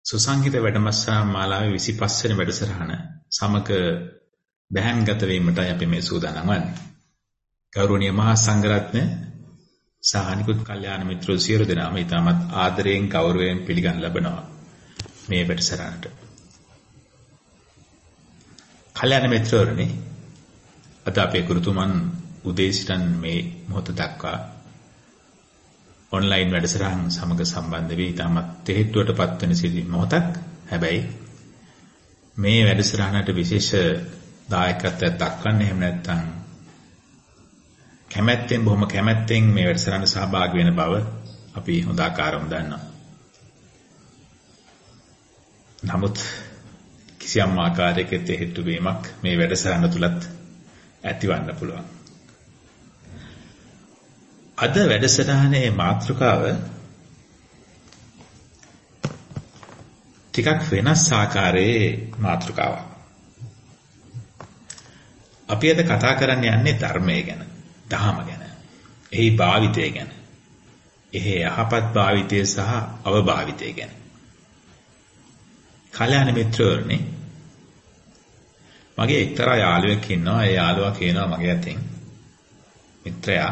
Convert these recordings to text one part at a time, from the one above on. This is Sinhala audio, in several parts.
සුසංගීත වැඩමස්සා මාලාවේ 25 වෙනි වැඩසටහන සමග බැහැන්ගත වීමටයි අපි මේ සූදානම් වන්නේ. ගෞරවනීය මහා සංඝරත්නය සහ අනිකුත් කල්යාණ මිත්‍රයෝ සියලු දෙනාම ඉතාමත් ආදරයෙන් ගෞරවයෙන් පිළිගන්න ලබනවා මේ වැඩසටහනට. කල්යාණ මිත්‍රවරුනි, අද අපේ ගුරුතුමන් උදේ සිටන් මේ මොහොත දක්වා ඔන්ලයින් වැඩසටහන් සමග සම්බන්ධ වී ඉතාමත් තෙහෙට්ටුවටපත් වෙන සිටි මොහොතක්. හැබැයි මේ වැඩසටහනට විශේෂ දායකත්වයක් දක්වන්නේ එහෙම නැත්නම් කැමැත්තෙන් බොහොම කැමැත්තෙන් මේ වැඩසටහනට සහභාගී වෙන බව අපි හොඳ ආකාරව දන්නවා. නමුත් කිසියම් ආකාරයක තෙහෙට්ටු වීමක් මේ වැඩසටහන තුලත් ඇතිවන්න පුළුවන්. අද වැඩසටහනේ මාතෘකාව ටිකක් වෙනස් ආකාරයේ මාතෘකාවක්. අපි අද කතා කරන්න යන්නේ ධර්මය ගැන, දහම ගැන, එහි භාවිතය ගැන, එහි යහපත් භාවිතය සහ අවභාවිතය ගැන. කල්‍යාණ මිත්‍රවරුනි, මගේ එක්තරා යාළුවෙක් ඉන්නවා. ඒ යාළුවා කියනවා මගේ අතින්, මිත්‍රයා,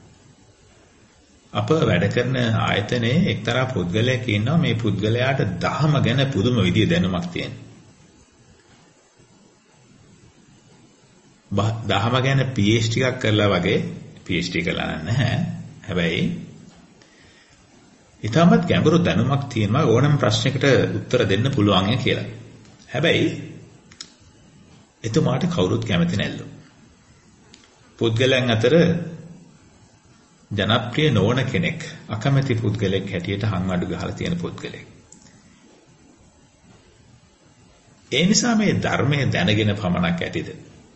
අප වැඩ කරන ආයතනයේ එක්තරා පුද්ගලයෙක් ඉන්නවා. මේ පුද්ගලයාට දහම ගැන පුදුම විදිය දැනුමක් තියෙනවා. දහම ගැන PhD එකක් කරලා වගේ, PhD කරලා නැහැ. හැබැයි ඊටමත් ගැඹුරු දැනුමක් තියෙනවා ඕනම ප්‍රශ්නයකට උත්තර දෙන්න පුළුවන් කියලා. හැබැයි එතුමාට කවුරුත් කැමති නැල්ලු. පුද්ගලයන් අතර ජනප්‍රිය නොවන කෙනෙක්, අකමැති පුද්ගලෙක් හැටියට හංවඩු ගහලා තියෙන පුද්ගලෙක්. ඒ නිසා මේ ධර්මයේ දැනගෙන පමණක් ඇතිද?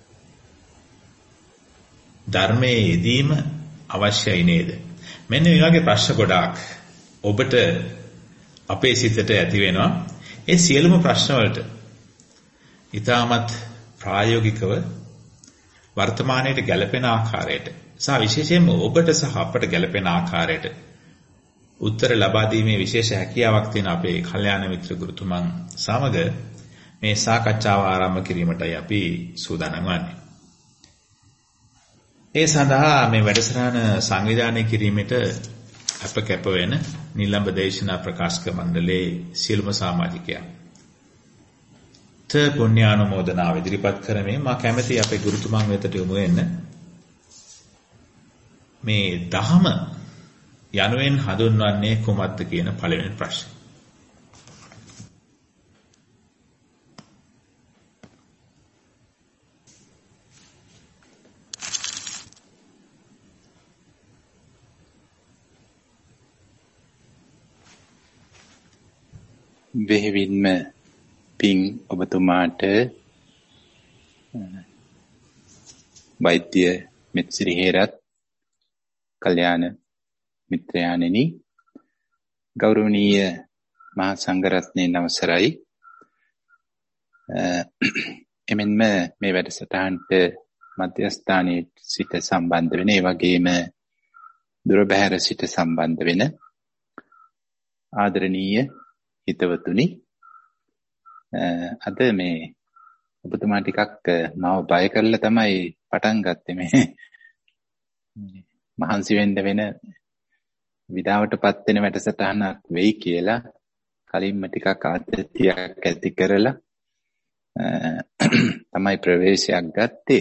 ධර්මයේ යෙදීම අවශ්‍යයි නේද? මෙන්න මේ වගේ ප්‍රශ්න ගොඩාක් ඔබට අපේ සිතට ඇති වෙනවා. ඒ සියලුම ප්‍රශ්න වලට ඊටමත් ප්‍රායෝගිකව වර්තමානයේ ගැළපෙන ආකාරයට සහ විශේෂයෙන්ම ඔබට සහ අපට ගැළපෙන ආකාරයට උත්තර ලබා දීමේ විශේෂ හැකියාවක් තියෙන අපේ කල්යාණ මිත්‍ර ගුරුතුමන් සමග මේ සාකච්ඡාව ආරම්භ කිරීමටයි අපි සූදානම් වන්නේ. ඒ සඳහා මේ වැඩසටහන සංවිධානය කිරීමට අප කැප වෙන නිලම්බ දේශනා ප්‍රකාශක මණ්ඩලයේ සියලුම සමාජිකයන් පුණ්‍යානුමෝදනාව ඉදිරිපත් කරමින් මා කැමැති අපේ ගුරුතුමන් වෙතට යොමු වෙන්න. මේ දහම යනුවෙන් හඳුන්වන්නේ කුමක්ද කියන පළවෙනි ප්‍රශ්නේ. බෙහෙවින්ම පිං ඔබතුමාට වෛද්‍ය මෙත්සිරි හේරත් කල්යාණ මිත්‍රයාණෙනි, ගෞරවනීය මහා සංඝරත්නයේ නමස්කාරයි. එමෙන්ම මේ වැඩසටහනට මධ්‍යස්ථානයේ සිට සම්බන්ධ වෙන, ඒ වගේම දුර බැහැර සිට සම්බන්ධ වෙන ආදරණීය හිතවතුනි, අද මේ ඔබතුමා ටිකක් මාව බය කරලා තමයි පටන් ගත්තේ. මේ මහන්සි වෙන්න වෙන විඩාවටපත් වෙන වැඩසටහනක් වෙයි කියලා කලින්ම ටිකක් ආතතියක් ඇති කරලා තමයි ප්‍රවේශයක් ගත්තේ.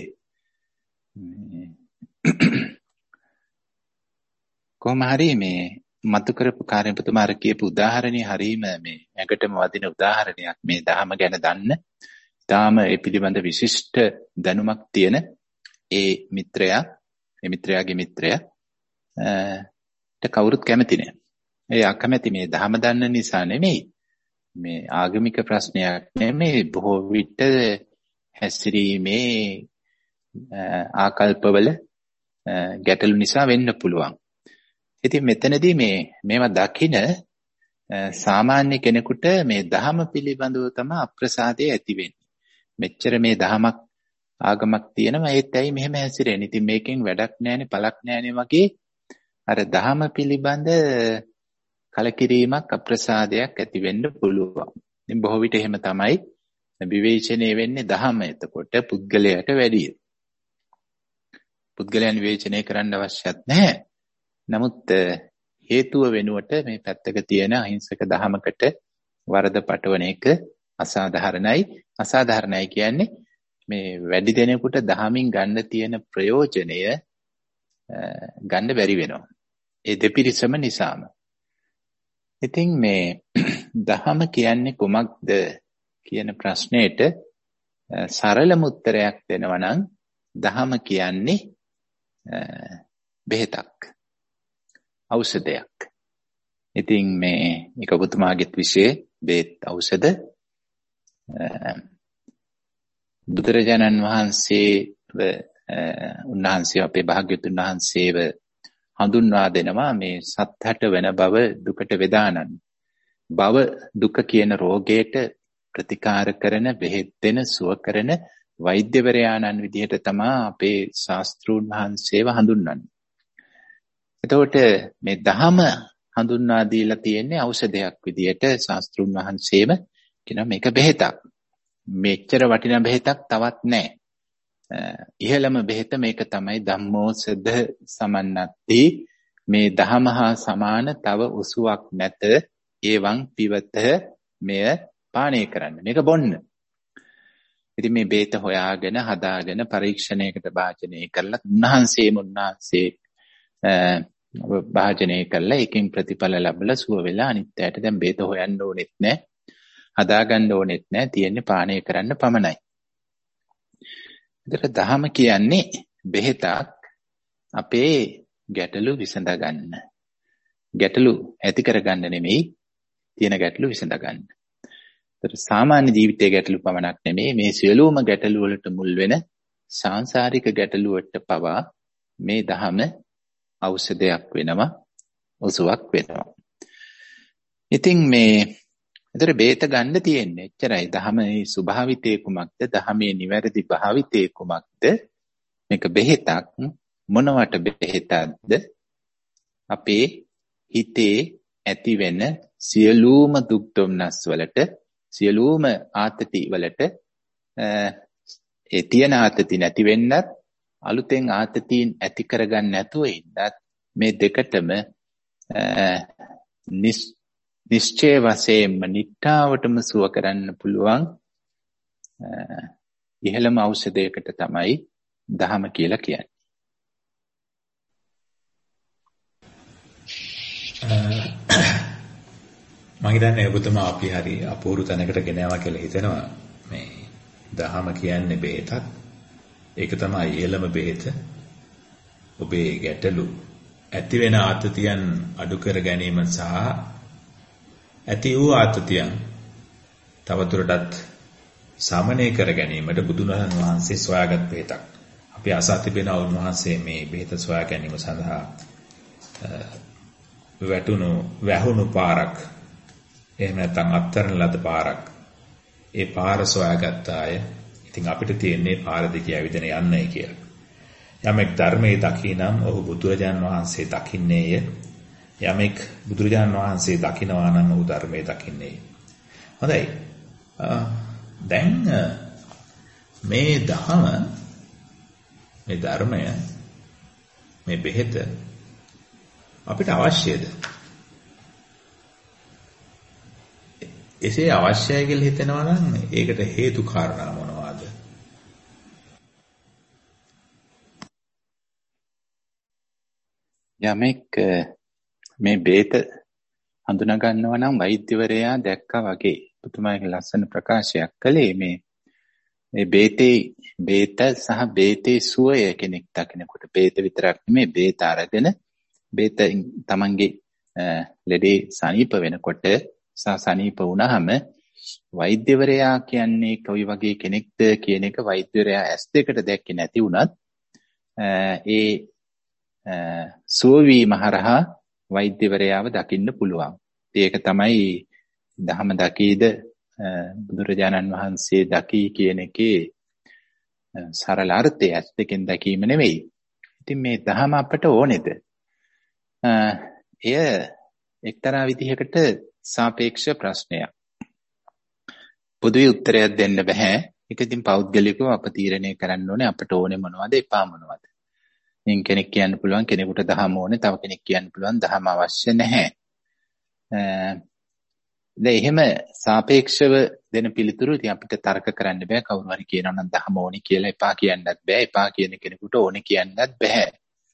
කොහොම හරි මේ මතු කරපු කාර්යපතුමාර කියපු උදාහරණය හරීම මේ ඇඟටම වදින උදාහරණයක්. මේ දහම ගැන දන්න, තාම ඒ පිළිබඳ විශිෂ්ට දැනුමක් තියෙන ඒ මිත්‍රයාගේ මිත්‍රයා කවුරුත් කැමති නෑ. ඒ අකමැති මේ දහම දන්න නිසා නෙමෙයි, මේ ආගමික ප්‍රශ්නයක් නෙමෙයි, බොහෝ විට හැසිරීමේ ආකල්පවල ගැටලු නිසා වෙන්න පුළුවන්. ඉතින් මෙතනදී මේවා දකින සාමාන්‍ය කෙනෙකුට මේ දහම පිළිබඳව තමයි අප්‍රසාදය ඇති වෙන්නේ. මෙච්චර මේ දහමක් ආගමක් තියෙනවා, ඒත් ඇයි මෙහෙම හැසිරෙන්නේ? ඉතින් මේකෙන් වැඩක් නැහැනේ, පළක් නැහැනේ වගේ අර දහම පිළිබඳ කලකිරීමක්, අප්‍රසාදයක් ඇති වෙන්න පුළුවන්. ඉතින් බොහෝ විට එහෙම තමයි විවේචනය වෙන්නේ දහම. එතකොට පුද්ගලයාට වැඩිය. පුද්ගලයන් විවේචනය කරන්න අවශ්‍යත් නැහැ. නමුත් හේතුව වෙනුවට මේ පැත්තක තියෙන අහිංසක දහමකට වරද පටවන එක අසාධාරණයි. අසාධාරණයි කියන්නේ මේ වැඩි දෙනෙකුට දහමින් ගන්න තියෙන ප්‍රයෝජනය ගන්න බැරි වෙනවා. ඒ දෙපිරිසම නිසාම. ඉතින් මේ දහම කියන්නේ කුමක්ද කියන ප්‍රශ්නයට සරලම උත්තරයක් දෙනවා නම් දහම කියන්නේ බෙහෙතක්, ඖෂධයක්. ඉතින් මේ එක ඔබතුමාගෙත් විෂය බෙහෙත් ඖෂධ. බුදුරජාණන් වහන්සේ අපේ භාග්‍යවතුන් වහන්සේව හඳුන්වා දෙනවා මේ සත්හට වෙන බව දුකට වේදානන්. භව දුක කියන රෝගයට ප්‍රතිකාර කරන බෙහෙත් දෙන සුව කරන වෛද්‍යවරයාණන් විදිහට තමයි අපේ ශාස්ත්‍රූන් වහන්සේව හඳුන්වන්නේ. එතකොට මේ දහම හඳුන්වා දීලා තියෙන්නේ ඖෂධයක් විදිහට ශාස්ත්‍රූන් වහන්සේම කියනවා මේක බෙහෙතක්. මෙච්චර වටිනා බෙහෙතක් තවත් නැහැ. ඉහළම බෙහෙත මේක තමයි ධම්මෝසධ සමන්නත්ති. මේ දහම හා සමාන තව උසුවක් නැත. ඒවං පිවත මෙය පානය කරන්න. මේක බොන්න. ඉතින් මේ බේත හොයාගෙන හදාගෙන පරීක්ෂණයකට භාජනය කරලා උන්වහන්සේ භාජනය කරලා එකකින් ප්‍රතිඵල ලැබලා සුව වෙලා අනිත් ඇයට දැන් බේත හොයන්න ඕනෙත් නැහැ. හදාගන්න ඕනෙත් නැහැ. තියෙන්නේ පානය කරන්න පමණයි. ඒතර දහම කියන්නේ බෙහෙතක් අපේ ගැටලු විසඳ ගන්න. ගැටලු ඇති කරගන්න නෙමෙයි, තියෙන ගැටලු විසඳ ගන්න. ඒතර සාමාන්‍ය ජීවිතයේ ගැටලු පමණක් නෙමෙයි, මේ සියලුම ගැටලු වලට මුල් වෙන සාංශාරික ගැටලු වලට පවා මේ දහම ඖෂධයක් වෙනවා, ඔසුවක් වෙනවා. ඉතින් මේ ඒතර බේත ගන්න තියෙන්නේ එච්චරයි. දහමේ ස්වභාවිතේ කුමක්ද? දහමේ නිවැරදි භාවිතේ කුමක්ද? මේක බෙහෙතක්. මොනවට බෙහෙතක්ද? අපේ හිතේ ඇති වෙන සියලුම දුක් දුම්නස් වලට, සියලුම ආතති වලට, ඒ තියෙන ආතති නැති වෙන්නත්, අලුතෙන් ආතතීන් ඇති කරගන්න නැතුව ඉන්නත් මේ දෙකටම නිශ්චය වශයෙන්ම නිට්ටාවටම සුව කරන්න පුළුවන් ඉහළම ඖෂධයකට තමයි දහම කියලා කියන්නේ. මම හිතන්නේ ඔබතුමා අපි හරි අපූර්ව තැනකට ගෙන යනවා කියලා හිතෙනවා. මේ දහම කියන්නේ බෙහෙතක්. ඒක තමයි ඉහළම බෙහෙත. ඔබේ ගැටලු ඇති වෙන ආතතියන් අඩු කර ගැනීම සහ ඇති වූ ආතතියන් තවදුරටත් සමනය කර ගැනීමට බුදුන් වහන්සේ සොයාගත් බෙහෙතක්. අපි අසා තිබෙනවා උන්වහන්සේ මේ බෙහෙත සොයා ගැනීම සඳහා වැහුණු පාරක්, එහෙම නැත්නම් අත්තරන ලද පාරක්, ඒ පාර සොයාගත්ත අය. ඉතින් අපිට තියෙන්නේ පාර දිගේ ඇවිදින යන්නයි කියලා. යමෙක් ධර්මයේ දකිනම් ඔහු බුදුරජාන් වහන්සේ දකින්නේය. යමෙක් බුදුරජාන් වහන්සේ දකිනවා නම් ඔහු ධර්මයේ දකින්නේය. හොඳයි. දැන් මේ දහම, මේ ධර්මය, මේ බෙහෙත අපිට අවශ්‍යද? එසේ අවශ්‍යයි කියලා හිතෙනවා නම් ඒකට හේතු කාරණා මොනවාද? යමෙක් මේ බේත හඳුනා ගන්නවා නම් වෛද්‍යවරයා දැක්කා වගේ පුතුමාගේ ලස්සන ප්‍රකාශයක් කළේ මේ බේත සහ බේතේ සුවය කෙනෙක් දකිනකොට බේත විතරක් නෙමෙයි බේත අරගෙන බේත තමන්ගේ ලෙඩේ සනීප වෙනකොට සනීප වුණාම වෛද්‍යවරයා කියන්නේ කොයි වගේ කෙනෙක්ද කියන එක වෛද්‍යවරයා ඇස් දෙකට දැක්කේ නැති වුණත් ඒ සුවවීම හරහා වෛද්‍යවරයාව දකින්න පුළුවන්. ඒක තමයි දහම දකීද බුදුරජාණන් වහන්සේ දකී කියන එකේ සරල අර්ථය. ඇස් දෙකෙන් දැකීම නෙවෙයි. ඉතින් මේ දහම අපට ඕනේද? එය එක්තරා විදිහකට සාපේක්ෂ ප්‍රශ්නයක්. පොදුවේ උත්තරයක් දෙන්න බෑ. ඒක ඉතින් පෞද්ගලිකව අප තීරණය කරන්න ඕනේ අපට ඕනේ මොනවද එපා මොනවද. ඉන් කෙනෙක් කියන්න පුළුවන් කෙනෙකුට දහම ඕනේ, තව කෙනෙක් කියන්න පුළුවන් දහම අවශ්‍ය නැහැ. දැන් එහෙම සාපේක්ෂව දෙන පිළිතුරු ඉතින් අපිට තර්ක කරන්න බෑ. කවුරු හරි කියනවා නම් දහම ඕනේ කියලා එපා කියන්නත් බෑ. එපා කියන කෙනෙකුට ඕනේ කියන්නත් බෑ.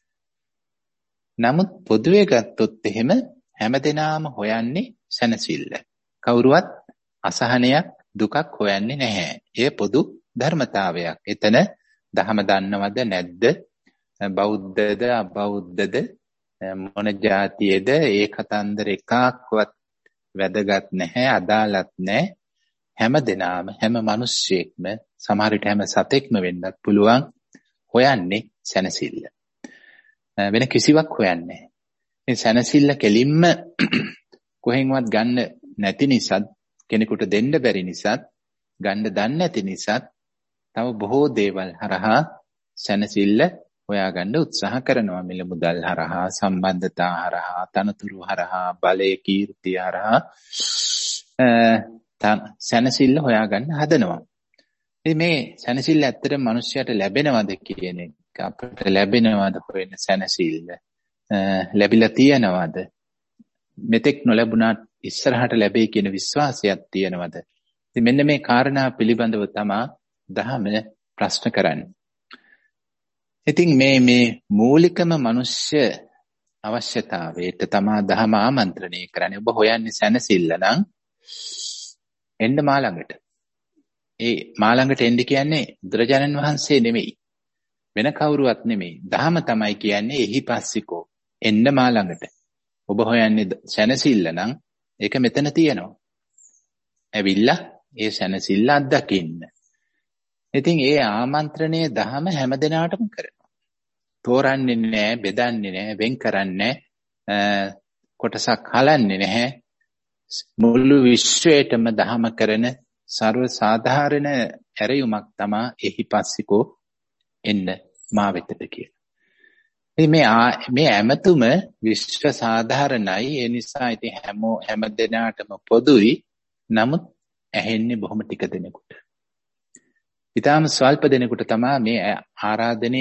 නමුත් පොදුවේ ගත්තොත් එහෙම හැමදෙනාම හොයන්නේ සැනසෙල්ල. කවුරුවත් අසහනයක් දුකක් හොයන්නේ නැහැ. ඒ පොදු ධර්මතාවයක්. එතන දහම දන්නවද නැද්ද? බෞද්ධද අබෞද්ධද මොන જાතියේද ඒ කතන්දර එකක්වත් වැදගත් නැහැ, අදාළත් නැහැ. හැමදෙනාම හැම මිනිස්සෙක්ම සමහර විට හැම සතෙක්ම වෙන්නත් පුළුවන් හොයන්නේ සැනසෙල්ල. වෙන කිසිවක් හොයන්නේ නැහැ. මේ සැනසෙල්ල කෙලින්ම කොහෙන්වත් ගන්න නැති නිසා, කෙනෙකුට දෙන්න බැරි නිසා, ගන්න දන්නේ නැති නිසා තව බොහෝ දේවල් හරහා සැනසෙල්ල හොයාගන්න උත්සාහ කරනවා. මිල මුදල් හරහා, සම්බන්ධතා හරහා, තනතුරු හරහා, බලය කීර්තිය හරහා සැනසෙල්ල හොයාගන්න හදනවා. ඉතින් මේ සැනසෙල්ල ඇත්තටම මිනිස්යාට ලැබෙනවද කියන එක, අපිට ලැබෙනවද හොයන සැනසෙල්ල? ලැබිලා තියෙනවද? මෙතෙක් නොලැබුණා ඉස්සරහට ලැබෙයි කියන විශ්වාසයක් තියෙනවද? ඉතින් මෙන්න මේ කාරණා පිළිබඳව තමයි දහම ප්‍රශ්න කරන්නේ. ඉතින් මේ මූලිකම මනුෂ්‍ය අවශ්‍යතාවයට තමයි දහම ආමන්ත්‍රණය කරන්නේ. ඔබ හොයන්නේ සැනසෙල්ල නම් එන්න මා ළඟට. ඒ මා ළඟට එන්න කියන්නේ බුදුරජාණන් වහන්සේ නෙමෙයි, වෙන කවුරුවත් නෙමෙයි. දහම තමයි කියන්නේ එහි පස්සිකෝ. එන්න මා ළඟට. ඔබ හොයන්නේ සැනසෙල්ල නම් ඒක මෙතන තියෙනවා. ඇවිල්ලා ඒ සැනසෙල්ල අත්දකින්න. ඉතින් ඒ ආමන්ත්‍රණය දහම හැමදෙනාටම කරනවා. තෝරන්නේ නැහැ, බෙදන්නේ නැහැ, වෙන් කරන්නේ කොටසක් හලන්නේ නැහැ. මුළු විශ්වයටම දහම කරන සර්ව සාධාරණ ඇරයුමක් තමයි එහි පස්සිකෝ එන්න මා වෙතට කියලා. ඉතින් මේ ඇමතුම විශ්ව සාධාරණයි. ඒ නිසා ඉතින් හැමදෙනාටම පොදුයි. නමුත් ඇහෙන්නේ බොහොම ටික දෙනෙකුට. ඊටාම ස්වල්ප දෙනෙකුට තමයි මේ ආරාධනය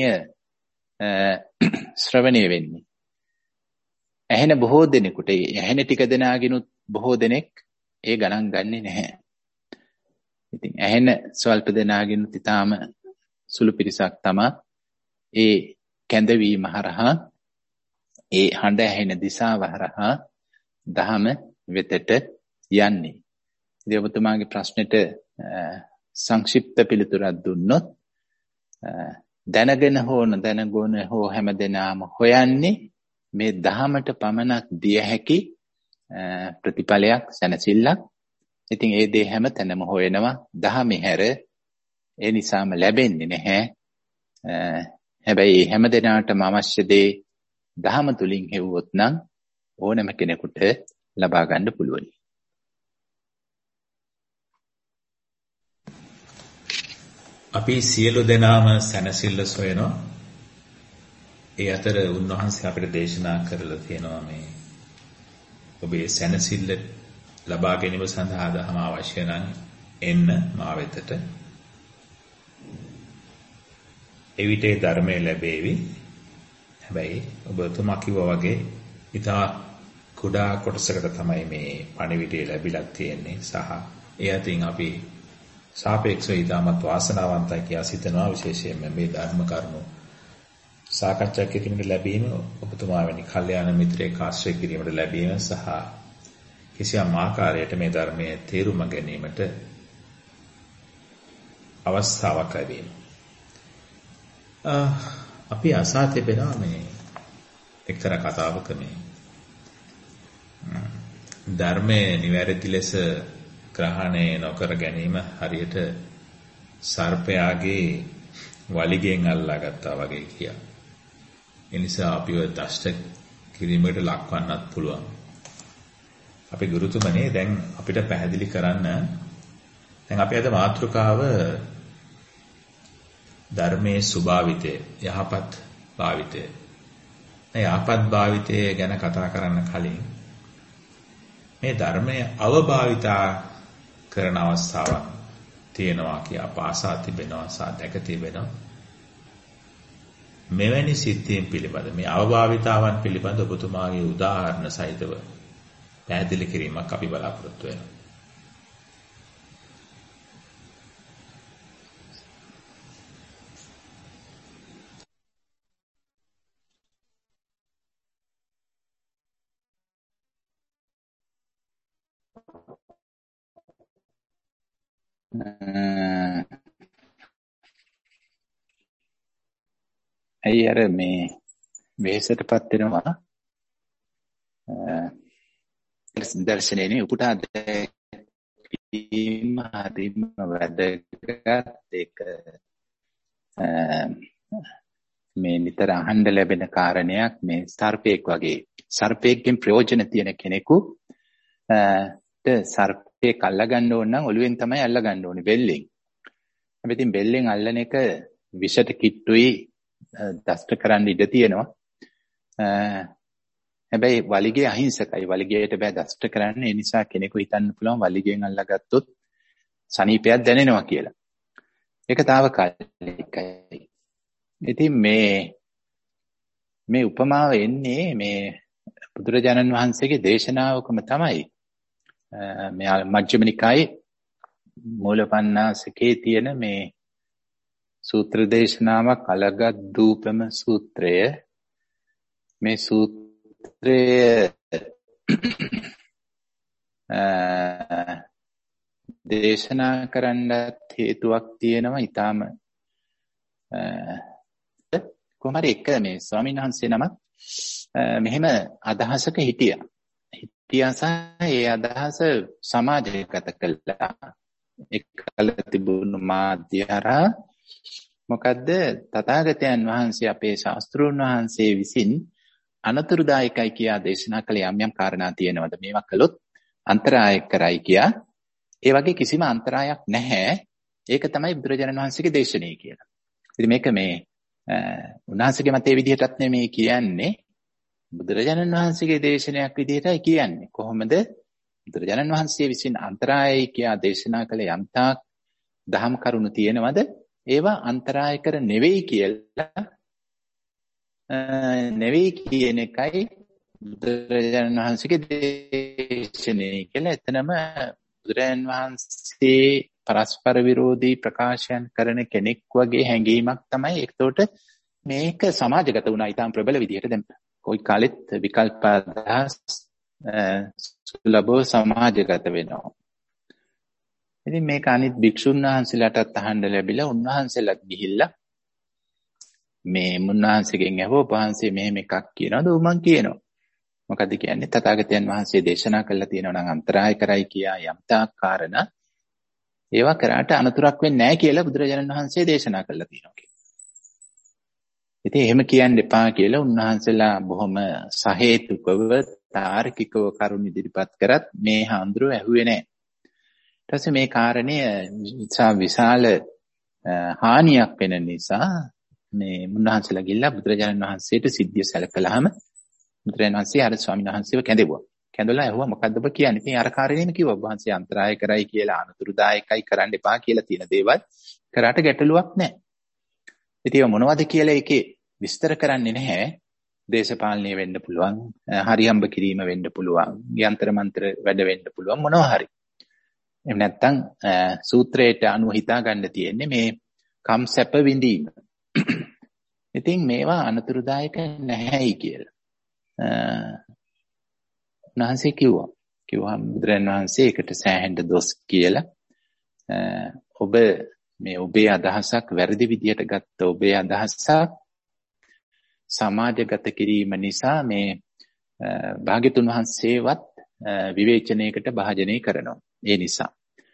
ශ්‍රවණය වෙන්නේ. ඇහෙන බොහෝ දෙනෙකුට, ඇහෙන ටික දෙනාගෙනුත් බොහෝ දෙනෙක් ඒ ගණන් ගන්නේ නැහැ. ඉතින් ඇහෙන ස්වල්ප දෙනාගෙනුත් ඊටාම සුළු පිරිසක් තමයි ඒ කැඳවීම හරහා, ඒ හඬ ඇහෙන දිශාව හරහා දහම වෙතට යන්නේ. ඉතින් ඔබතුමාගේ ප්‍රශ්නෙට සංක්ෂිප්ත පිළිතුරක් දුන්නොත්, දැනගෙන හෝ නොදැනගෙන හෝ හැමදෙනාම හොයන්නේ මේ දහමට පමණක් දිය හැකි ප්‍රතිඵලයක්, සැනසෙල්ලක්. ඉතින් ඒ දේ හැම තැනම හොයනවා. දහමේ හැර ඒ නිසාම ලැබෙන්නේ නැහැ. හැබැයි හැමදෙනාටම අවශ්‍ය දේ දහම තුලින් හෙව්වොත් නම් ඕනෑම කෙනෙකුට ලබා ගන්න පුළුවන්. අපි සියලු දෙනාම සැනසෙල්ල සොයනවා. ඒ අතර උන්වහන්සේ අපිට දේශනා කරලා තියෙනවා මේ ඔබේ සැනසෙල්ල ලබා ගැනීම සඳහා දහම අවශ්‍ය නම් එන්න මා වෙතට. එවිටේ ධර්මය ලැබේවි. හැබැයි ඔබතුමා කිව්වා වගේ ඉතා කුඩා කොටසකට තමයි මේ පණිවිඩය ලැබිලා තියෙන්නේ. සහ ඒ අතින් අපි සාපේක්ෂව ඉතාමත් වාසනාවන්තයි කියලා සිතනවා. විශේෂයෙන්ම මේ ධර්ම කරුණු සාකච්ඡා කිරීමට ලැබීම, ඔබතුමා වැනි කල්යාණ මිත්‍රයෙක් ආශ්‍රය කිරීමට ලැබීම සහ කිසියම් ආකාරයකට මේ ධර්මයේ තේරුම ගැනීමට අවස්ථාවක් ලැබීම. අපි අසා තිබෙනවා මේ එක්තරා කතාවක මේ ධර්මයේ නිවැරදි ලෙස ග්‍රහණය නොකර ගැනීම හරියට සර්පයාගේ වලිගෙන් අල්ලාගත්තා වගේ කියලා. ඒ නිසා අපිව දෂ්ට කිරීමකට ලක්වන්නත් පුළුවන්. අපි ගුරුතුමනේ දැන් අපිට පැහැදිලි කරන්න, දැන් අපි අද මාතෘකාව ධර්මයේ සුභාවිතය, යහපත් භාවිතය. මේ යහපත් භාවිතය ගැන කතා කරන්න කලින් මේ ධර්මයේ අවභාවිතා කරන අවස්ථාවක් තියෙනවා කියා පාසා තිබෙනවා සාධක තිබෙනවා. මෙවැනි සිද්ධීන් පිළිබඳ මේ අවභාවිතාවන් පිළිබඳ ඔබතුමාගේ උදාහරණ සහිතව පැහැදිලි කිරීමක් අපි බලාපොරොත්තු වෙනවා. ඇයි අර මේ වෙහෙසටපත් වෙනවා දර්ශනයේ උපුටා දැකීම හරිම වැදගත් ඒක මේ නිතර අහන්න ලැබෙන කාරණයක් මේ සර්පයෙක්ගෙන් ප්‍රයෝජන තියෙන කෙනෙකු සර්පයෙක් අල්ලගන්න ඕන නම් ඔළුවෙන් තමයි අල්ලගන්න ඕනේ බෙල්ලෙන්. හැබැයි ඉතින් බෙල්ලෙන් අල්ලන එක විෂට කිට්ටුයි දෂ්ට කරන්න ඉඩ තියෙනවා. හැබැයි වලිගය අහිංසකයි. වලිගයට බෑ දෂ්ට කරන්න. ඒ නිසා කෙනෙකු හිතන්න පුළුවන් වලිගයෙන් අල්ලගත්තොත් සනීපයක් දැනෙනවා කියලා. ඒක తాවකාලිකයි. ඉතින් මේ උපමාව එන්නේ මේ බුදුරජාණන් වහන්සේගේ දේශනාවකම තමයි. මේ මජ්ක්‍ධිම නිකායේ මූලපණ්ණාසකේ තියෙන මේ සූත්‍ර දේශනාවක් අලගද්දූපම සූත්‍රය. මේ සූත්‍රය දේශනා කරන්නත් හේතුවක් තියෙනවා. ඊටාම කොහොම හරි එක මේ ස්වාමීන් වහන්සේ නමක් මෙහෙම අදහසක හිටියා. ඒ අදහස සමාජගත කළා. එකල තිබුණු මාධ්‍ය හරහා මොකද්ද තථාගතයන් වහන්සේ අපේ ශාස්ත්‍රූන් වහන්සේ විසින් අනතුරුදායකයි කියා දේශනා කළ යම් කාරණා තියෙනවද මේවා කළොත් අන්තරාය කරයි කියා. ඒ වගේ කිසිම අන්තරායක් නැහැ. ඒක තමයි බුදුරජාණන් වහන්සේගේ දේශනාව කියලා. ඉතින් මේක මේ උන්වහන්සේගේ මතයේ විදිහටත් නෙමෙයි කියන්නේ. බුදුරජාණන් වහන්සේගේ දේශනාවක් විදිහටයි කියන්නේ. කොහොමද බුදුරජාණන් වහන්සේ විසින් අන්තරායයි කියා දේශනා කළ යම්තාක් දහම් කරුණු තියෙනවද ඒවා අන්තරාය කර නෙවෙයි කියලා නෙවෙයි කියන එකයි බුදුරජාණන් වහන්සේගේ දේශනාව කියලා. එතනම බුදුරජාණන් වහන්සේ පරස්පර විරෝධී ප්‍රකාශයන් කරන කෙනෙක් වගේ හැඟීමක් තමයි. ඒකට මේක සමාජගත වුණා ඊටාම් ප්‍රබල විදිහට. දැන් කොයි කාලෙත් විකල්ප අදහස් සුලභව සමාජගත වෙනවා. ඉතින් මේක අනිත් භික්ෂුන් වහන්සේලාටත් අහන්න ලැබිලා උන්වහන්සේලාත් ගිහිල්ලා මේ මුන්වහන්සේගෙන් අහුව වහන්සේ මෙහෙම එකක් කියනවාද? උමන් කියනවා. මොකද කියන්නේ? තථාගතයන් වහන්සේ දේශනා කළා තියෙනවා නම් අන්තරාය කරයි කියා යම්තාක් කාරණා ඒවා කරාට අනතුරක් වෙන්නේ නැහැ කියලා බුදුරජාණන් වහන්සේ දේශනා කළා තියෙනවා. ඉතින් එහෙම කියන්න එපා කියලා උන්වහන්සේලා බොහොම සහේතුකව තාර්කිකව කරුණ ඉදිරිපත් කරත් මේ හාමුදුරුවෝ ඇහුවේ නැහැ. ඊට පස්සේ මේ කාරණය විශාල හානියක් වෙන නිසා මේ මුන්වහන්සේලා ගිහිල්ලා බුදුරජාණන් වහන්සේට සිද්ධිය සැලකලාම බුදුරජාණන් වහන්සේ අර ස්වාමීන් වහන්සේව කැඳෙවුවා. කැඳවලා ඇහුවා මොකද්ද ඔබ කියන්නේ? ඉතින් අර කාරණේම කිව්වා. ඔබ වහන්සේ අන්තරාය කරයි කියලා අනතුරුදායකයි කරන්න එපා කියලා තියෙන දේවල් කරාට ගැටලුවක් නැහැ. ඉතින් මොනවද කියලා ඒකේ විස්තර කරන්නේ නැහැ. දේශපාලනය වෙන්න පුළුවන්, හරියම්බ කිරීම වෙන්න පුළුවන්, යන්ත්‍ර මන්ත්‍ර වැඩ වෙන්න පුළුවන් මොනවා හරි. එහෙම නැත්නම් සූත්‍රයට අනුව හිතා ගන්න තියෙන්නේ මේ කම් සැප විඳීම. ඉතින් මේවා අනතුරුදායක නැහැයි කියලා. උන්වහන්සේ කිව්වා. බුදුරජාණන් වහන්සේ ඒකට සෑහෙන්න දොස් කියලා ඔබ මේ ඔබේ අදහසක් වැරදි විදියට ගත්ත ඔබේ අදහසක් සමාජගත කිරීම නිසා මේ භාග්‍යතුන් වහන්සේවත් විවේචනයකට භාජනය කරනවා. ඒ නිසා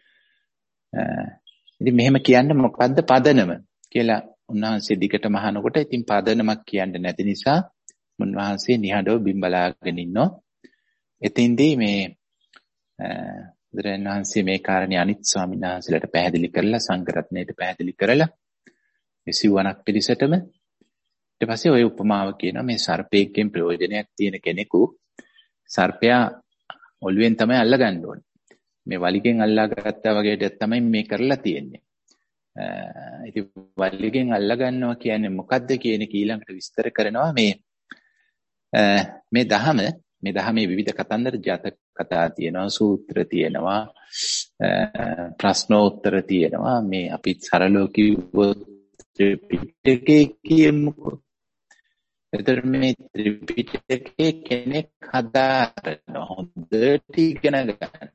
ඉතින් මෙහෙම කියන්න මොකද්ද පදනම කියලා උන්වහන්සේ දිගටම අහනකොට ඉතින් පදනමක් කියන්න නැති නිසා උන්වහන්සේ නිහඬව බිම්බලාගෙන ඉන්නවා. එතින්දී මේ බුදුරජාණන් වහන්සේ මේ කාරණේ අනිත් ස්වාමීන් වහන්සේලාට පැහැදිලි කරලා සංඝ රත්නයට පැහැදිලි කරලා මේ සිවණක් පිළිසෙටම ඊට පස්සේ ওই උපමාව කියනවා මේ සර්පයෙක්ගෙන් ප්‍රයෝජනයක් තියෙන කෙනෙකු සර්පයා ඔළුවෙන් තමයි අල්ලගන්න ඕනේ. මේ වලිගෙන් අල්ලා ගත්තා වගේ තමයි මේ කරලා තියෙන්නේ. ඉතින් වලිගෙන් අල්ලා ගන්නවා කියන්නේ මොකද්ද කියන එක ඊළඟට විස්තර කරනවා මේ දහමේ විවිධ කතන්දර ජාතක කතා තියෙනවා, සූත්‍ර තියෙනවා, ප්‍රශ්නෝත්තර තියෙනවා. මේ අපි සරලව කිව්වොත් ත්‍රිපිටකේ කියමුකෝ. එතකොට මේ ත්‍රිපිටකේ කෙනෙක් හදාරන හොඳට ඉගෙන ගන්න.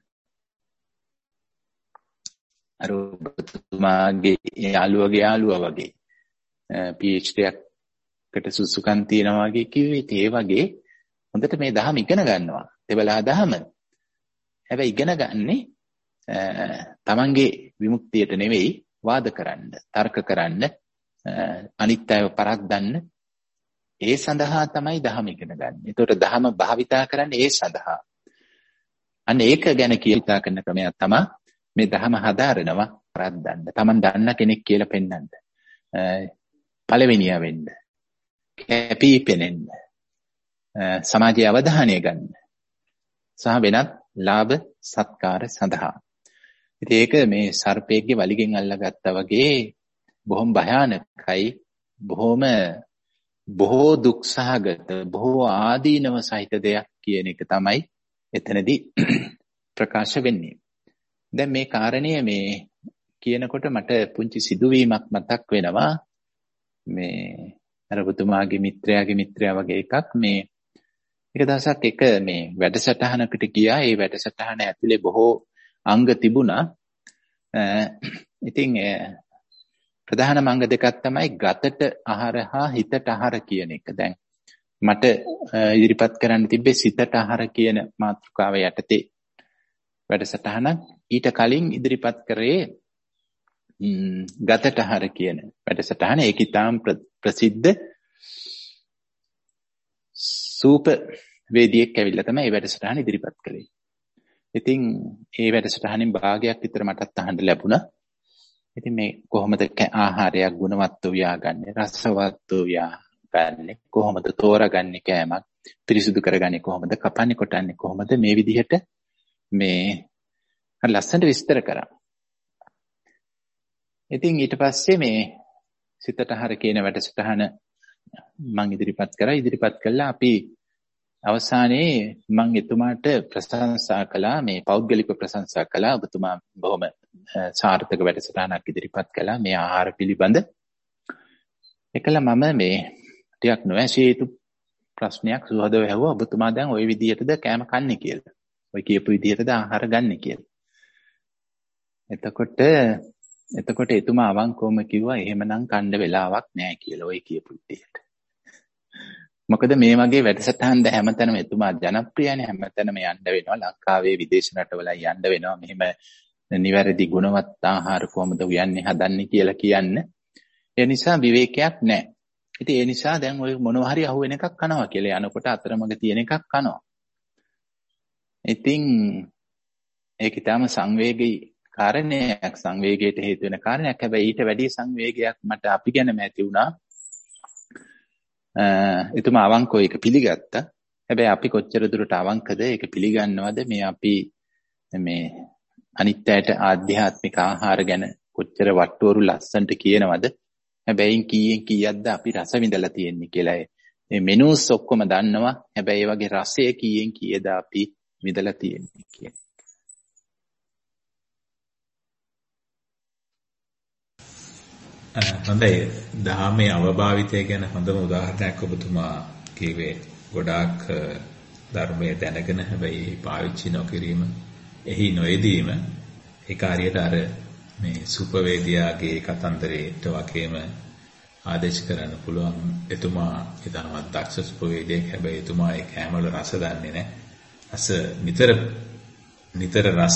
අර ඔබතුමාගේ යාළුවා වගේ PhD එකකට සුසුකම් තියනවා වගේ කිව්වේ ඒ වගේ හොඳට මේ දහම ඉගෙන ගන්නවා. දෙබලා දහම. හැබැයි ඉගෙන ගන්නේ තමන්ගේ විමුක්තියට නෙවෙයි, වාද කරන්න, තර්ක කරන්න, අනිත් අයව පරද්දන්න. ඒ සඳහා තමයි දහම ඉගෙන ගන්න. ඒතකොට දහම භාවිතා කරන්නේ ඒ සඳහා. අන්න ඒක ගැන කියලා කරන ක්‍රමයක් තමයි මේ දහම හදාරනවා පරද්දන්න. තමන් දන්න කෙනෙක් කියලා පෙන්වන්න. පළවෙනියා වෙන්න. කැපී පෙනෙන්න. සමාජයේ අවධානය ගන්න. සහ වෙනත් ලාභ සත්කාර සඳහා. ඉතින් ඒක මේ සර්පයෙක්ගේ වලිගෙන් අල්ලගත්තා වගේ බොහොම භයානකයි, බොහෝ දුක්සහගත, බොහෝ ආදීනව සහිත දෙයක් කියන එක තමයි එතනදී ප්‍රකාශ වෙන්නේ. දැන් මේ කාරණය මේ කියනකොට මට පුංචි සිදුවීමක් මතක් වෙනවා. මේ අර පුතුමාගේ මිත්‍රයා වගේ එකක්. මේ එක දවසක් එක මේ වැඩසටහනකට ගියා. ඒ වැඩසටහන ඇතුලේ බොහෝ අංග තිබුණා. ඉතින් ප්‍රධාන අංග දෙකක් තමයි ගතට ආහාර හා හිතට ආහාර කියන එක. දැන් මට ඉදිරිපත් කරන්න තිබ්බේ සිතට ආහාර කියන මාතෘකාව යටතේ වැඩසටහනක්. ඊට කලින් ඉදිරිපත් කරේ ගතට ආහාර කියන වැඩසටහන. ඒක ඉතාම ප්‍රසිද්ධ සූප වේදිකෙක් ඇවිල්ලා තමයි මේ වැඩසටහන ඉදිරිපත් කළේ. ඉතින් මේ වැඩසටහනින් භාගයක් විතර මටත් අහන්න ලැබුණා. ඉතින් මේ කොහොමද ආහාරයක් ගුණවත් ව්‍යාගන්නේ, රසවත් ව්‍යාගන්නේ, කොහොමද තෝරාගන්නේ කෑමක්, පිරිසිදු කරගන්නේ කොහොමද, කපන්නේ කොටන්නේ කොහොමද, මේ විදිහට මේ ලස්සනට විස්තර කරා. ඉතින් ඊට පස්සේ මේ සිතට ආහාර කියන වැඩසටහන මම ඉදිරිපත් කළා. අපි අවසානයේ මම එතුමාට ප්‍රශංසා කළා, මේ පෞද්ගලික ප්‍රශංසා කළා. ඔබතුමා බොහොම සාර්ථක වැඩසටහනක් ඉදිරිපත් කළා මේ ආහාර පිළිබඳ. එකල මම මේ ටිකක් නොඇසී යුතු ප්‍රශ්නයක් සුහදව ඇහුවා. ඔබතුමා දැන් ওই විදිහටද කෑම කන්නේ කියලා? ඔය කියපු විදිහටද ආහාර ගන්න කියලා? එතකොට එතුමා අවංකවම කිව්වා එහෙමනම් කන්න වෙලාවක් නැහැ කියලා ඔය කියපු විදිහට. මොකද මේ වගේ වැඩසටහන් ද හැමතැනම එතුමා ජනප්‍රියනේ. හැමතැනම යන්න වෙනවා. ලංකාවේ විදේශ රටවල යන්න වෙනවා. මෙහෙම නිවැරදි ගුණවත් ආහාර කොහොමද උයන්නේ හදන්නේ කියලා කියන්න. ඒ නිසා විවේකයක් නැහැ. ඉතින් ඒ නිසා දැන් ඔය මොනවා හරි අහුවෙන එකක් කනවා කියලා යනකොට අතරමඟ තියෙන එකක් කනවා. ඉතින් ඒක ඊටම සංවේගී කාරණයක්, සංවේගයට හේතු වෙන කාරණයක්. හැබැයි ඊට වැඩි සංවේගයක් මට අපි ගැනම ඇති වුණා. එතුමා අවංකව ඒක පිළිගත්තා. හැබැයි අපි කොච්චර දුරට අවංකද ඒක පිළිගන්නවද? මේ අපි මේ අනිත් අයට ආධ්‍යාත්මික ආහාර ගැන කොච්චර වට්ටෝරු ලස්සනට කියනවද? හැබැයි කීයක්ද අපි රස විඳලා තියෙන්නේ කියලා. මේ මෙනුස් ඔක්කොම දන්නවා. හැබැයි ඒ වගේ රසය කීයද අපි විඳලා තියෙන්නේ කියන. හොඳයි. දහමේ අවභාවිතය ගැන හොඳම උදාහරණයක් ඔබතුමා කිව්වේ. ගොඩාක් ධර්මයේ දැනගෙන හැබැයි පාවිච්චි නොකිරීම, එහි නොයෙදීම, ඒ කාර්යයට අර මේ සුපවේදියාගේ කතන්දරේට වගේම ආදේශ කරන්න පුළුවන්. එතුමා ඊටමත් දක්ෂ සුපවේදියෙක්. හැබැයි එතුමා ඒ කෑමවල රස දන්නේ නැහැ. රස නිතර රස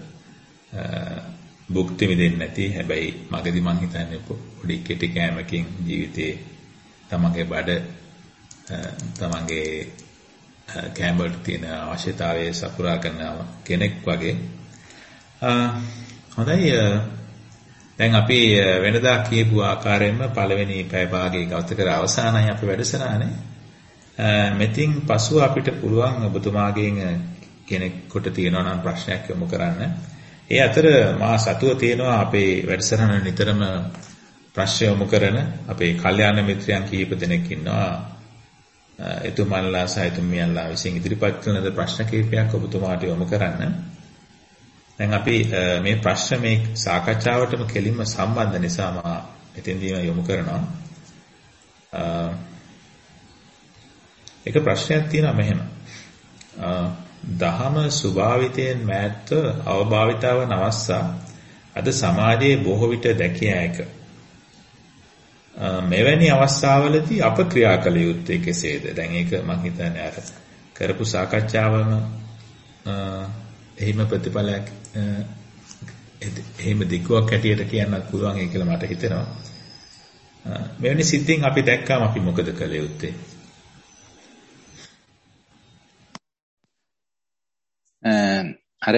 භුක්ති විඳින්නේ නැති. හැබැයි මගදී මං හිතන්නේ පොඩි කෙටි කෑමකින් ජීවිතේ තමගේ බඩ තමගේ කෑම වලට තියෙන අවශ්‍යතාවය සපුරා ගන්න කෙනෙක් වගේ. හොඳයි. දැන් අපි වෙනදා කියපු ආකාරයෙන්ම පළවෙනි පැය භාගයේ ගත කර අවසానයි අපේ වැඩසටහනේ. මෙතින් පසුව අපිට පුළුවන් ඔබතුමාගෙන් කෙනෙකුට තියෙනවා නම් ප්‍රශ්නයක් යොමු කරන්න. ඒ අතර මා සතුව තියෙනවා අපේ වැඩසටහන නිතරම ප්‍රශ්න යොමු කරන අපේ කල්යාණ මිත්‍රයන් කිහිප දෙනෙක් ඉන්නවා. එතුමන්ලා සහ එතුමියන්ලා විසින් ඉදිරිපත් කරන ප්‍රශ්න කිහිපයක් ඔබතුමාට යොමු කරන්න. දැන් අපි මේ ප්‍රශ්න මේ සාකච්ඡාවටම කෙලින්ම සම්බන්ධ නිසා මා එතෙන්දීම යොමු කරනවා. එක ප්‍රශ්නයක් තියෙනවා මෙහෙම. දහම ස්වභාවිතයෙන් මෑත්ව අවභාවිතාව නවස්සා අද සමාජයේ බොහෝ විට දැකිය හැක. මෙවැනි අවස්ථාවලදී අප ක්‍රියා කළ යුත්තේ කෙසේද? දැන් ඒක මම හිතන්නේ අර කරපු සාකච්ඡාවම එහිම ප්‍රතිඵලයක් එහෙම දිගුවක් හැටියට කියන්නත් පුළුවන් ඒ කියලා මට හිතෙනවා. මෙවැනි සිද්ධීන් අපි දැක්කම අපි මොකද කළ යුත්තේ? අර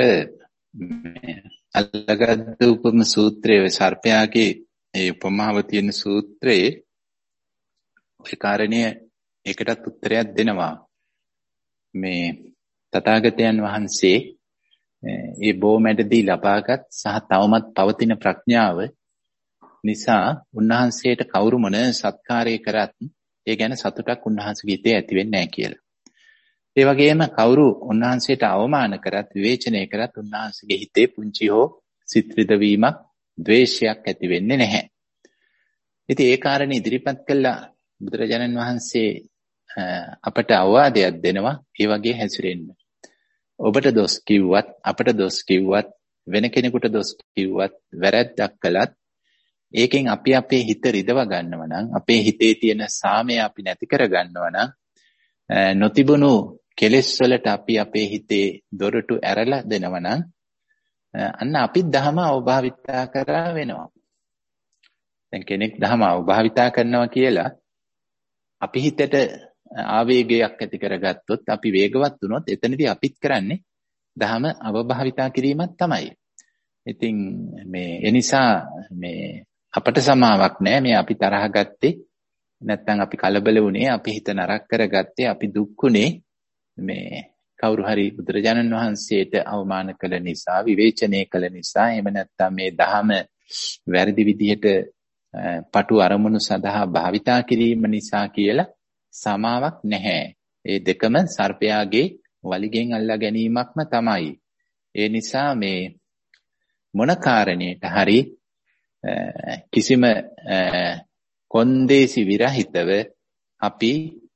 අල්ලගත් උපම සූත්‍රයේ සර්පයාගේ ඒ උපමාව තියෙන සූත්‍රයේ ඔය කාරණය ඒකටත් උත්තරයක් දෙනවා. මේ තථාගතයන් වහන්සේ ඒ බොමැඩදී ලබාගත් සහ තවමත් පවතින ප්‍රඥාව නිසා උන්වහන්සේට කවුරු මොන සත්කාරය කරත් ඒ ගැන සතුටක් උන්වහන්සේගේ හිතේ ඇති වෙන්නේ නැහැ කියලා. ඒ වගේම කවුරු උන්වහන්සේට අවමාන කරත් විවේචනය කරත් උන්වහන්සේගේ හිතේ පුංචි හෝ සිත් රිදවීමක් ද්වේෂයක් ඇති වෙන්නේ නැහැ. ඉතින් ඒ කාරණේ ඉදිරිපත් කළා බුදුරජාණන් වහන්සේ අපට අවවාදයක් දෙනවා ඒ වගේ හැසිරෙන්න. ඔබට දොස් කිව්වත් අපට දොස් කිව්වත් වෙන කෙනෙකුට දොස් කිව්වත් වැරැද්දක් කළත් ඒකෙන් අපි අපේ හිත රිදව ගන්නව නම් අපේ හිතේ තියෙන සාමය අපි නැති කර ගන්නව නම් නොතිබුණු කෙලෙස් වලට අපි අපේ හිතේ දොරටු ඇරලා දෙනව නම් අන්න අපි ධම අවභාවිතා කරා වෙනවා. දැන් කෙනෙක් ධම අවභාවිතා කරනවා කියලා අපි හිතට ආවේගයක් ඇති කරගත්තොත් අපි වේගවත් වුණොත් එතනදී අපිත් කරන්නේ ධම අවභාවිතා කිරීමක් තමයි. ඉතින් මේ එනිසා මේ අපට සමාවක් නැහැ මේ අපි තරහ ගත්තේ නැත්නම් අපි කලබල වුණේ අපි හිත නරක කරගත්තේ අපි දුක්ුනේ මේ කවුරු හරි බුදුරජාණන් වහන්සේට අවමාන කළ නිසා විවේචනය කළ නිසා එහෙම නැත්නම් මේ ධම වැරදි විදිහට පටු අරමුණු සඳහා භාවිතා කිරීම නිසා කියලා සමාවක් නැහැ. ඒ දෙකම සර්පයාගේ වලිගෙන් අල්ලා ගැනීමක්ම තමයි. ඒ නිසා මේ මොන කාරණේට හරි කිසිම කොන්දේසි විරහිතව අපි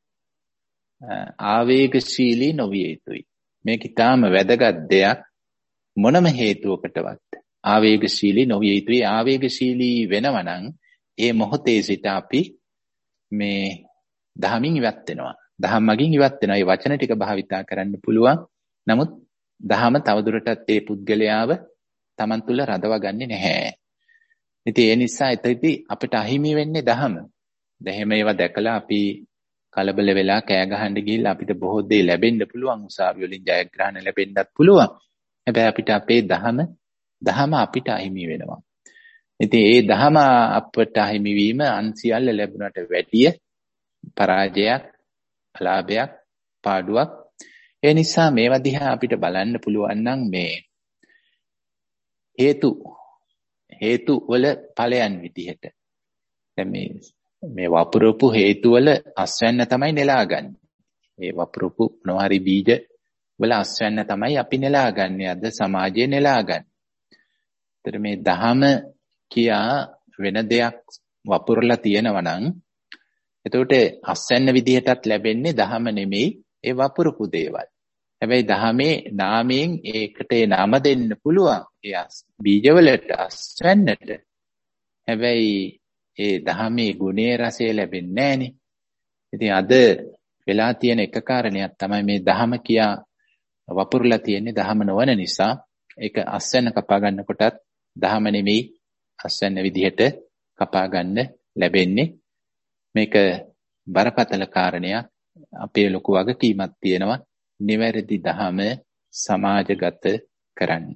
ආවේගශීලී නොවිය යුතුයි. මේක ඊටාම වැදගත් දෙයක්. මොනම හේතුවකටවත් ආවේගශීලී නොවිය යුතුයි. ආවේගශීලී වෙනවා නම් ඒ මොහොතේ සිට අපි මේ දහමින් ඉවත් වෙනවා. දහම් මගින් ඉවත් වෙනවා. මේ වචන ටික භාවිතා කරන්න පුළුවන්. නමුත් දහම තවදුරටත් ඒ පුද්ගලයාව Taman තුල රඳවගන්නේ නැහැ. ඉතින් ඒ නිසා එතෙදි අපිට අහිමි වෙන්නේ දහම. දැන් මේවා දැකලා අපි කලබල වෙලා කෑ ගහන්න ගිහිල්ලා අපිට බොහෝ දේ ලැබෙන්න පුළුවන්. උසාවි වලින් ජයග්‍රහණ ලැබෙන්නත් පුළුවන්. හැබැයි අපිට අපේ දහම අපිට අහිමි වෙනවා. ඉතින් ඒ දහම අපට අහිමි වීම අන් සියල්ල ලැබුණට වැඩිය පරාජයක්, අලාභයක්, පාඩුවක්. ඒ නිසා මේවා දිහා අපිට බලන්න පුළුවන් නම් මේ හේතු වල ඵලයන් විදිහට. දැන් මේ වපුරපු හේතු වල අස්වැන්න තමයි නෙලාගන්නේ. මේ වපුරපු මොනවාරි බීජ වල අස්වැන්න තමයි අපි නෙලාගන්නේ. අද සමාජයේ නෙලාගන්නේ. ඒතර මේ දහම කියා වෙන දෙයක් වපුරලා තියෙනවා නම් එතකොට අස්වැන්න විදිහටත් ලැබෙන්නේ දහම නෙමෙයි ඒ වපුරපු දේවල්. හැබැයි දහමේ නාමයෙන් ඒකට ඒ නම දෙන්න පුළුවන්. ඒ බීජවලට අස්වැන්නට. හැබැයි ඒ දහමේ ගුණේ රසය ලැබෙන්නේ නැහනේ. ඉතින් අද වෙලා තියෙන එක කාරණයක් තමයි මේ දහම කියා වපුරලා තියෙන්නේ දහම නොවන නිසා ඒක අස්වැන්න කපා ගන්නකොටත් දහම නෙමෙයි අස්වැන්න විදිහට කපා ගන්න ලැබෙන්නේ. මේක බරපතල කාරණයක්. අපේ ලොකු වගකීමක් තියෙනවා නිවැරදි දහම සමාජගත කරන්න.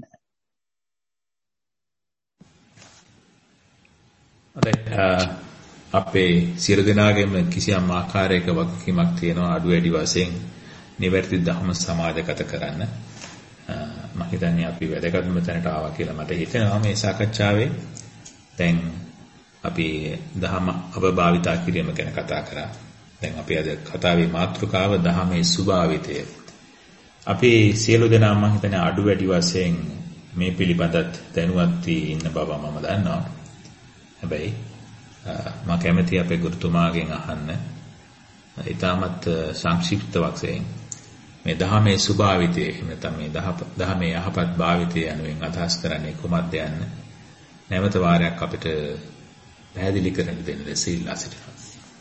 අපේ සියලු දෙනාගේම කිසියම් ආකාරයක වගකීමක් තියෙනවා අඩු වැඩි වශයෙන් නිවැරදි දහම සමාජගත කරන්න. මම හිතන්නේ අපි වැදගත්ම තැනට ආවා කියලා මට හිතෙනවා මේ සාකච්ඡාවේ. දැන් අපි දහම අවභාවිතා කිරීම ගැන කතා කරා. දැන් අපි අද කතාවේ මාතෘකාව දහමේ ස්වභාවිතය. අපි සියලු දෙනා මම හිතන්නේ අඩු වැඩි වශයෙන් මේ පිළිබඳත් දැනුවත් ඉන්න බව මම දන්නවා. හැබැයි මම කැමති අපේ ගුරුතුමාගෙන් අහන්න ඊටමත් සංක්ෂිප්ත වශයෙන් මේ දහමේ ස්වභාවිතය එහෙම නැත්නම් මේ දහමේ යහපත් භාවිතය යනුවෙන් අදහස් කරන්නේ කොහොමද යන්න නැවත වාරයක් අපිට පැහැදිලි කරන්න දෙන්න ඉල්ලා සිටිනවා.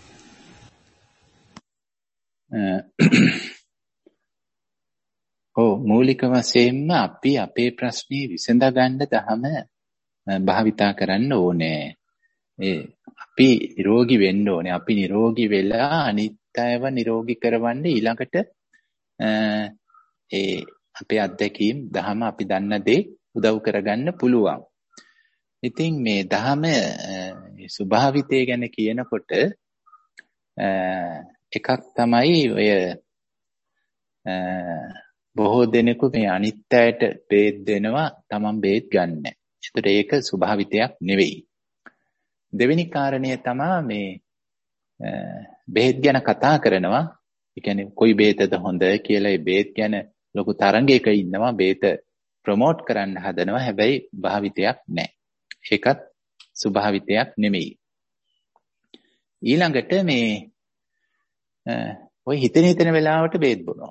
මූලික වශයෙන්ම අපි අපේ ප්‍රශ්නේ විසඳ ගන්න දහම භාවිතා කරන්න ඕනේ. අපි නිරෝගී වෙන්න ඕනේ. අපි නිරෝගී වෙලා අනිත් අයව නිරෝගී කරවන්න ඊළඟට අපේ අත්දැකීම් දහම අපි දන්න දේ උදව් කරගන්න පුළුවන්. ඉතින් මේ දහම ස්වභාවිතය ගැන කියනකොට එකක් තමයි ඔය බොහෝ දෙනෙකු මේ අනිත් අයට බේත් දෙනවා තමන් බේත් ගන්න. ඒතර ඒක ස්වභාවිතයක් නෙවෙයි. දෙවෙනි කාරණය තමයි මේ බේත් ගැන කතා කරනවා. ඒ කියන්නේ කොයි බේතද හොඳ කියලා ඒ බේත් ගැන ලොකු තරංගයක ඉන්නවා. බේත ප්‍රොමෝට් කරන්න හදනවා. හැබැයි භාවිතයක් නැහැ. ඒකත් ස්වභාවිතයක් නෙමෙයි. ඊළඟට මේ ඔය හිතෙන වෙලාවට බේත් බොනවා.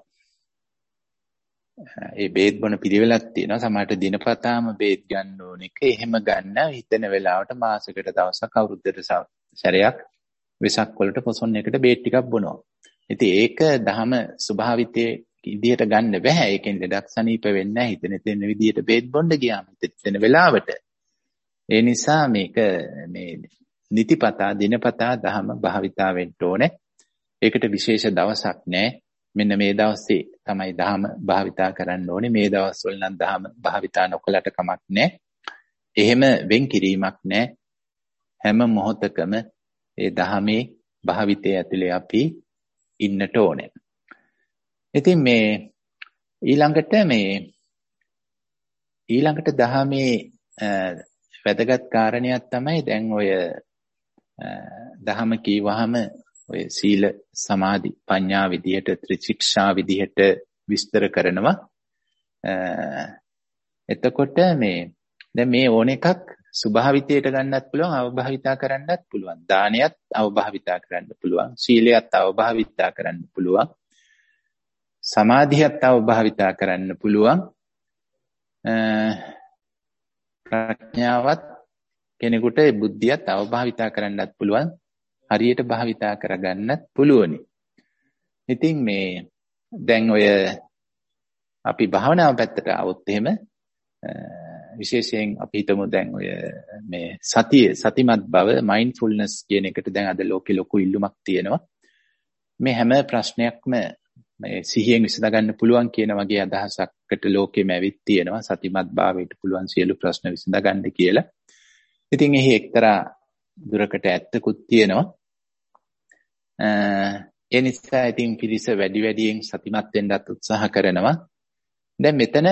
ඒ බේත් බොන පිළිවෙලක් තියෙනවා. සමහරට දිනපතාම බේත් ගන්න ඕන එක එහෙම ගන්න හිතෙන වෙලාවට මාසෙකට දවසක් අවුරුද්දට සැරයක් වෙසක් වලට පොසොන් එකට බේත් ටිකක් බොනවා. ඉතින් ඒක දහම ස්වභාවිතයේ විදියට ගන්න බෑ. ඒකෙන් ලඩක් සනීප වෙන්නේ නැහැ. හිතෙන විදියට බේත් බොන්න ගියාම හිතෙන වෙලාවට. ඒ නිසා මේක මේ නිතිපතා දිනපතා දහම භාවිතා වෙන්න ඕනේ. ඒකට විශේෂ දවසක් නැහැ. මෙන්න මේ දවසේ තමයි දහම භාවිතා කරන්න ඕනේ. මේ දවස්වල නම් දහම භාවිතා නොකලට කමක් නැහැ. එහෙම වෙන් කිරීමක් නැහැ. හැම මොහොතකම ඒ දහමේ භාවිතය ඇතුලේ අපි ඉන්නට ඕනේ. ඉතින් මේ ඊළඟට දහමේ වැදගත් කාරණයක් තමයි දැන් ඔය දහම කීවහම ඔය සීල සමාධි ප්‍රඥා විදිහට ත්‍රිශික්ෂා විදිහට විස්තර කරනවා. එතකොට දැන් මේ ඕන එකක් ස්වභාවිතයට ගන්නත් පුළුවන් අවභාවිතා කරන්නත් පුළුවන්. දානයත් අවභාවිතා කරන්න පුළුවන්. සීලයත් අවභාවිතා කරන්න පුළුවන්. සමාධියත් අවභාවිතා කරන්න පුළුවන්. ප්‍රඥාවත් කෙනෙකුට බුද්ධියත් අවභාවිතා කරන්නත් පුළුවන්. හරියට භාවිතා කරගන්නත් පුළුවනි. ඉතින් මේ දැන් ඔය අපි භාවනාව පැත්තට આવොත් එහෙම විශේෂයෙන් අපි හිතමු දැන් ඔය මේ සතිමත් බව මයින්ඩ්ෆුල්නස් කියන එකට දැන් අද ලෝකෙ ලොකු ඉල්ලුමක් තියෙනවා. මේ හැම ප්‍රශ්නයක්ම මේ සිහියෙන් විසඳ ගන්න පුළුවන් කියන වගේ අදහසකට ලෝකෙම ඇවිත් තියෙනවා. සතිමත් භාවයට පුළුවන් සියලු ප්‍රශ්න විසඳ ගන්න කියලා. ඉතින් එහි එක්තරා දුරකට ඇත්තකුත් තියෙනවා. ඒ නිසා ඉතින් පිරිස වැඩි වැඩියෙන් සතිමත් වෙන්නත් උත්සාහ කරනවා. දැන් මෙතන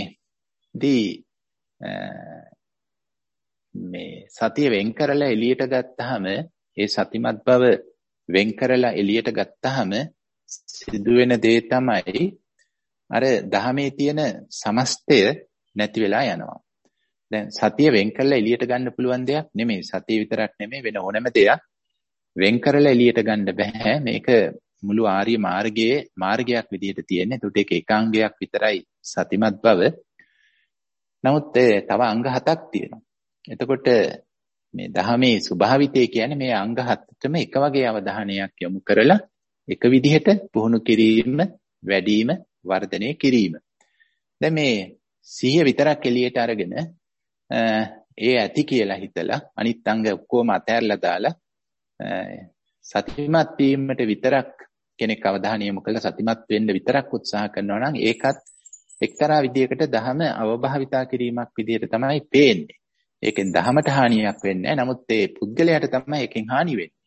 මේ සතිය වෙන් කරලා එළියට ගත්තාම ඒ සතිමත් බව වෙන් කරලා එළියට ගත්තාම සිදුවෙන දේ තමයි අර දහමේ තියෙන සමස්තය නැති වෙලා යනවා. දැන් සතිය වෙන් කරලා එළියට ගන්න පුළුවන් දෙයක් නෙමෙයි. සතිය විතරක් නෙමෙයි වෙන ඕනෑම දෙයක් වෙන් කරලා එළියට ගන්න බෑ. මේක මුළු ආර්ය මාර්ගයක් විදිහට තියෙන. ඒකට ඒක ඒකාංගයක් විතරයි සතිමත් බව. නමුත් තව අංග 7ක් තියෙනවා. එතකොට මේ දහමේ ස්වභාවිතය කියන්නේ මේ අංග 7ටම එක වගේ අවධානයක් යොමු කරලා එක විදිහට පුහුණු කිරීම, වැඩිම, වර්ධනය කිරීම. දැන් මේ සිහිය විතරක් එළියට අරගෙන ඒ ඇති කියලා හිතලා අනිත් අංග ඔක්කොම අතහැරලා දාලා සතිමත් වීමට විතරක් කෙනෙක් අවධානය යොමු කරලා සතිමත් වෙන්න විතරක් උත්සාහ කරනවා නම් ඒකත් එක්තරා විදියකට දහම අවභාවිතා කිරීමක් විදියට තමයි පේන්නේ. ඒකෙන් දහමට හානියක් වෙන්නේ නැහැ. නමුත් ඒ පුද්ගලයාට තමයි ඒකෙන් හානි වෙන්නේ.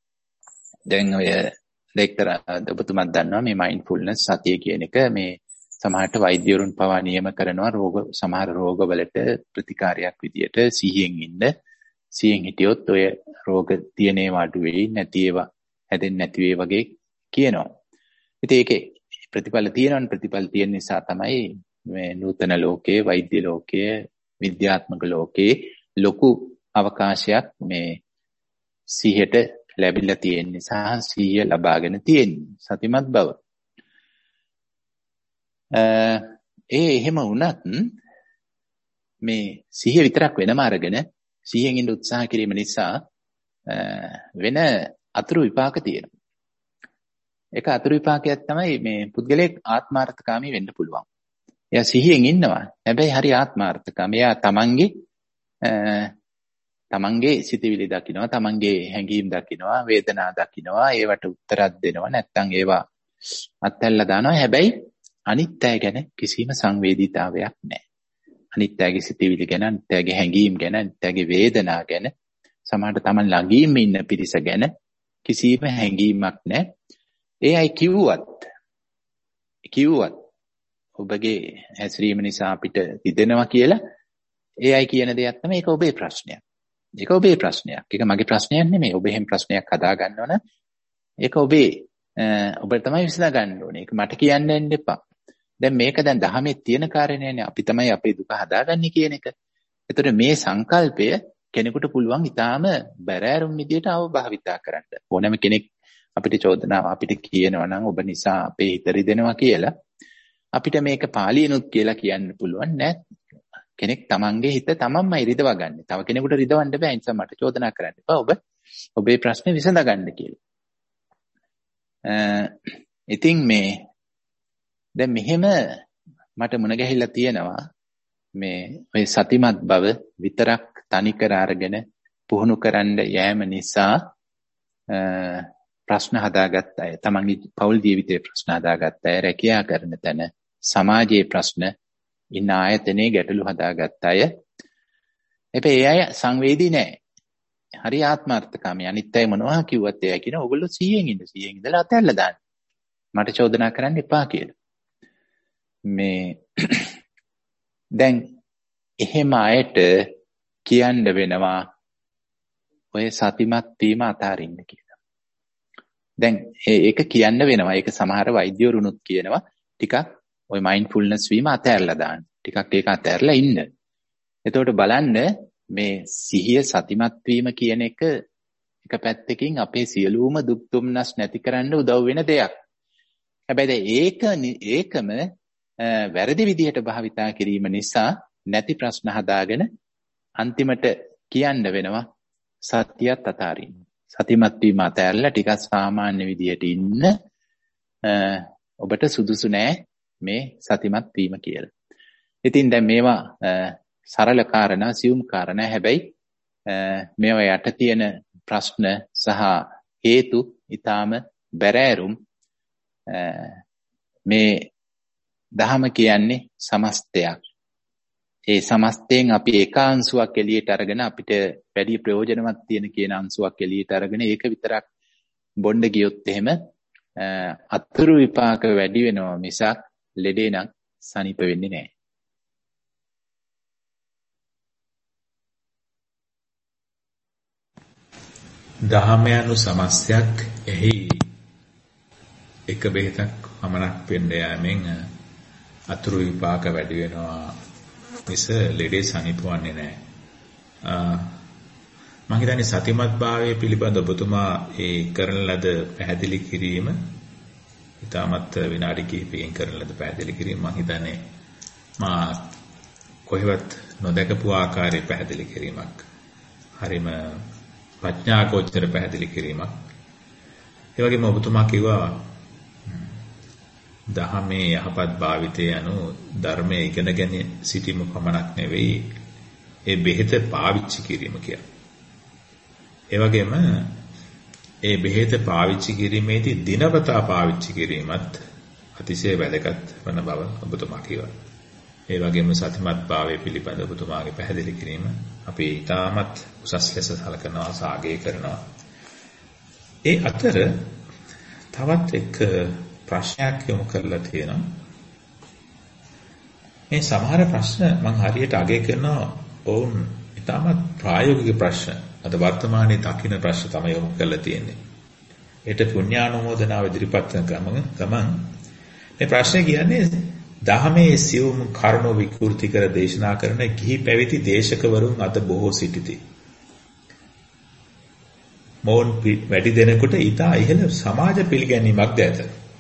දැන් ඔය එක්තරා ඔබතුමත් දන්නවා මේ මයින්ඩ්ෆුල්නස් සතිය කියන එක මේ සමහරට වෛද්‍යවරුන් පවා නියම කරනවා සමහර රෝගවලට ප්‍රතිකාරයක් විදියට සිහියෙන් ඉන්න. සිහියෙන් හිටියොත් ඔය රෝග තියෙන ඒවා අඩු වෙයි, නැති ඒවා හැදෙන්නේ නැති වෙයි වගේ කියනවා. ඉතින් ඒකේ ප්‍රතිඵල තියෙනවනේ. ප්‍රතිඵල තියෙන නිසා තමයි මේ නූතන ලෝකයේ, වෛද්‍ය ලෝකයේ, විද්‍යාත්මක ලෝකයේ ලොකු අවකාශයක් මේ සිහියට ලැබිලා තියෙන නිසා සිහිය ලබාගෙන තියෙන්නේ සතිමත් බව. එහෙම වුණත් මේ සිහිය විතරක් වෙනම අරගෙන සිහියෙන් ඉන්න උත්සාහ කිරීම නිසා වෙන අතුරු විපාක තියෙනවා. ඒක අතුරු විපාකයක් තමයි මේ පුද්ගලයෙක් ආත්මාර්ථකාමී වෙන්න පුළුවන්. එයා සිහියෙන් ඉන්නවා. හැබැයි හරි ආත්මාර්ථකාමී. එයා තමන්ගේ සිතවිලි දකිනවා, තමන්ගේ හැඟීම් දකිනවා, වේදනා දකිනවා, ඒවට උත්තරයක් දෙනවා. නැත්නම් ඒවා අත්හැරලා දානවා. හැබැයි අනිත් අය ගැන කිසිම සංවේදීතාවයක් නැහැ. අනිත් අයගේ සිතවිලි ගැන, අනිත් අයගේ හැඟීම් ගැන, අනිත් අයගේ වේදනා ගැන, සමහරට තමන් ළඟින්ම ඉන්න පිරිස ගැන කිසිම හැඟීමක් නැහැ. ඒ අය කිව්වත් ඔබගේ හැසිරීම නිසා අපිට දිදෙනවා කියලා ඒ අය කියන දෙයක් තමයි. ඒක ඔබේ ප්‍රශ්නයක්. ඒක ඔබේ ප්‍රශ්නයක්. ඒක මගේ ප්‍රශ්නයක් නෙමෙයි. ඔබ එහෙම ප්‍රශ්නයක් හදා ගන්නව නම් ඒක ඔබට තමයි විසඳ ගන්න ඕනේ. ඒක මට කියන්න දෙන්න එපා. දැන් මේක දැන් දහමේ තියෙන කාරණේනේ. අපි තමයි අපේ දුක හදාගන්නේ කියන එක. ඒතර මේ සංකල්පය කෙනෙකුට පුළුවන් ඊටාම බැරෑරුම් විදියට අවභාවිතා කරන්න. ඕනෑම කෙනෙක් අපිට චෝදනාව අපිට කියනවා නම් ඔබ නිසා අපේ හිත රිදෙනවා කියලා අපිට මේක පාලියනුත් කියලා කියන්න පුළුවන් නෑ. කෙනෙක් තමන්ගේ හිත තමන්මයි රිදවා ගන්න. තව කෙනෙකුට රිදවන්න බෑ. ඒ නිසා මට චෝදනා කරන්න එපා. ඔබේ ප්‍රශ්නේ විසඳ ගන්න කියලා. ඉතින් මේ දැන් මෙහෙම මට මුණ ගැහිලා තියෙනවා මේ ඔය සතිමත් බව විතරක් තනිකර අරගෙන පුහුණු කරන්න යෑම නිසා ප්‍රශ්න හදාගත්ත අය, තමන්ගේ පෞල් ජීවිතයේ ප්‍රශ්න හදාගත්ත අය, රැකියා කරන තැන සමාජයේ ප්‍රශ්න ඉන්න ආයතනයේ ගැටලු හදාගත්ත අය. හැබැයි ඒ අය සංවේදී නැහැ. හරි ආත්මාර්ථකාමී. අනිත් අය මොනවා කිව්වත් එයා කියන ඕගොල්ලෝ 100න් ඉන්න. 100න් ඉඳලා අතහැරලා දාන්න. මට චෝදනා කරන්න එපා කියලා. මේ දැන් එහෙම අයට කියන්න වෙනවා ඔය සතිමත් වීම අතාරින්න කියලා. දැන් ඒක කියන්න වෙනවා. ඒක සමහර වෛද්‍යවරුනුත් කියනවා ටිකක් ඔය මයින්ඩ්ෆුල්නස් වීම අතහැරලා දාන්න. ටිකක් ඒක අතහැරලා ඉන්න. එතකොට බලන්න මේ සිහිය සතිමත් වීම කියන එක පැත්තකින් අපේ සියලුම දුක් දුම්නස් නැති කරන්න උදව් වෙන දෙයක්. හැබැයි ඒකම වැරදි විදිහට භාවිතා කිරීම නිසා නැති ප්‍රශ්න හදාගෙන අන්තිමට කියන්න වෙනවා සතියත් අතාරින්න. සතිමත් වීම අතහැරලා ටිකක් සාමාන්‍ය විදිහට ඉන්න ඔබට සුදුසු නෑ මේ සතිමත් වීම කියලා. ඉතින් දැන් මේවා සරල කාරණා, සියුම් කාරණා. හැබැයි මේවා යට තියෙන ප්‍රශ්න සහ හේතු ඊටාම බැරෑරුම්. මේ දහම කියන්නේ සමස්තයක්. ඒ සමස්තයෙන් අපි එක අංශුවක් එළියට අරගෙන අපිට වැඩි ප්‍රයෝජනවත් තියෙන කියන අංශුවක් එළියට අරගෙන ඒක විතරක් බොණ්ඩ ගියොත් එහෙම අතුරු විපාක වැඩි වෙනවා මිසක් ලෙඩේ නම් සනීප වෙන්නේ නැහැ. දහම යනු සමස්තයක්. එහි එක බෙහෙතක් පමණක් වෙන්න යෑමෙන් අතුරු විපාක වැඩි වෙනවා මිස ලෙඩේ සනීපවන්නේ නැහැ. මම හිතන්නේ සතිමත් භාවයේ පිළිබඳ ඔබතුමා ඒ කරන ලද පැහැදිලි කිරීම ඉතාමත් විනාඩි කිහිපයකින් කරන ලද පැහැදිලි කිරීම මම හිතන්නේ මා කොහෙවත් නොදකපු ආකාරයේ පැහැදිලි කිරීමක්. හරිම ප්‍රඥා ගෝචර පැහැදිලි කිරීමක්. ඒ වගේම ඔබතුමා කිව්වා දහමේ යහපත් භාවිතය යනු ධර්මයේ ඉගෙනගෙන සිටීම පමණක් නෙවෙයි ඒ බෙහෙත පාවිච්චි කිරීම කියලා. ඒ වගේම ඒ බෙහෙත පාවිච්චි කිරීමේදී දිනපතා පාවිච්චි කිරීමත් අතිශය වැදගත් වන බව ඔබතුමා කිව්වා. ඒ වගේම සතිමත් භාවයේ පිළිබඳ ඔබතුමාගේ පැහැදිලි කිරීම අපි ඊටමත් උසස් ලෙස සලකනවා, සාගය කරනවා. ඒ අතර තවත් එක් ප්‍රශ්නයක් යොමු කරලා තියෙනවා. මේ සමහර ප්‍රශ්න මම හරියට අගය කරනවා ඔවුන් ඉතාමත් ප්‍රායෝගික ප්‍රශ්න. අද වර්තමානයේ දකින්න ප්‍රශ්න තමයි යොමු කරලා තියෙන්නේ. ඒට පුණ්‍යානුමෝදනාව ඉදිරිපත් කරන ගමන් මේ ප්‍රශ්නේ කියන්නේ දහමේ සියුම් කරුණු විකෘති කර දේශනා කරන ගිහි පැවිදි දේශකවරුන් අද බොහෝ සිටිති. මොවුන් වැඩි දෙනෙකුට ඊටා ඉහළ සමාජ පිළිගැනීමක්ද ඇත.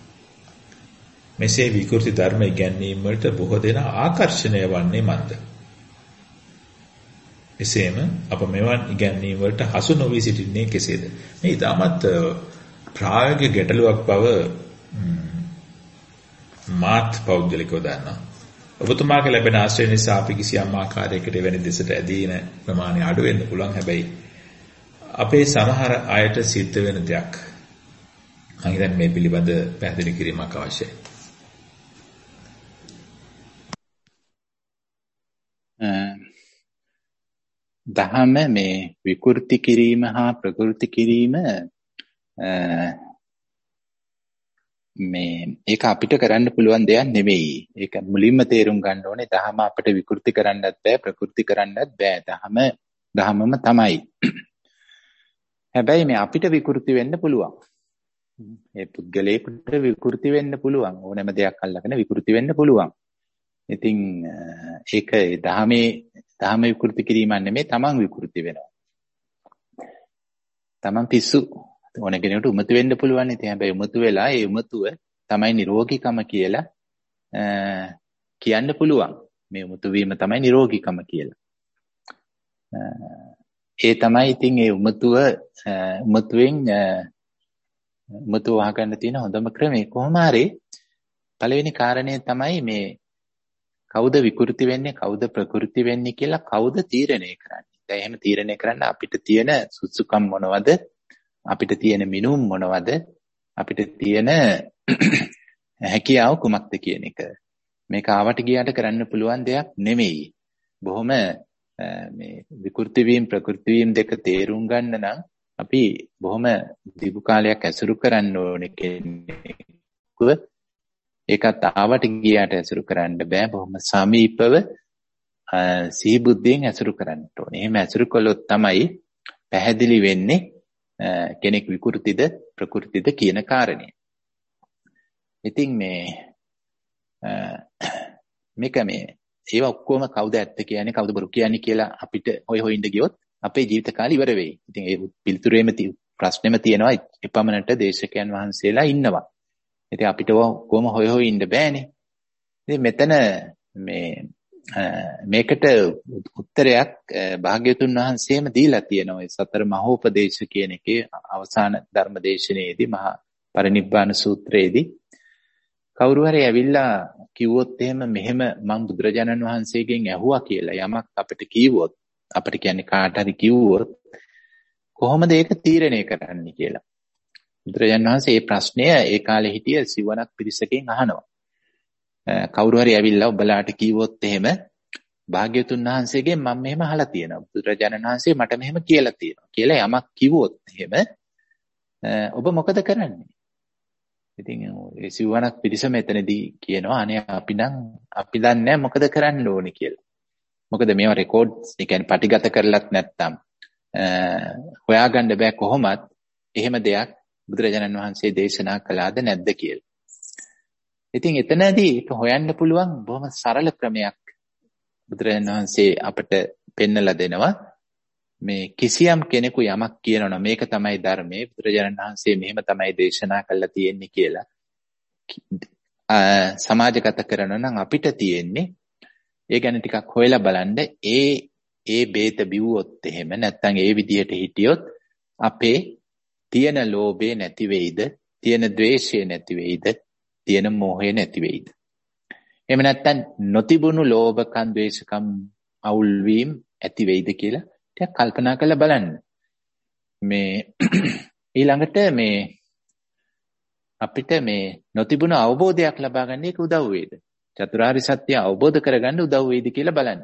මෙසේ විකෘති ධර්ම ඉගැන්වීම වලට බොහෝ දෙනා ආකර්ෂණය වන්නේ මන්ද. එසේම අප මෙවන් ඉගැන්වීම වලට හසු නොවී සිටින්නේ කෙසේද? මේ ඊටමත් ප්‍රායෝගික ගැටලුවක් බව මාත් පෞද්ගලිකව දන්නවා. ඔබතුමාගේ ලැබෙන ආශ්‍රය නිසා අපි කිසියම් ආකාරයකට වෙන දෙසට ඇදීන ප්‍රමාණය අඩු වෙන්න පුළුවන්. හැබැයි අපේ සමහර අයට සිද්ධ වෙන දෙයක්. මම හිතන්නේ මේ පිළිබඳ පැහැදිලි කිරීමක් අවශ්‍යයි. දහම මේ විකෘති කිරීම හා ප්‍රකෘති කිරීම මේ ඒක අපිට කරන්න පුළුවන් දෙයක් නෙවෙයි. ඒක මුලින්ම තේරුම් ගන්න ඕනේ. දහම අපිට විකෘති කරන්නත් බෑ, ප්‍රකෘති කරන්නත් බෑ. දහමම තමයි. හැබැයි මේ අපිට විකෘති වෙන්න පුළුවන්. ඒ පුද්ගලයෙකුට විකෘති වෙන්න පුළුවන්. ඕනෑම දෙයක් අල්ලගෙන විකෘති වෙන්න පුළුවන්. ඉතින් ඒක දහම විකෘති කිරීමක් නෙමෙයි, තමන් විකෘති වෙනවා. තමන් පිස්සු. ඕන කෙනෙකුට උමතු වෙන්න පුළුවන්. ඉතින් හැබැයි උමතු වෙලා ඒ උමතුව තමයි නිරෝගීකම කියලා කියන්න පුළුවන්. මේ උමතු වීම තමයි නිරෝගීකම කියලා. ඒ තමයි ඉතින් ඒ උමතුවෙන් උමතුව වහගන්න තියෙන හොඳම ක්‍රමය. කොහොම හරි පළවෙනි කාරණේ තමයි මේ කවුද විකෘති වෙන්නේ, කවුද ප්‍රකෘති වෙන්නේ කියලා කවුද තීරණය කරන්නේ. දැන් එහෙම තීරණය කරන්න අපිට තියෙන සුසුකම් මොනවද? අපිට තියෙන මිනුම් මොනවද? අපිට තියෙන හැකියාව කුමක්ද කියන එක. මේක ආවට ගියාට කරන්න පුළුවන් දෙයක් නෙමෙයි. බොහොම මේ විකෘති වීම ප්‍රකෘති වීම දෙක තේරුම් ගන්න නම් අපි බොහොම දීර්ඝ කාලයක් ඇසුරු කරන්න ඕනේ කෙනෙකුව. ඒකත් ආවට ගියාට ඇසුරු කරන්න බෑ. බොහොම සමීපව සිහි බුද්ධියෙන් ඇසුරු කරන්න ඕනේ. එහෙම ඇසුරු කළොත් තමයි පැහැදිලි වෙන්නේ කෙනෙක් විකෘතිද ප්‍රකෘතිද කියන කාරණේ. ඉතින් මේක ඒවා ඔක්කොම කවුද ඇත්ත කියන්නේ කවුද බොරු කියන්නේ කියලා අපිට හොය ඉඳ ගියොත් අපේ ජීවිත කාලය ඉවර වෙයි. ඉතින් ඒ පිළිතුරේම ප්‍රශ්නෙම තියෙනවා එපමණට දේශකයන් වහන්සේලා ඉන්නවා. ඉතින් අපිට කොහොම හොය ඉන්න බෑනේ. ඉතින් මෙතන මේකට උත්තරයක් භාග්‍යවතුන් වහන්සේම දීලා තියෙනවා. ඒ සතර මහෝපදේශ කියන එකේ අවසාන ධර්ම දේශනාවේදී මහා පරිනිබ්බාන සූත්‍රයේදී කවුරු හරි ඇවිල්ලා කිව්වොත් එහෙම මෙහෙම මං බුදුරජාණන් වහන්සේගෙන් ඇහුවා කියලා යමක් අපිට කිව්වොත් අපිට කියන්නේ කාට හරි කිව්වොත් කොහොමද ඒක තීරණය කරන්නේ කියලා. බුදුරජාණන් වහන්සේ මේ ප්‍රශ්නය ඒ කාලේ හිටිය සිවණක් පිරිසකින් අහනවා. කවුරු හරි ඇවිල්ලා ඔබලාට කිව්වොත් එහෙම භාග්‍යවතුන් වහන්සේගෙන් මම මෙහෙම අහලා තියෙනවා. බුදුරජාණන් වහන්සේ මට මෙහෙම කියලා තියෙනවා කියලා යමක් කිව්වොත් එහෙම ඔබ මොකද කරන්නේ? ඉතින් ඒ සිවණක් පිරිස මෙතනදී කියනවා අනේ අපි දන්නේ මොකද කරන්න ඕනේ කියලා. මොකද මේවා රෙකෝඩ්ස් ඒ කියන්නේ පටිගත කරලත් නැත්නම් හොයාගන්න බෑ කොහොමත් එහෙම දෙයක් බුදුරජාණන් වහන්සේ දේශනා කළාද නැද්ද කියලා. ඉතින් එතනදී ඒක හොයන්න පුළුවන් බොහොම සරල ක්‍රමයක් බුදුරජාණන් වහන්සේ අපට පෙන්නලා දෙනවා. මේ කිසියම් කෙනෙකු යමක් කියනවා මේක තමයි ධර්මයේ බුදුරජාණන් වහන්සේ මෙහෙම තමයි දේශනා කළා තියෙන්නේ කියලා සමාජගත කරනවා නම් අපිට තියෙන්නේ ඒ ගැන ටිකක් හොයලා බලන්න. ඒ බේත බිව්වොත් එහෙම නැත්නම් ඒ විදිහට හිටියොත් අපේ තියෙන ලෝභය නැති වෙයිද? තියෙන ද්වේෂය නැති වෙයිද? තියෙන මෝහය නැති වෙයිද? එහෙම නැත්නම් නොතිබුණු ලෝභකම් ද්වේෂකම් අවුල් වීම ඇති වෙයිද කියලා ටිකක් කල්පනා කරලා බලන්න. ඊළඟට අපිට නොතිබුණු අවබෝධයක් ලබා ගන්න එක උදව් වේද? චතුරාර්ය සත්‍ය අවබෝධ කරගන්න උදව් වේද කියලා බලන්න.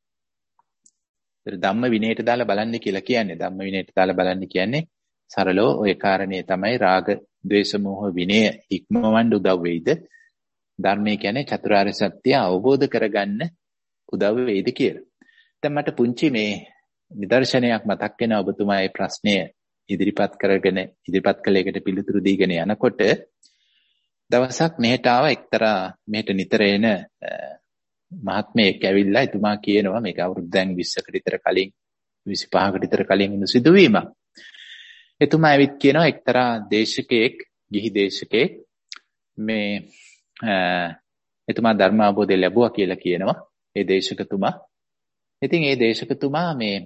ධම්ම විනයට දාලා බලන්න කියලා කියන්නේ. ධම්ම විනයට දාලා බලන්න කියන්නේ සරලව ওই කාරණේ තමයි රාග ද්වේෂ මෝහ විනය ඉක්මවන්න උදව් වෙයිද? ධර්මය කියන්නේ චතුරාර්ය සත්‍ය අවබෝධ කරගන්න උදව් වේද කියලා. දැන් මට පුංචි මේ නිදර්ශනයක් මතක් වෙනවා ඔබතුමා මේ ප්‍රශ්නය ඉදිරිපත් කළ එකට පිළිතුරු දීගෙන යනකොට දවසක් මෙහෙට ආව එක්තරා මෙහෙට නිතර එන මහත්මයෙක් ඇවිල්ලා එතුමා කියනවා මේක අවුරුද්දෙන් 20කට විතර කලින් 25කට විතර කලින් ඉන්න සිදුවීමක්. එතුමා ඇවිත් කියනවා එක්තරා දේශකයෙක් ගිහි දේශකයෙක් මේ එතුමා ධර්ම අවබෝධය ලැබුවා කියලා කියනවා ඒ දේශකතුමා. ඉතින් ඒ දේශකතුමා මේ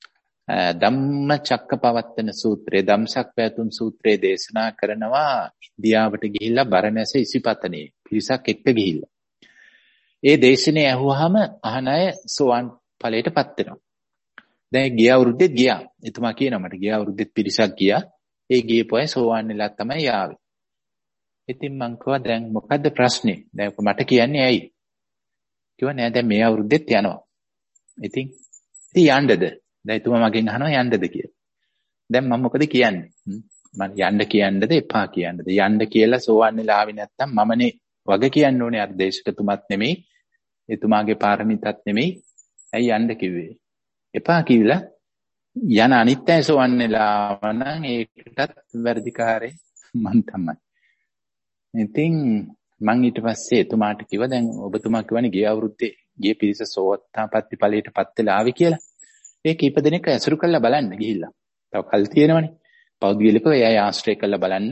ධම්මචක්කපවත්තන සූත්‍රය ධම්සක්පවතුම් සූත්‍රය දේශනා කරනවා ඉන්දියාවට ගිහිල්ලා බරණැස ඉසිපතනේ පිරිසක් එක්ක ගිහිල්ලා. ඒ දේශනේ ඇහුවාම අහන අය සෝවන් ඵලයටපත් වෙනවා. දැන් ගිය අවුරුද්දෙත් ගියා. එතුමා කියනවා මට ගිය අවුරුද්දෙත් පිරිසක් ගියා. ඒ ගියපු අය සෝවන් වෙලා තමයි ආවේ. ඉතින් මං කිව්වා දැන් මොකද්ද ප්‍රශ්නේ? දැන් මට කියන්නේ ඇයි? කිව්වා නෑ දැන් මේ අවුරුද්දෙත් යනවා. ඉතින් යන්නද? දැන් එතුමා මගෙන් අහනවා යන්නද කියලා. දැන් මම මොකද කියන්නේ? මම යන්න කියන්නද එපා කියන්නද? යන්න කියලා සෝවන් වෙලා ආවේ නැත්තම් මමනේ වග කියන්න ඕනේ අර දේශකතුමත් නෙමෙයි. එතුමාගේ පාරමිතත් නෙමෙයි. ඇයි යන්න කිව්වේ? එපා කියලා යන අනිත් අය සෝවන් වෙලා නම් ඒකටත් වැරදිකාරේ මං තමයි. ඉතින් මං ඊට පස්සේ එතුමාට කිව්වා දැන් ඔබතුමා කියවනේ ගිය අවුරුද්දේ ගිය පිරිස සෝවත්තාපත්ති ඵලයටපත් වෙලා ආවේ කියලා. ඒ කීප දෙනෙක් ඇසුරු කරලා බලන්න ගිහිල්ලා. තව කල් තියෙනවනේ. පෞද්ගලිකව එයා ආශ්‍රය කරලා බලන්න.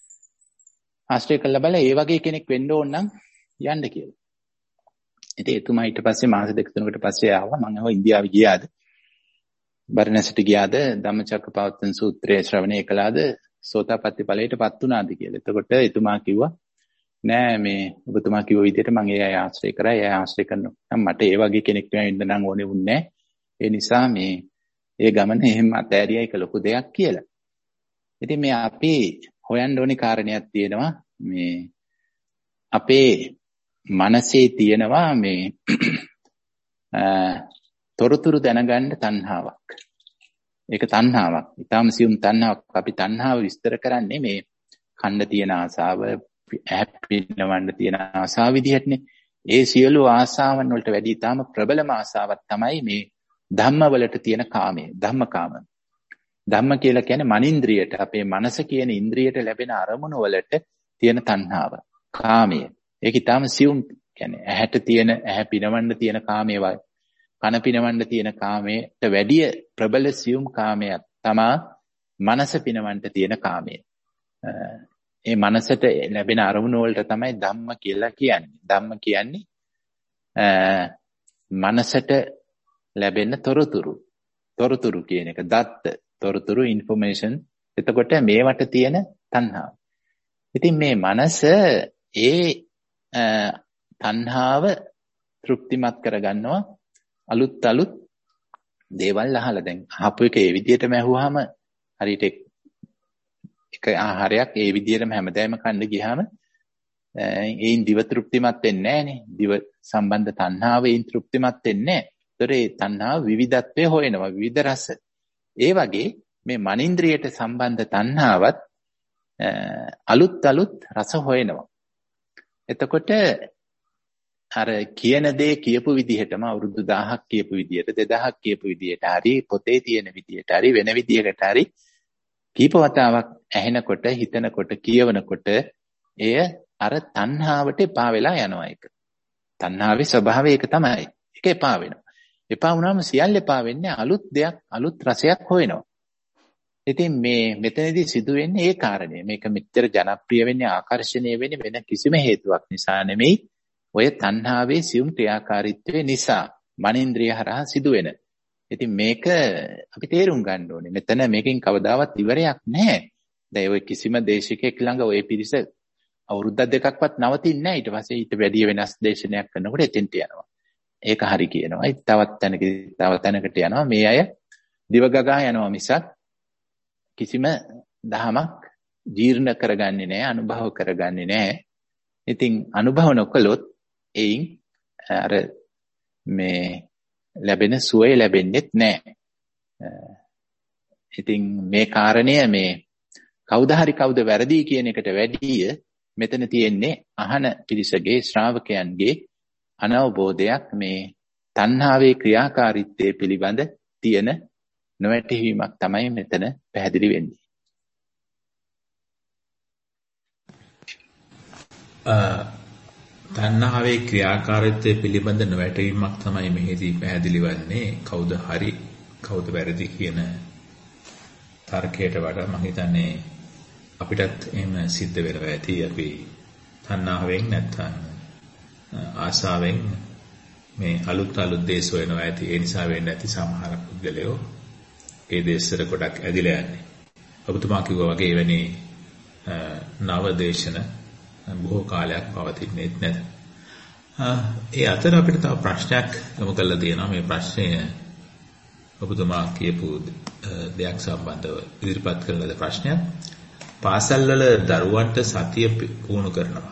ආශ්‍රය කරලා බලලා ඒ වගේ කෙනෙක් වෙන්න ඕන නම් යන්න කියලා. ඉතින් එතුමා ඊට පස්සේ මාස දෙක තුනකට පස්සේ ආවා. මම ආවා ඉන්දියාවේ ගියාද? බරණැසට ගියාද? ධම්මචක්කපවත්තන සූත්‍රය ශ්‍රවණය කළාද? සෝතාපට්ටි ඵලයටපත් වුණාද කියලා. එතකොට එතුමා කිව්වා නෑ මේ ඔබතුමා කිව්ව විදිහට මම ඒ අය ආශ්‍රය කරා. ඒ අය ආශ්‍රය කරනවා. මට ඒ වගේ කෙනෙක් වෙන්න නම් ඕනේ වුණේ නෑ. ඒ නිසා මේ ඒ ගමන එහෙම අතෑරියා එක ලොකු දෙයක් කියලා. ඉතින් මේ අපි හොයන්න ඕනේ කාරණයක් තියෙනවා. මේ අපේ මනසේ තියෙනවා මේ තොරතුරු දැනගන්න තණ්හාවක්. ඒක තණ්හාවක්. ඊටාම සියුම් තණ්හාවක්. අපි තණ්හාව විස්තර කරන්නේ මේ කන්න තියෙන ආසාව, හැප්පිනවන්න තියෙන ආසාව විදිහටනේ. ඒ සියලු ආසාවන් වලට වැඩි ඊටාම ප්‍රබලම ආසාවක් තමයි මේ ධම්මවලට තියෙන කාමය. ධම්මකාම. ධම්ම කියලා කියන්නේ මනින්ද්‍රියට, අපේ මනස කියන ඉන්ද්‍රියට ලැබෙන අරමුණු වලට තියෙන තණ්හාව. කාමය. ඒක ඊටාම සියුම් කියන්නේ ඇහැට තියෙන ඇහැ පිනවන්න තියෙන කාමයේ වගේ. කන පිනවන්න තියෙන කාමයට වැඩිය ප්‍රබල සියුම් කාමයක් තමා මනස පිනවන්න තියෙන කාමය. ඒ මනසට ලැබෙන අරමුණු වලට තමයි ධම්ම කියලා කියන්නේ. ධම්ම කියන්නේ මනසට ලැබෙන තොරතුරු. තොරතුරු කියන එක දත්ත. තොරතුරු ඉන්ෆර්මේෂන්. එතකොට මේවට තියෙන තණ්හාව. ඉතින් මේ මනස ඒ තණ්හාව තෘප්තිමත් කරගන්නවා අලුත් දේවල් අහලා. දැන් අහපු එක ඒ විදිහටම ඇහුවාම හරියට එක ආහාරයක් ඒ විදිහටම හැමදාම කන්න ගියාම ඒයින් දිව තෘප්තිමත් වෙන්නේ නැහනේ. දිව සම්බන්ධ තණ්හාව ඒයින් තෘප්තිමත් වෙන්නේ නැහැ. ඒතර ඒ තණ්හාව විවිධත්වය හොයනවා, විවිධ රස. ඒ වගේ මේ මනින්ද්‍රියට සම්බන්ධ තණ්හාවත් අලුත් රස හොයනවා. එතකොට අර කියන දේ කියපු විදිහටම අවුරුදු 1000ක් කියපු විදිහට 2000ක් කියපු විදිහට හරි පොතේ තියෙන විදිහට හරි වෙන විදිහකට හරි කීප වතාවක් ඇහෙනකොට හිතනකොට කියවනකොට එය අර තණ්හාවට එපා වෙලා යනවා. ඒක තණ්හාවේ ස්වභාවය ඒක තමයි. ඒක එපා වෙනවා. එපා වුණාම සියල්ල එපා වෙන්නේ අලුත් දෙයක්, අලුත් රසයක් හොයනවා. ඉතින් මේ මෙතනදී සිදුවෙන්නේ ඒ කාරණේ. මේක මෙච්චර ජනප්‍රිය වෙන්නේ, ආකර්ෂණීය වෙන්නේ වෙන කිසිම හේතුවක් නිසා නෙමෙයි. ඔය තණ්හාවේ සියුම් ක්‍රියාකාරීත්වය නිසා මනින්ද්‍රිය හරහා සිදුවෙන. ඉතින් මේක අපි තේරුම් ගන්න ඕනේ. මෙතන මේකෙන් කවදාවත් ඉවරයක් නැහැ. දැන් ඔය කිසිම දේශිකෙක් ළඟ ඔය පිරිස අවුරුද්දක් දෙකක්වත් නවතින්නේ නැහැ. ඊට පස්සේ ඊට වැඩි වෙනස් දේශනයක් කරනකොට එතෙන්ට යනවා. ඒක හරි කියනවා. තවත් තැනකට යනවා. මේ අය දිවගගා යනවා මිසක් කිසිම දහමක් ජීර්ණ කරගන්නේ නැහැ, අනුභව කරගන්නේ නැහැ. ඉතින් අනුභව නොකළොත් එයින් අර මේ ලැබෙන සුවය ලැබෙන්නේ නැහැ. ඉතින් මේ කාරණය මේ කවුද වැරදි කියන එකට වැඩිය මෙතන තියෙන්නේ අහන පිරිසගේ ශ්‍රාවකයන්ගේ අනවබෝධයක් මේ තණ්හාවේ ක්‍රියාකාරීත්වය පිළිබඳ තියෙන නොවැටහීමක් තමයි මෙතන පැහැදිලි වෙන්නේ. තණ්හාවේ ක්‍රියාකාරීත්වය පිළිබඳ නොවැටහීමක් තමයි මෙහිදී පැහැදිලි වන්නේ. කවුද හරි කවුද වැරදි කියන තර්කයට වඩා මම හිතන්නේ අපිටත් එහෙම සිද්ධ වෙනවා ඇති. අපි තණ්හාවෙන් නැත්නම් ආසාවෙන් මේ අලුත් දේ සොයනවා ඇති. ඒ නිසා වෙන්නේ නැති සමහර පුද්ගලයෝ ඒ දේශර ගොඩක් ඇදිලා යන්නේ. ඔබතුමා කිව්වා වගේ එවැනි නව දේශන බොහෝ කාලයක් පවතින්නේ නැත. ඒ අතර අපිට තව ප්‍රශ්නයක් යොමු කරලා තියෙනවා. මේ ප්‍රශ්නය ඔබතුමා කියපු දෙයක් සම්බන්ධව ඉදිරිපත් කරන ලද ප්‍රශ්නයක්. පාසල් වල දරුවන්ට සතිය පුහුණු කරනවා.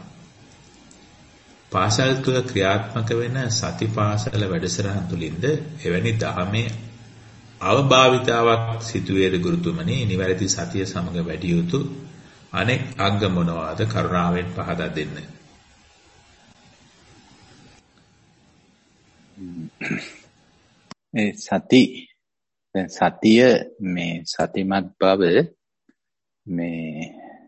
පාසල් තුල ක්‍රියාත්මක වෙන සති පාසල වැඩසටහන් තුලින්ද එවැනි ධර්මයේ අවභාවිතාවක් සිදුවේද ගුරුතුමනි? නිවැරදි සතිය සමග වැඩි යුතු අනෙක් අංග මොනවාද? කරුණාවෙන් පහදා දෙන්න. මේ සතිය මේ සතිමත් බව මේ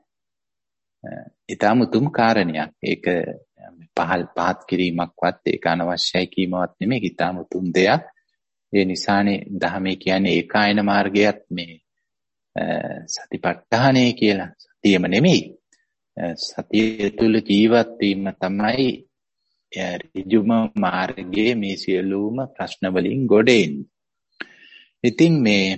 ඊටම උතුම් කාරණයක්. ඒක පහත් කිරීමක්වත් ඒක අනවශ්‍යයි කීමවත් නෙමෙයි. ඊටම උතුම් දෙයක්. ඒ නිසානේ ධර්මයේ කියන්නේ ඒකායන මාර්ගයත් මේ සතිපට්ඨානය කියලා. සතියම නෙමෙයි. සතිය තුළ ජීවත් වීම තමයි ඍජුම මාර්ගයේ මේ සියලුම ප්‍රශ්න වලින් ගොඩ එන්නේ. ඉතින්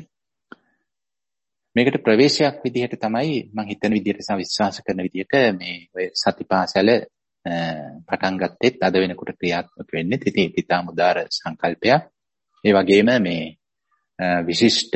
මේකට ප්‍රවේශයක් විදිහට තමයි මම හිතන විදිහට විශ්වාස කරන විදිහට මේ ඔය සතිපාසල පටන් ගත්තෙත් අද වෙනකොට ක්‍රියාත්මක වෙන්නේ. ඉතින් ඊටාම උදාර සංකල්පයක්. ඒ වගේම මේ විශිෂ්ට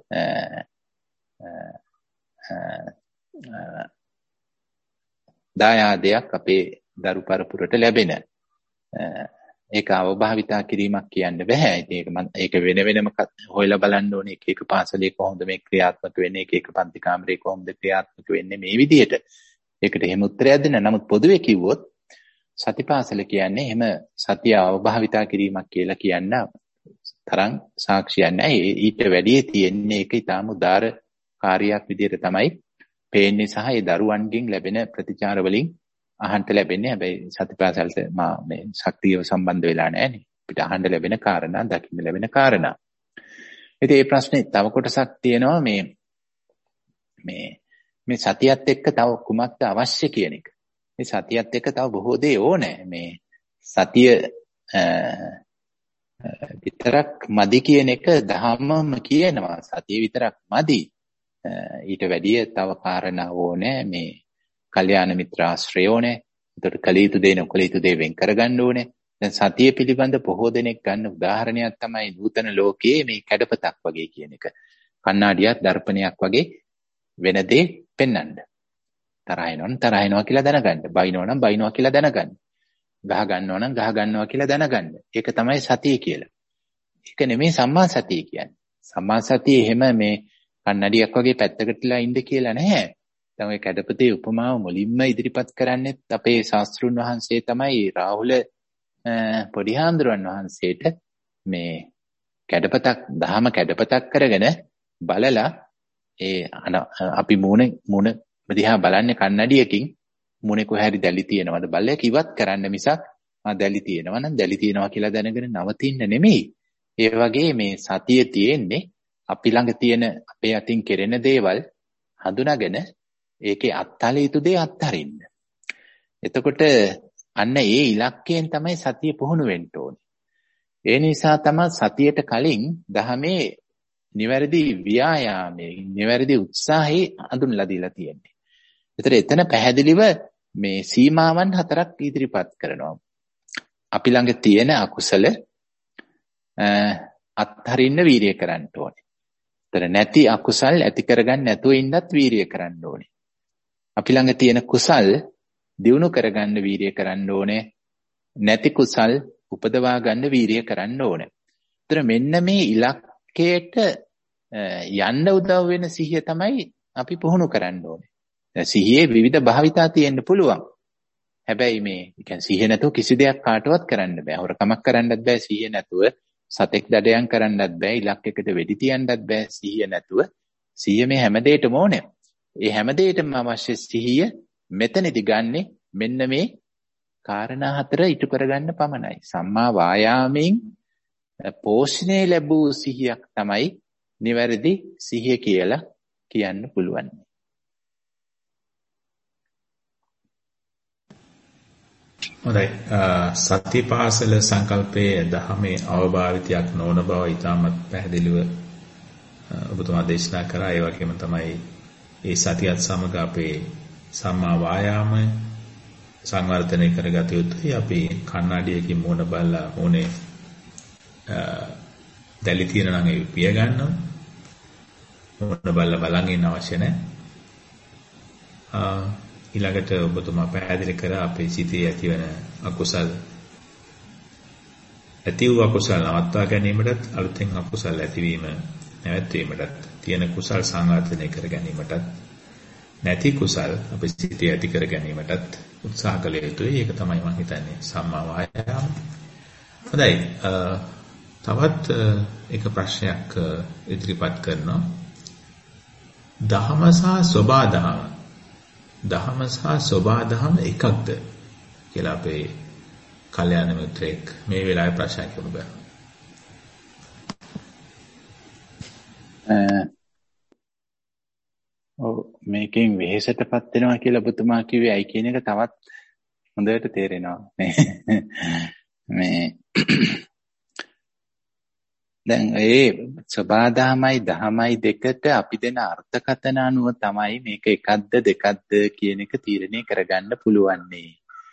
දායාදයක් අපේ දරු පරපුරට ලැබෙන. ඒක අවභාවිතා කිරීමක් කියන්න බෑ. ඒක වෙන වෙනම හොයලා බලන්න ඕනේ. එක පාසලේ කොහොමද මේ ක්‍රියාත්මක වෙන්නේ? එක පන්ති කාමරේ කොහොමද ක්‍රියාත්මක වෙන්නේ? මේ විදිහට. ඒකට එහෙම උත්තරයක් දෙන්න. නමුත් පොදුවේ කිව්වොත් සතිපාසල කියන්නේ එහෙම සතිය අවභාවිතා කිරීමක් කියලා කියන්න තරම් සාක්ෂියක් නැහැ. ඊට වැඩිය තියෙන්නේ ඒක ඊටාම උදාර කාර්යයක් විදිහට තමයි පේන්නේ සහ ඒ දරුවන්ගෙන් ලැබෙන ප්‍රතිචාර වලින් අහන්න ලැබෙන්නේ. හැබැයි සතිපාසලට මේ ශක්තියව සම්බන්ධ වෙලා නැහැ නේ. අපිට අහන්න ලැබෙන කාරණා, දකින්න ලැබෙන කාරණා. ඉතින් මේ ප්‍රශ්නේ තව කොටසක් තියෙනවා මේ සතියත් එක්ක තව කුමක්ද අවශ්‍ය කියන එක. මේ සතියත් එක්ක තව බොහෝ දේ ඕනේ. මේ සතිය විතරක් මදි කියන එක ධම්මම කියනවා. සතිය විතරක් මදි. ඊට වැඩිය තව කාරණා ඕනේ. මේ කල්යාණ මිත්‍ර ආශ්‍රය ඕනේ. ඒකට කල යුතු දේ නොකල යුතු දේ වෙන් කරගන්න ඕනේ. දැන් සතිය පිළිබඳ බොහෝ දෙනෙක් ගන්න උදාහරණයක් තමයි නූතන ලෝකයේ මේ කැඩපතක් වගේ කියන එක. කණ්ණාඩියක් දර්පණයක් වගේ වෙන දේ පෙන්වන්න. තරහ එනවා කියලා දැනගන්න. බයිනවා බයිනවා කියලා දැනගන්න. ගහ ගන්නවා කියලා දැනගන්න. ඒක තමයි සතිය කියලා. ඒක නෙමෙයි සම්මා සතිය කියන්නේ. සම්මා සතිය එහෙම මේ කන්නඩියක් වගේ පැත්තකටලා ඉන්න කියලා නැහැ. දැන් ඔය කැඩපතේ උපමාව මුලින්ම ඉදිරිපත් කරන්නේත් අපේ ශාස්ත්‍රුන් වහන්සේ තමයි රාහුල පොඩි හාමුදුරන් වහන්සේට මේ දහම කැඩපතක් කරගෙන බලලා අපි මූණ දිහා බලන්නේ කන්නඩියකින් මුනේ කොහරි දැලි තියෙනවද බලලා කිවත් කරන්න මිසක් දැලි තියෙනවා නම් දැලි තියෙනවා කියලා දැනගෙන නවතින්න නෙමෙයි. ඒ වගේ මේ සතිය තියෙන්නේ අපි ළඟ තියෙන අපේ අතින් කෙරෙන දේවල් හඳුනාගෙන ඒකේ අත්හල යුතු දේ අත්හරින්න. එතකොට අන්න ඒ ඉලක්කයෙන් තමයි සතිය පුහුණු වෙන්න ඕනේ. ඒ නිසා තමයි සතියට කලින් දහමේ නිවැරදි ව්‍යායාමයේ නිවැරදි උත්සාහයේ හඳුන්ලා දීලා තියෙන්නේ. එතන පැහැදිලිව මේ සීමාවන් 4ක් ඉදිරිපත් කරනවා. අපි ළඟ තියෙන අකුසල අත්හරින්න වීරිය කරන්න ඕනේ. එතන නැති අකුසල් ඇති කරගන්න නැතුව ඉන්නත් වීරිය කරන්න ඕනේ. අපි ළඟ තියෙන කුසල් දියුණු කරගන්න වීරිය කරන්න ඕනේ. නැති කුසල් උපදවා ගන්න වීරිය කරන්න ඕනේ. එතන මෙන්න මේ ඉලක්කයට යන්න උදව් වෙන සිහිය තමයි අපි පුහුණු කරන්න ඕනේ. සිහියේ විවිධ භාවිතා තියෙන්න පුළුවන්. හැබැයි මේ කියන්නේ සිහිය නැතුව කිසි දෙයක් කාටවත් කරන්න බෑ. හොරකමක් කරන්නත් බෑ සිහිය නැතුව. සතෙක් දඩයන් කරන්නත් බෑ. ඉලක්කයකට වෙඩි තියන්නත් බෑ සිහිය නැතුව. සිහිය මේ හැම දෙයකටම ඕනේ. ඒ හැම දෙයකටම අවශ්‍ය සිහිය මෙතනදි ගන්නෙ මෙන්න මේ කාරණා හතර ඉටු කරගන්න පමණයි. සම්මා වායාමයෙන් පෝෂණය ලැබූ සිහියක් තමයි නිවැරදි සිහිය කියලා කියන්න පුළුවන්. හොඳයි. සතිපාසල සංකල්පයේ දහමේ අවභාවිතයක් නොවන බව ඉතාමත් පැහැදිලිව ඔබතුමා දේශනා කරා. ඒ වගේම තමයි ඒ සතියත් සමග අපේ සම්මා වායාම සංවර්ධනය කරගත යුතුයි. අපි කණ්ණාඩියකින් මූණ බලලා මොනේ දැලි තියෙන නම් ඒ පිය ගන්නවා. මූණ බලලා බලන් ඉන්න අවශ්‍ය නැහැ. ඊළඟට ඔබතුමා පැහැදිලි කරා අපේ සිතේ ඇතිවන අකුසල් ඇති වූ අකුසල් නවත්වා ගැනීමටත් අලුතෙන් අකුසල් ඇතිවීම නැවැත්වීමටත් තියෙන කුසල් සංවර්ධනය කර ගැනීමටත් නැති කුසල් අපේ සිතේ ඇති කර ගැනීමටත් උත්සාහ කළ යුතුයි. ඒක තමයි මම හිතන්නේ සම්මා වායාම. හොඳයි. තවත් එක ප්‍රශ්නයක් ඉදිරිපත් කරනවා. දහම සහ සෝබාදහම දහම සහ සෝබාදහම එකක්ද කියලා අපේ කල්යාණ මිත්‍රෙක් මේ වෙලාවේ ප්‍රශ්නයක් යොමුනවා. මේකෙන් වෙහෙසටපත් වෙනවා කියලා ඔබතුමා කිව්වේ ඇයි කියන එක තවත් හොඳට තේරෙනවා. මේ දැන් ඒ සබාදහමයි දහමයි දෙකට අපි දෙන අර්ථකථන අනුව තමයි මේක එකක්ද දෙකක්ද කියන එක තීරණය කරගන්න පුළුවන්නේ.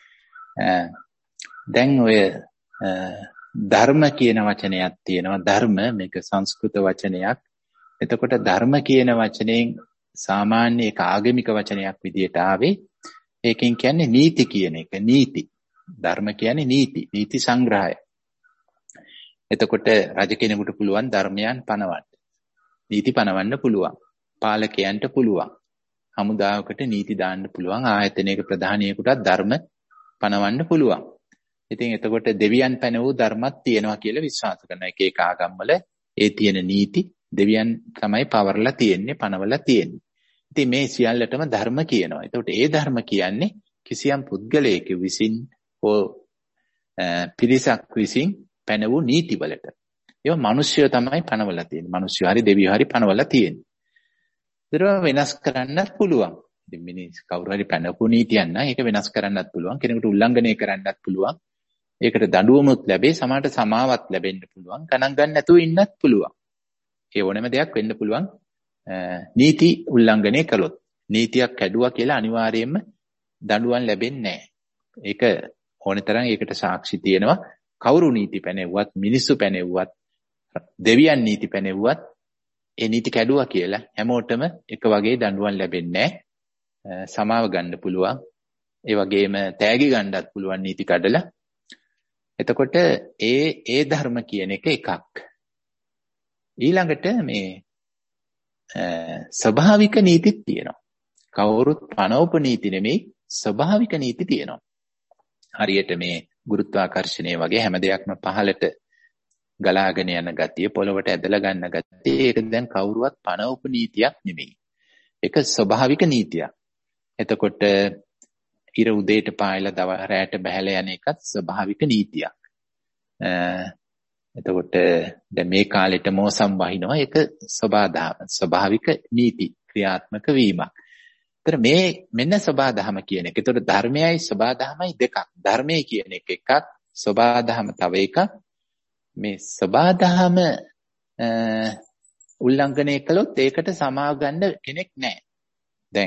දැන් ඔය ධර්ම කියන වචනයක් තියෙනවා. ධර්ම මේක සංස්කෘත වචනයක්. එතකොට ධර්ම කියන වචනයෙන් සාමාන්‍ය එක ආගමික වචනයක් විදියට ආවේ. ඒකෙන් කියන්නේ නීති කියන එක. නීති. ධර්ම කියන්නේ නීති. නීති සංග්‍රහය. එතකොට රජ කෙනෙකුට පුළුවන් ධර්මයන් පනවන්න. නීති පනවන්න පුළුවන්. පාලකයන්ට පුළුවන්. හමුදාවකට නීති දාන්න පුළුවන්. ආයතනයක ප්‍රධානියෙකුටත් ධර්ම පනවන්න පුළුවන්. ඉතින් එතකොට දෙවියන් පැන වූ ධර්මයක් තියෙනවා කියලා විශ්වාස කරන එක ආගම්වල ඒ තියෙන නීති දෙවියන් තමයි පවර්ලා තියෙන්නේ, පනවලා තියෙන්නේ. ඉතින් මේ සියල්ලටම ධර්ම කියනවා. එතකොට ඒ ධර්ම කියන්නේ කිසියම් පුද්ගලයෙකු විසින් හෝ පිරිසක් විසින් පැන වූ නීති වලට. ඒවා මිනිස්සුયો තමයි පනවලා තියෙන්නේ. මිනිස්සුયો හරි දෙවියෝ හරි පනවලා තියෙන්නේ. ඒවා වෙනස් කරන්නත් පුළුවන්. ඉතින් මිනිස් කවුරු හරි පැනපු නීතියක් නම් ඒක වෙනස් කරන්නත් පුළුවන්. කෙනෙකුට උල්ලංඝනය කරන්නත් පුළුවන්. ඒකට දඬුවමක් ලැබේ. සමහරට සමාවක් ලැබෙන්න පුළුවන්. ගණන් ගන්න නැතුව ඉන්නත් පුළුවන්. ඒ ඕනෑම දෙයක් වෙන්න පුළුවන්. නීති උල්ලංඝනය කළොත්. නීතියක් කැඩුවා කියලා අනිවාර්යයෙන්ම දඬුවම් ලැබෙන්නේ නැහැ. ඒක ඕනේ තරම් ඒකට සාක්ෂි තියෙනවා. කවුරු නීති පැනෙව්වත්, මිනිස්සු පැනෙව්වත්, දෙවියන් නීති පැනෙව්වත් ඒ නීති කැඩුවා කියලා හැමෝටම එක වගේ දඬුවම් ලැබෙන්නේ නැහැ. සමාව ගන්න පුළුවන්. ඒ වගේම තෑගි ගන්නත් පුළුවන් නීති කඩලා. එතකොට ඒ ධර්ම කියන එක එකක්. ඊළඟට මේ ස්වභාවික නීතිත් තියෙනවා. කවුරුත් පනවපු නීති නෙමෙයි, ස්වභාවික නීති තියෙනවා. හරියට මේ ගුරුත්වාකර්ෂණය වගේ හැම දෙයක්ම පහළට ගලාගෙන යන ගතිය, පොළවට ඇදලා ගන්න ගතිය, ඒක දැන් කවුරුවත් පනවපු නීතියක් නෙමෙයි. ඒක ස්වභාවික නීතියක්. එතකොට ඉර උදේට පායලා රැයට බහැලා යන එකත් ස්වභාවික නීතියක්. එතකොට දැන් මේ කාලෙට මෝසම් වහිනවා, ඒක ස්වභාවික නීති ක්‍රියාත්මක වීමක්. ඒතර මේ මෙන්න සබාධම කියන එක. ඒතර ධර්මයයි සබාධමයි දෙකක්. ධර්මයේ කියන එක එකක්, සබාධම තව එකක්. මේ සබාධම උල්ලංඝනය කළොත් ඒකට සමාව ගන්න කෙනෙක් නැහැ. දැන්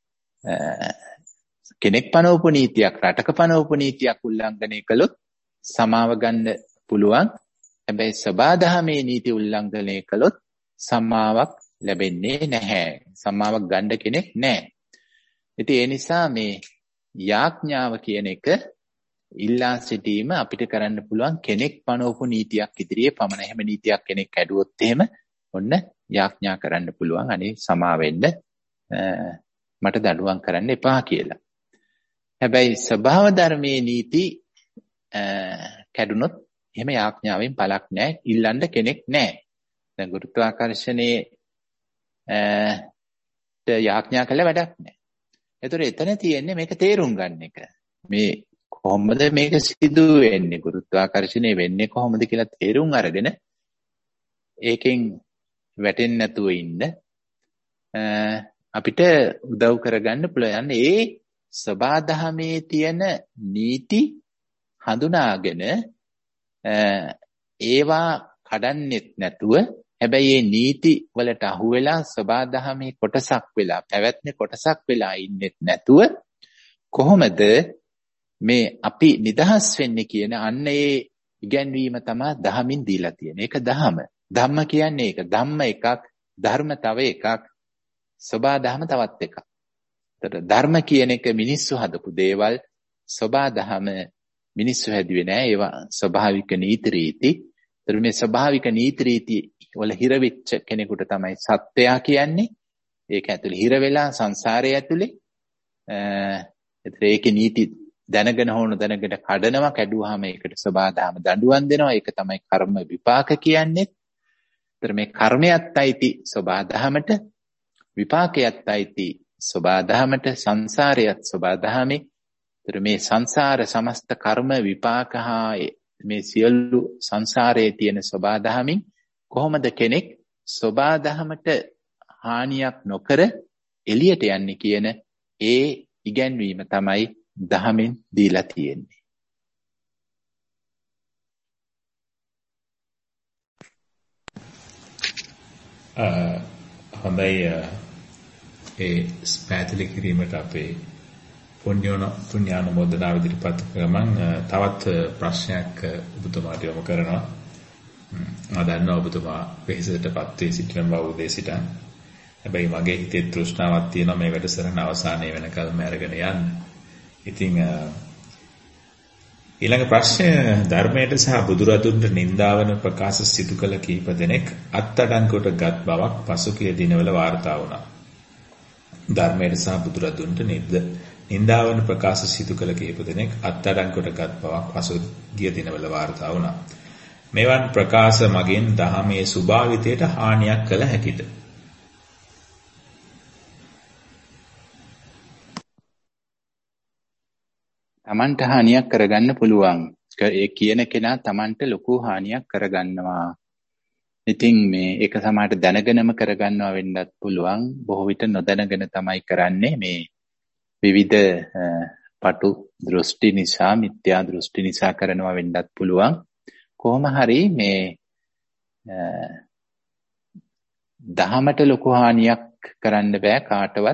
කෙනෙක් පනවපු නීතියක්, රටක පනවපු නීතියක් උල්ලංඝනය කළොත් සමාව ගන්න පුළුවන්. හැබැයි සබාධමේ නීති උල්ලංඝනය කළොත් සමාවක් ලැබෙන්නේ නැහැ. සමාවක් ගන්න කෙනෙක් නැහැ. ඉතින් ඒ නිසා මේ යාඥාව කියන එක ඉල්ලා සිටීම අපිට කරන්න පුළුවන් කෙනෙක් පනවපු නීතියක් ඉදිරියේ පමණ. එහෙම නීතියක් කෙනෙක් ඇදුවොත් එහෙම ඔන්න යාඥා කරන්න පුළුවන්. අනේ සමා වෙන්න, මට දඬුවම් කරන්න එපා කියලා. හැබැයි ස්වභාව ධර්මයේ නීති කැඩුනොත් එහෙම යාඥාවෙන් පළක් නැහැ. ඉල්ලන්න කෙනෙක් නැහැ. දැන් ගුරුත්වාකර්ෂණයේ යාඥා කළ වැඩක් නැහැ. ඒතර එතන තියෙන්නේ මේක තේරුම් ගන්න එක. මේ කොහොමද මේක සිදු වෙන්නේ? ගුරුත්වාකර්ෂණය වෙන්නේ කොහොමද කියලා තේරුම් අරගෙන ඒකෙන් වැටෙන්නේ නැතුව ඉන්න අපිට උදව් කරගන්න පුළුවන්. ඒ සබාධමේ තියෙන නීති හඳුනාගෙන ඒවා කඩන්නෙත් නැතුව, හැබැයි මේ නීති වලට අහු වෙලා සබාධමේ කොටසක් වෙලා, පැවැත්මේ කොටසක් වෙලා ඉන්නෙත් නැතුව කොහොමද මේ අපි නිදහස් වෙන්නේ කියන අන්න ඒ ඉගැන්වීම තමයි දහමින් දීලා තියෙන්නේ. ඒක දහම. ධම්ම කියන්නේ ඒක. ධම්ම එකක්, ධර්ම තව එකක්, සබා දහම තවත් එකක්. ඒතර ධර්ම කියන එක මිනිස්සු හදපු දේවල්, සබා දහම මිනිස්සු හැදුවේ නෑ. ඒවා ස්වභාවික නීති රීති. ඒතර මේ ස්වභාවික නීති රීති වල හිර වෙච්ච කෙනෙකුට තමයි සත්‍යය කියන්නේ. ඒක ඇතුලේ හිර වෙලා සංසාරයේ ඇතුලේ ඒකේ නීති දැනගෙන හොන දැනගෙන කඩනවා. කැඩුවාම ඒකට සබාධම දඬුවම් දෙනවා. ඒක තමයි කර්ම විපාක කියන්නේ. ඒතර මේ කර්මයත් අයිති සබාධමට, විපාකයත් අයිති සබාධමට, සංසාරයත් සබාධමේ. ඒතර මේ සංසාර සමස්ත කර්ම විපාක හා මේ සියලු සංසාරයේ තියෙන සබාධමින් කොහොමද කෙනෙක් සබාධමට හානියක් නොකර එළියට යන්නේ කියන ඒ ඉගැන්වීම තමයි දහමෙන් දීලා තියෙන්නේ. හොඳයි. ඒ පැහැදිලි කිරීමට අපේ පුණ්‍යානුමෝදනාව ඉදිරිපත් කරමන් තවත් ප්‍රශ්නයක් ඔබතුමාට යොමු කරනවා. මම දන්නවා ඔබතුමා වෙහෙසටපත් වී සිටින බව උදේ සිට. හැබැයි මගේ හිතේ තෘෂ්ණාවක් තියෙනවා මේ වැඩසටහන අවසානයේ වෙනකල්ම අරගෙන යන්න. ඉතින් ඊළඟ ප්‍රශ්නය, ධර්මයට සහ බුදුරදුන්ට නින්දාවන ප්‍රකාශ සිදු කළ කීප දෙනෙක් අත්අඩංගුවට ගත් බවක් පසුගිය දිනවල වාර්තා වුණා. ධර්මයට සහ බුදුරදුන්ට නින්දාවන ප්‍රකාශ සිදු කළ කීප දෙනෙක් අත්අඩංගුවට ගත් බවක් පසුගිය දිනවල වාර්තා වුණා. මෙවන් ප්‍රකාශ මගින් දහමේ ස්වභාවිතයට හානියක් කළ හැකිද? තමන්ට හානියක් කරගන්න පුළුවන්. ඒ කියන කෙනා තමන්ට ලොකු හානියක් කරගන්නවා. ඉතින් මේ ඒක සමහරට දැනගෙනම කරගන්නවා වෙන්නත් පුළුවන්. බොහෝ විට නොදැනගෙන තමයි කරන්නේ. මේ විවිධ පටු දෘෂ්ටි නිසා, මිත්‍යා දෘෂ්ටි නිසා කරනවා වෙන්නත් පුළුවන්. කොහොම හරි මේ දහමට ලොකු හානියක් කරන්න බෑ කාටවත්.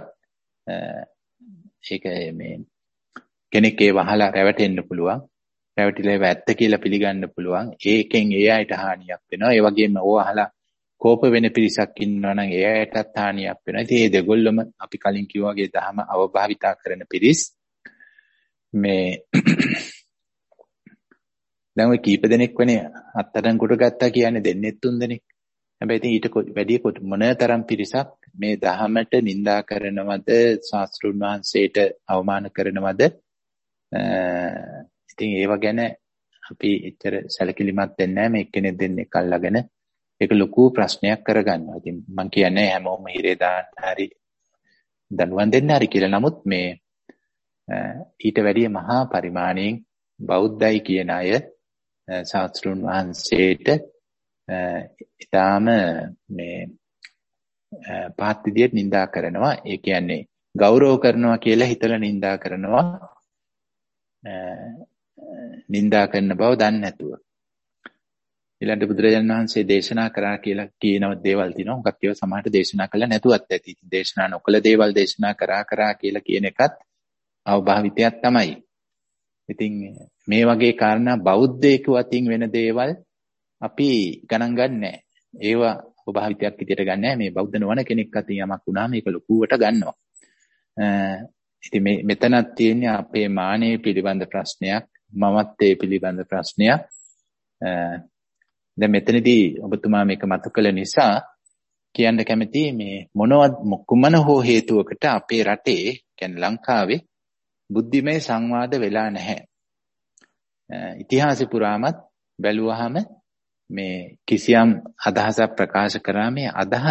ඒක මේ කෙනෙක් ඒ වහලා රැවටෙන්න පුළුවන්. රැවටිලා ඒව ඇත්ත කියලා පිළිගන්න පුළුවන්. ඒකෙන් ඒ අයට හානියක් වෙනවා. ඒ වගේම ඕව අහලා කෝප වෙන පිරිසක් ඉන්නවා නම් ඒ අයටත් හානියක් වෙනවා. ඉතින් මේ දෙගොල්ලම අපි කලින් කිව්වා වගේ දහම අවභාවිතා කරන පිරිස්. මේ දැන් ඔය කීප දෙනෙක් වෙනේ අත්අඩංගුවට ගත්තා කියන්නේ දෙන්නේ තුන් දෙනෙක්. හැබැයි ඉතින් ඊට වැඩි මොනතරම් පිරිසක් මේ දහමට නිඳා කරනවද, ශාස්ත්‍රුන් වහන්සේට අවමාන කරනවද? ඉතින් ඒව ගැන අපි එච්චර සැලකිලිමත් වෙන්නේ නැහැ. මේ එක්කෙනෙක් දෙන්නෙක් අල්ලගෙන ඒක ලොකු ප්‍රශ්නයක් කරගන්නවා. ඉතින් මම කියන්නේ හැමෝම හිරේ දාන්න හරි දනුවන් දෙන්න හරි කියලා. නමුත් මේ ඊට වැඩිය මහා පරිමාණයෙන් බෞද්ධයි කියන අය ශාස්ත්‍රුන් වහන්සේට ඊටාම මේ පහත් විදියට නිඳා කරනවා. ඒ කියන්නේ ගෞරව කරනවා කියලා හිතලා නිඳා කරනවා. නිඳා කරන බව දන්නේ නැතුව. ඊළඟට බුදුරජාණන් වහන්සේ දේශනා කරා කියලා කියන දේවල් තියෙනවා. මොකක්ද ඒවා සමහරට දේශනා කළා නැතුවත් ඇති. දේශනා නොකළ දේවල් දේශනා කරා කියලා කියන එකත් අවභාවිතයක් තමයි. ඉතින් මේ වගේ කාරණා බෞද්ධයෙකු අතින් වෙන දේවල් අපි ගණන් ගන්නෑ. ඒවා අවභාවිතයක් විදියට ගන්නෑ. මේ බෞද්ධ නොවන කෙනෙක් අතින් යමක් වුණාම මේක ලොකුවට ගන්නවා. ඉතින් මෙතනක් තියෙන්නේ අපේ මානෙ පිළිබඳ ප්‍රශ්නයක්, මමත්වයේ පිළිබඳ ප්‍රශ්නයක්. දැන් මෙතනදී ඔබතුමා මේක මතු කළ නිසා කියන්න කැමති මේ මොනවත් කුමන හෝ හේතුවකට අපේ රටේ කියන්නේ ලංකාවේ බුද්ධිමය සංවාද වෙලා නැහැ. ඉතිහාසෙ පුරාමත් බැලුවහම මේ කිසියම් අදහසක් ප්‍රකාශ කරා මේ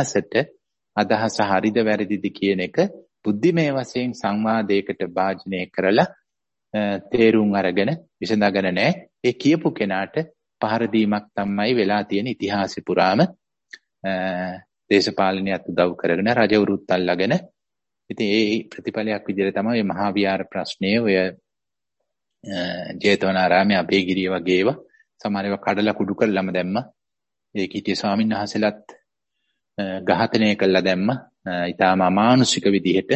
අදහස හරිද වැරදිද කියන එක බුද්ධිමය වශයෙන් සංවාදයකට භාජනය කරලා තේරුම් අරගෙන විසඳගෙන නැහැ. ඒ කියපු කෙනාට පහර දීමක් තමයි වෙලා තියෙන ඉතිහාසෙ පුරාම. දේශපාලනයත් උදව් කරගෙන රජවරුත් අල්ලගෙන ඉතින් ඒ ප්‍රතිඵලයක් විදිහට තමයි මේ මහා විහාර ප්‍රශ්නය ඔය ජේතවනාරාමයේ අබේගිරිය වගේ ඒවා සමහර ඒවා කඩලා කුඩු කරලම දැම්මා. ඒක හිටිය ස්වාමීන් වහන්සේලාත් ඝාතනය කළා දැම්මා. ඊටාම අමානුෂික විදිහට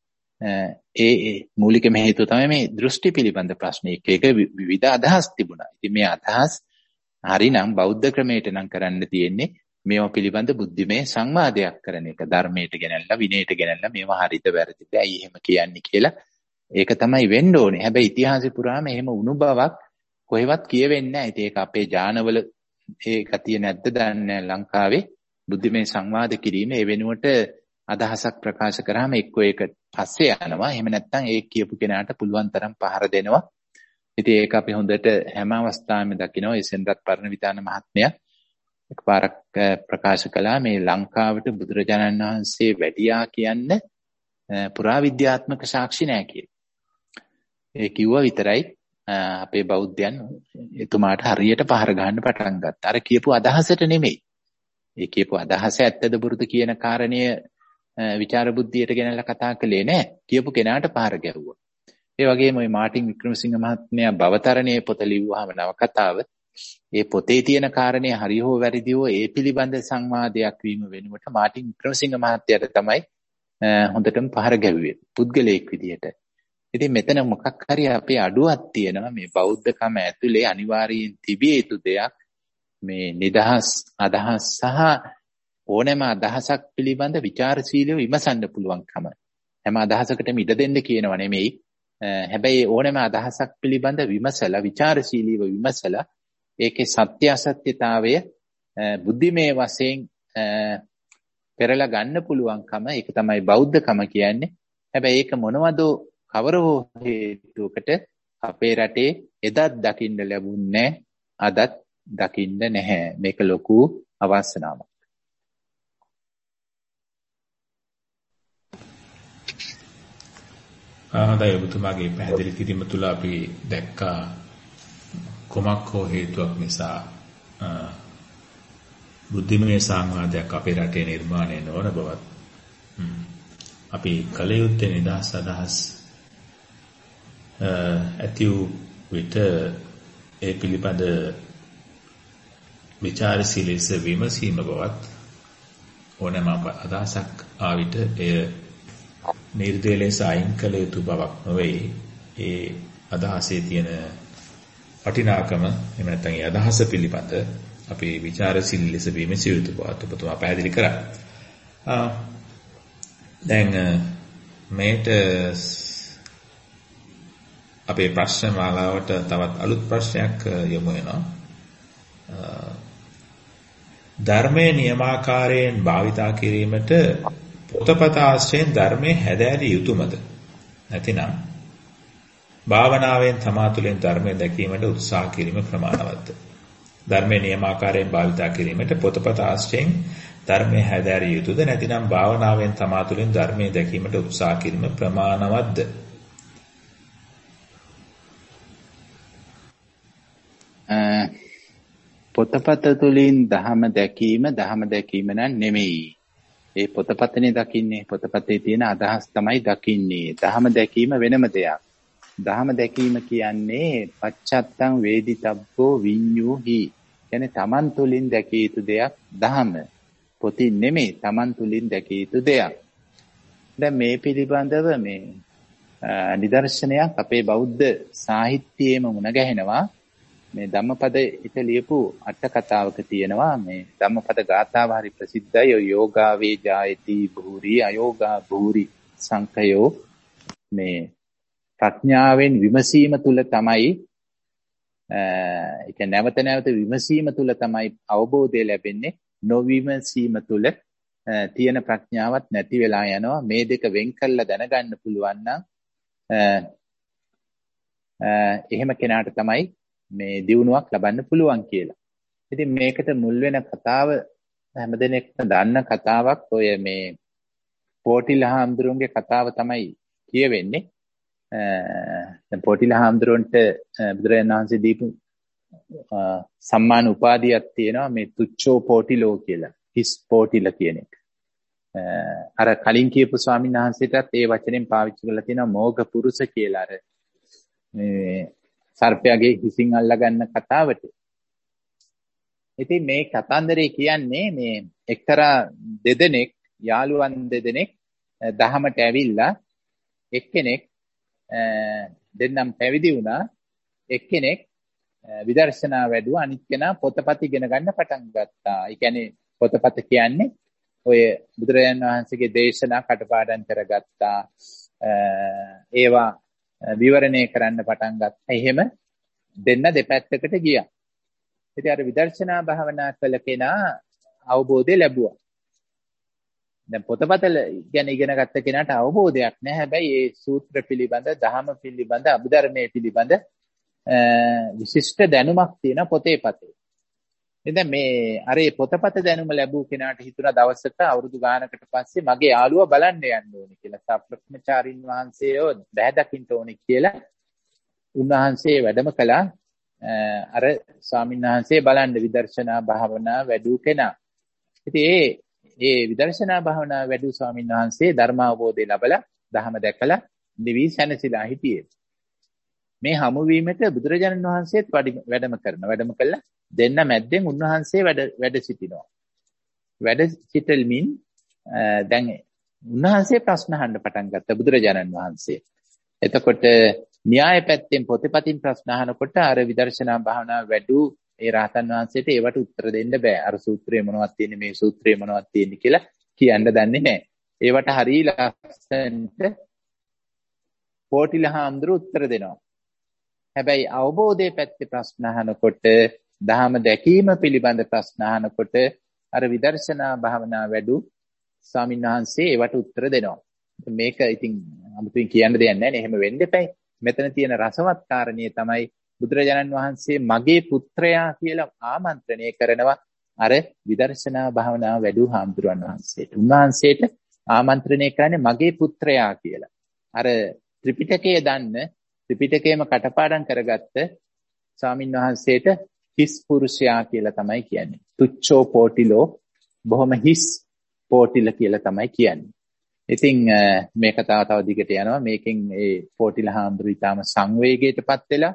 ඒ මූලිකම හේතුව තමයි මේ දෘෂ්ටි පිළිබඳ ප්‍රශ්නේ. එක විවිධ අදහස් තිබුණා. ඉතින් මේ අදහස් හරිනම් බෞද්ධ ක්‍රමයට නම් කරන්න තියෙන්නේ මේවා පිළිබඳ බුද්ධිමය සංවාදයක් කරන එක. ධර්මයට ගෙනල්ලා විනයට ගෙනල්ලා මේවා හරිද වැරදිද ඇයි එහෙම කියන්නේ කියලා ඒක තමයි වෙන්න ඕනේ. හැබැයි ඉතිහාසෙ පුරාම එහෙම වුණු බවක් කොහෙවත් කියවෙන්නේ නැහැ. ඉතින් ඒක අපේ ජානවල ඒ ගතිය නැද්ද දන්නේ ලංකාවේ බුද්ධිමය සංවාද කිරීම ඒ වෙනුවට අදහසක් ප්‍රකාශ කරාම එක්කෝ ඒක පස්සේ යනවා. එහෙම නැත්නම් ඒ කියපු කෙනාට පුළුවන් තරම් පහර දෙනවා. ඉතින් ඒක අපි හොඳට හැම අවස්ථාවෙම දකිනවා. ඒ සෙන්රත් පරණවිතාන මහත්මයා එකපාරක් ප්‍රකාශ කළා මේ ලංකාවට බුදුරජාණන් වහන්සේ වැඩියා කියන්න පුරාවිද්‍යාත්මක සාක්ෂි නැහැ කියලා. ඒ කිව්වා විතරයි අපේ බෞද්ධයන් එතුමාට හරියට පහර ගන්න පටන් ගත්තා. අර කියපු අදහසට නෙමෙයි. ඒ කියපු අදහස ඇත්තද බුරුද කියන කාරණය විචාර බුද්ධියට ගෙනල්ලා කතා කළේ නැහැ. කියපු කෙනාට පහර ගැහුවා. ඒ වගේම ওই මාටින් වික්‍රමසිංහ මහත්මයා භවතරණයේ පොත ලිව්වහම නවකතාව ඒ පොතේ තියෙන කාරණේ හරි හෝ වැරදි හෝ ඒ පිළිබඳ සංවාදයක් වීම වෙනුවට මාටින් වික්‍රමසිංහ මහත්තයාට තමයි හොඳටම පහර ගැහුවේ පුද්ගලයෙක් විදියට. ඉතින් මෙතන මොකක් හරි අපේ අඩුවක් තියෙනවා මේ බෞද්ධකම ඇතුලේ අනිවාර්යයෙන් තිබිය යුතු දෙයක් මේ නිදහස් අදහස් සහ ඕනෑම අදහසක් පිළිබඳ විචාරශීලීව විමසන්න පුළුවන්කම. හැම අදහසකටම ඉඩ දෙන්න කියනව නෙමෙයි. හැබැයි ඕනෑම අදහසක් පිළිබඳ විමසලා විචාරශීලීව විමසලා ඒකේ සත්‍ය අසත්‍යතාවය බුද්ධිමය වශයෙන් පෙරලා ගන්න පුළුවන්කම ඒක තමයි බෞද්ධකම කියන්නේ. හැබැයි ඒක මොනවද කවර හෝ හේතුවකට අපේ රටේ එදත් දකින්න ලැබුණේ අදත් දකින්න නැහැ. මේක ලොකු අවාසනාවක්. හොඳයි ඔබතුමාගේ පැහැදිලි කිරීම තුළ අපි දැක්කා කොමක් හෝ හේතුවක් නිසා බුද්ධිමය සංවාදයක් අපේ රටේ නිර්මාණය නොවන බවත් අපි කල යුත්තේ නිදහස් අදහස් ඇති වූ විට ඒ පිළිබඳ විචාරශීලී ලෙස විමසීම බවත් ඕනෑම අදහසක් ආවිට එය නිර්දය ලෙස අයින් කළ යුතු බවක් නොවේ. ඒ අදහසේ තියෙන වටිනාකම එහෙම නැත්නම් ඒ අදහස පිළිබඳ අපි විචාරශීලී ලෙස විමසිය යුතු බවත් ඔබතුමා පැහැදිලි කරා. දැන් මේට අපේ ප්‍රශ්න මාලාවට තවත් අලුත් ප්‍රශ්නයක් යොමු වෙනවා. ධර්මයේ නියමාකාරයෙන් භාවිතා කිරීමට පොතපත ආශ්‍රයෙන් ධර්මයේ හැදෑරිය යුතුමද? නැතිනම් භාවනාවෙන් තමා තුළින් ධර්මය දැකීමට උත්සාහ කිරීම ප්‍රමාණවත්ද? ධර්මයේ නියමාකාරයෙන් භාවිතා කිරීමට පොතපත ආශ්‍රයෙන් ධර්මයේ හැදෑරිය යුතුද? නැතිනම් භාවනාවෙන් තමා තුළින් ධර්මය දැකීමට උත්සාහ කිරීම ප්‍රමාණවත්ද? පොතපත තුළින් ධහම දැකීම නම් නෙමෙයි. ඒ පොතපතනේ දකින්නේ. පොතපතේ තියෙන අදහස් තමයි දකින්නේ. ධහම දැකීම වෙනම දෙයක්. ධහම දැකීම කියන්නේ පච්චත්තං වේදිතබ්බෝ විඤ්ඤූහි. කියන්නේ තමන් තුළින් දැකිය යුතු දෙයක් ධහම. පොතින් නෙමෙයි තමන් තුළින් දැකිය යුතු දෙයක්. දැන් මේ පිළිබඳව මේ නිදර්ශනයක් අපේ බෞද්ධ සාහිත්‍යයේම මුණ ගැහෙනවා. මේ ධම්මපද ඉත ලියපු අට කතාවක තියෙනවා මේ ධම්මපද ගාථාව හරි ප්‍රසිද්ධයි. යෝගා වේ ජායති භූරි අයෝගා භූරි සංඛයෝ. මේ ප්‍රඥාවෙන් විමසීම තුල තමයි ඒක නැවත නැවත විමසීම තුල තමයි අවබෝධය ලැබෙන්නේ. නොවිමසීම තුල තියෙන ප්‍රඥාවක් නැති වෙලා යනවා. මේ දෙක වෙන් කරලා දැනගන්න පුළුවන් නම් එහෙම කෙනාට තමයි මේ දියුණුවක් ලබන්න පුළුවන් කියලා. ඉතින් මේකට මුල් වෙන කතාව හැමදෙනෙක්ම දන්න කතාවක් ඔය මේ පොටිල හාමුදුරුවන්ගේ කතාව තමයි කියවෙන්නේ. දැන් පොටිල හාමුදුරුවන්ට බුදුරජාණන් වහන්සේ දීපු සම්මාන උපාධියක් තියෙනවා මේ තුච්චෝ පොටිලෝ කියලා. හිස් පොටිල කියන එක. අර කලින් කියපු ස්වාමීන් වහන්සේටත් ඒ වචනෙන් පාවිච්චි කරලා තියෙනවා මෝඝ පුරුෂ කියලා. අර මේ සර්පයාගේ හිසින් අල්ලගන්න කතාවට. ඉතින් මේ කතන්දරේ කියන්නේ මේ එක්තරා දෙදෙනෙක් යාළුවන් දෙදෙනෙක් දහමට ඇවිල්ලා එක්කෙනෙක් දෙන්නම් පැවිදි වුණා, එක්කෙනෙක් විදර්ශනා වැඩුවා, අනිත් කෙනා පොතපත ඉගෙන ගන්න පටන් ගත්තා. ඒ කියන්නේ පොතපත කියන්නේ ඔය බුදුරජාණන් වහන්සේගේ දේශනා කටපාඩම් කරගත්තා, ඒවා විවරණය කරන්න පටන් ගත්තා. එහෙම දෙන්න දෙපැත්තකට ගියා. ඉතින් අර විදර්ශනා භාවනා කළ කෙනා අවබෝධය ලැබුවා. දැන් පොතපත ගැන ඉගෙන ගත්ත කෙනාට අවබෝධයක් නැහැ. හැබැයි ඒ සූත්‍ර පිළිබඳ, දහම පිළිබඳ, අභිධර්මයේ පිළිබඳ විශිෂ්ට දැනුමක් තියෙන පොතේ පතේ. ඉතින් මේ අර පොතපත දැනුම ලැබූ කෙනාට හිතුණා දවසක අවුරුදු ගානකට පස්සේ මගේ යාළුවා බලන්න යන්න ඕනේ කියලා. සප්‍රඥාචාරින් වහන්සේව දැහැ දකින්න ඕනේ කියලා උන්වහන්සේ වැඩම කළා. අර ස්වාමීන් වහන්සේ බලන්න විදර්ශනා භාවනා වැඩූ කෙනා. ඉතින් ඒ විදර්ශනා භාවනා වැඩූ ස්වාමීන් වහන්සේ ධර්ම අවබෝධය ලැබලා දහම දැකලා නිවි සැනසීලා හිටියේ. මේ හමු වීමට බුදුරජාණන් වහන්සේත් වැඩම කළා. දෙන්න මැද්දෙන් උන්වහන්සේ වැඩ සිටිනවා. වැඩ සිටල්මින් දැන් උන්වහන්සේ ප්‍රශ්න අහන්න පටන් ගත්තා බුදුරජාණන් වහන්සේ. එතකොට න්‍යාය පැත්තෙන් පොතපතින් ප්‍රශ්න අහනකොට අර විදර්ශනා භාවනා වැඩූ ඒ රහතන් වහන්සේට ඒවට උත්තර දෙන්න බෑ. අර සූත්‍රයේ මොනවද තියෙන්නේ, මේ සූත්‍රයේ මොනවද තියෙන්නේ කියලා කියන්න දන්නේ නැහැ. ඒවට හරිය ලස්සනට පොටිල හාමුදුරුවෝ උත්තර දෙනවා. හැබැයි අවබෝධයේ පැත්තේ ප්‍රශ්න අහනකොට, දහම දැකීම පිළිබඳ ප්‍රශ්න අහනකොට අර විදර්ශනා භාවනා වැඩූ ස්වාමීන් වහන්සේ ඒවට උත්තර දෙනවා. මේක ඉතින් අමුතුවෙන් කියන්න දෙයක් නැහැ නේ. එහෙම වෙන්න එපයි. මෙතන තියෙන රසවත් කාරණේ තමයි බුදුරජාණන් වහන්සේ මගේ පුත්‍රයා කියලා ආමන්ත්‍රණය කරනවා අර විදර්ශනා භාවනා වැඩූ හාමුදුරන් වහන්සේට. උන්වහන්සේට ආමන්ත්‍රණය කරන්නේ මගේ පුත්‍රයා කියලා. අර ත්‍රිපිටකයේ දන්න, ත්‍රිපිටකයේම කටපාඩම් කරගත්ත ස්වාමීන් වහන්සේට හිස් පුරුෂයා කියලා තමයි කියන්නේ. තුච්චෝ පොටිලෝ, බොහොම හිස් පොටිල කියලා තමයි කියන්නේ. ඉතින් මේ කතාව තව දිගට යනවා. මේකෙන් ඒ පොටිල හාමුදුරුවෝ ඊටාම සංවේගයටපත් වෙලා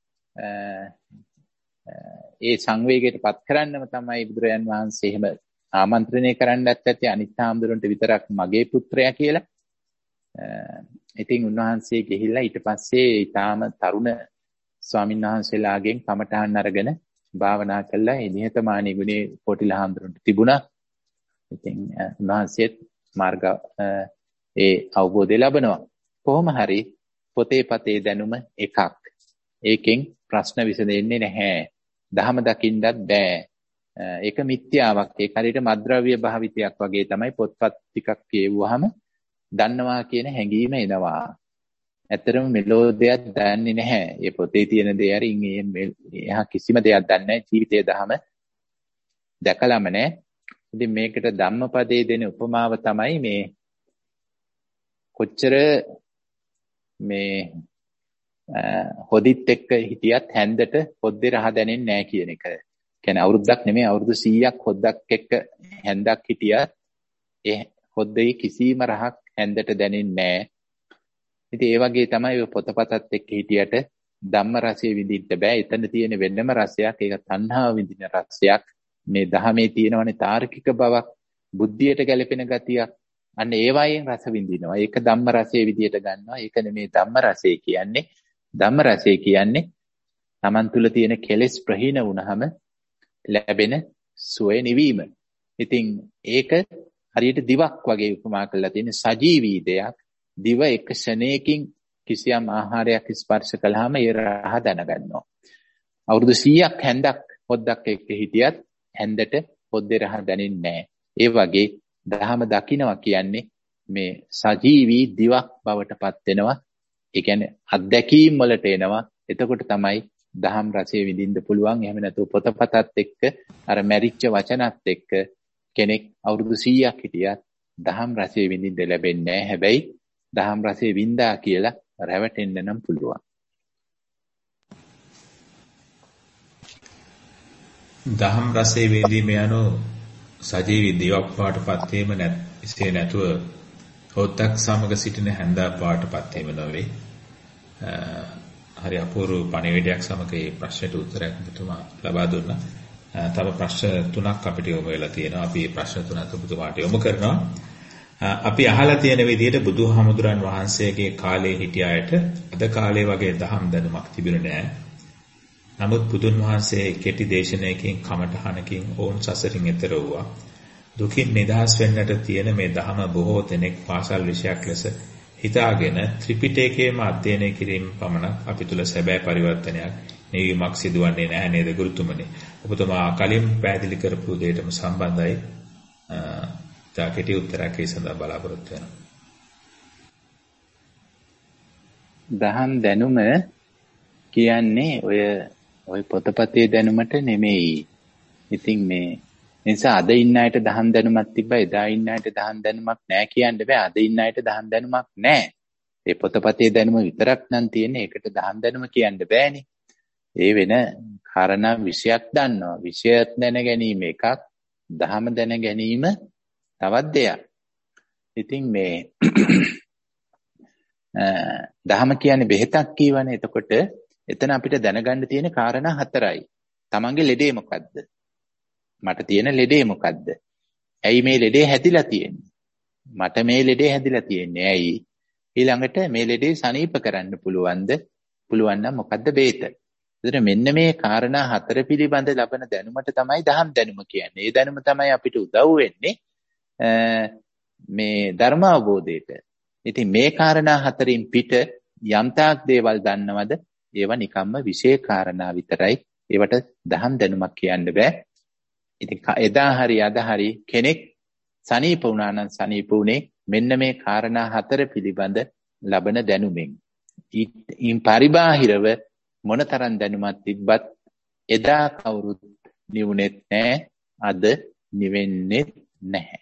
ඒ සංවේගයටපත් කරන්නම තමයි බුදුරජාන් වහන්සේ එහෙම ආමන්ත්‍රණය කරන්නත් ඇත්තේ අනිත් හාමුදුරන්ට විතරක් මගේ පුත්‍රයා කියලා. ඉතින් උන්වහන්සේ ගිහිල්ලා ඊට පස්සේ ඊටාම තරුණ ස්වාමීන් වහන්සේලාගෙන් කමඨහන් අරගෙන භාවනා කළා. ඒ නිහතමානී ගුණේ පොටිල හාමුදුරන්ට තිබුණා. ඉතින් උන්වහන්සේත් මාර්ග ඒ අවබෝධය ලැබනවා. කොහොම හරි පොතේ පතේ දැනුම එකක්. ඒකෙන් ප්‍රශ්න විසඳෙන්නේ නැහැ. දහම දකින්නත් බෑ. ඒක මිත්‍යාවක්. ඒක හරියට මද්ද්‍රව්‍ය භාවිතයක් වගේ තමයි. පොත්පත් ටිකක් කියවුවාම දන්නවා කියන හැඟීම එනවා. ඇත්තටම මෙලෝ දෙයක් දන්නේ නැහැ. මේ පොතේ තියෙන දේ හරි එහා කිසිම දෙයක් දන්නේ නැහැ. ජීවිතයේ දහම දැකලාම නැහැ. ඉතින් මේකට ධම්මපදයේ දෙන උපමාව තමයි මේ කොච්චර මේ හොදිත් එක්ක හිටියත් හැන්දට හොද්දේ රහ දැනෙන්නේ නැහැ කියන එක. කියන්නේ අවුරුද්දක් නෙමෙයි අවුරුදු 100ක් හොද්දක් එක්ක හැන්දක් හිටියත් ඒ හොද්දේ කිසිම රහක් හැන්දට දැනෙන්නේ නැහැ. ඉතින් ඒ වගේ තමයි ඔය පොතපතත් එක්ක හිටියට ධම්ම රසය විඳින්න බෑ. එතන තියෙන වෙනම රසයක්. ඒක තණ්හාව විඳින රසයක්. මේ ධහමේ තියෙනවනේ තාර්කික බවක්, බුද්ධියට ගැලපෙන ගතියක්. අන්න ඒ වයින් රස විඳිනවා. ඒක ධම්ම රසයේ විදියට ගන්නවා. ඒක නෙමේ ධම්ම රසය කියන්නේ. ධම්ම රසය කියන්නේ Taman තුල තියෙන කෙලෙස් ප්‍රහීන වුණාම ලැබෙන සුවය නිවීම. ඉතින් ඒක හරියට දිවක් වගේ උපමා කරලා තියෙන සජීවී දෙයක්. දිව එක ශරණයකින් කිසියම් ආහාරයක් ස්පර්ශ කළාම ඒ රහ දැනගන්නවා. අවුරුදු 100ක් හැන්දක් හොද්දක් එක්ක හිටියත් හැන්දට හොද්දේ රහ දැනෙන්නේ නැහැ. ඒ වගේ දහම දකින්නවා කියන්නේ මේ සජීවී දිවක් බවට පත් වෙනවා. ඒ කියන්නේ අත්දැකීම් වලට එනවා. එතකොට තමයි දහම් රසය විඳින්න පුළුවන්. එහෙම නැතුව පොතපතත් එක්ක අර මැරිච්ච වචනත් එක්ක කෙනෙක් අවුරුදු 100ක් හිටියත් දහම් රසය විඳින්න ලැබෙන්නේ නැහැ. හැබැයි දහම් රසය වින්දා කියලා රැවටෙන්න නම් පුළුවන්. දහම් රසයේ විඳීම යනු සජීවී දිවක් පාටපත් වීම එසේ නැතුව හොත්තක් සමග සිටින හැන්දා පාටපත් වීම නොවේ. හරි අපූර්ව පණිවිඩයක් සමග මේ ප්‍රශ්නට උත්තරයක් ඔබතුමා ලබා දුන්නා. තව ප්‍රශ්න 3ක් අපිට යොමු වෙලා තියෙනවා. අපි මේ ප්‍රශ්න 3 ඔබතුමාට යොමු කරනවා. අපි අහලා තියෙන විදිහට බුදුහාමුදුරන් වහන්සේගේ කාලේ හිටිය අයට අද කාලේ වගේ දහම් දැනුමක් තිබුණේ නැහැ. නමුත් බුදුන් වහන්සේ කෙටි දේශනාවකින් කමඨහනකින් ඕන් සසරින් එතර වුණා. දුකින් නිදහස් වෙන්නට තියෙන මේ ධහම බොහෝ දෙනෙක් පාසල් විෂයක් ලෙස හිතාගෙන ත්‍රිපිටකයේම අධ්‍යයනය කිරීම පමණක් අපි තුල සැබෑ පරිවර්තනයක් නිවීමක් සිදුවන්නේ නැහැ නේද ගුරුතුමනි? ඔබතුමා කලින් පැහැදිලි කරපු දෙයටම සම්බන්ධයි. කෙටි උත්තරයක් ඒ සඳහා බලාපොරොත්තු වෙනවා. දහම් දැනුම කියන්නේ ඔය පොතපතේ දැනුමට නෙමෙයි. ඉතින් මේ නිසා අද ඉන්න අයට දහම් දැනුමක් තිබ්බා එදා ඉන්න අයට දහම් දැනුමක් නැහැ කියන්න බෑ. අද ඉන්න අයට දහම් දැනුමක් නැහැ. ඒ පොතපතේ දැනුම විතරක් නම් තියෙන්නේ. ඒකට දහම් දැනුම කියන්න බෑනේ. ඒ වෙන කාරණා විෂයක් දන්නවා. විෂයත් දැන ගැනීම එකක්, දහම දැන ගැනීම තවත් දෙයක්. ඉතින් මේ දහම කියන්නේ බෙහෙතක් කියවනේ. එතකොට එතන අපිට දැනගන්න තියෙන කාරණා 4යි. තමන්ගේ ලෙඩේ මොකද්ද? මට තියෙන ලෙඩේ මොකද්ද? ඇයි මේ ලෙඩේ හැදිලා තියෙන්නේ? මට මේ ලෙඩේ හැදිලා තියෙන්නේ ඇයි? ඊළඟට මේ ලෙඩේ සනීප කරන්න පුළුවන්ද? පුළුවන් නම් මොකද්ද බේත? එතන මෙන්න මේ කාරණා 4 පිළිබඳ ලබන දැනුමට තමයි දහම් දැනුම කියන්නේ. ඒ දැනුම තමයි අපිට උදව් වෙන්නේ මේ ධර්ම අවබෝධයට. ඉතින් මේ කාරණා 4න් පිට යම්තාක් දේවල් දන්නවද? ඒවා නිකම්ම විශේෂ කාරණා විතරයි. ඒවට දහම් දැනුමක් කියන්න බෑ. ඉතින් එදා හරි අද හරි කෙනෙක් සනීප වුණා නම් සනීප වුණේ මෙන්න මේ කාරණා 4 පිළිබඳ ලබන දැනුමෙන්. ඊයින් පරිබාහිරව මොනතරම් දැනුමක් තිබ්බත් එදා කවුරුත් නිවුනේත් නැහැ, අද නිවෙන්නේ නැහැ.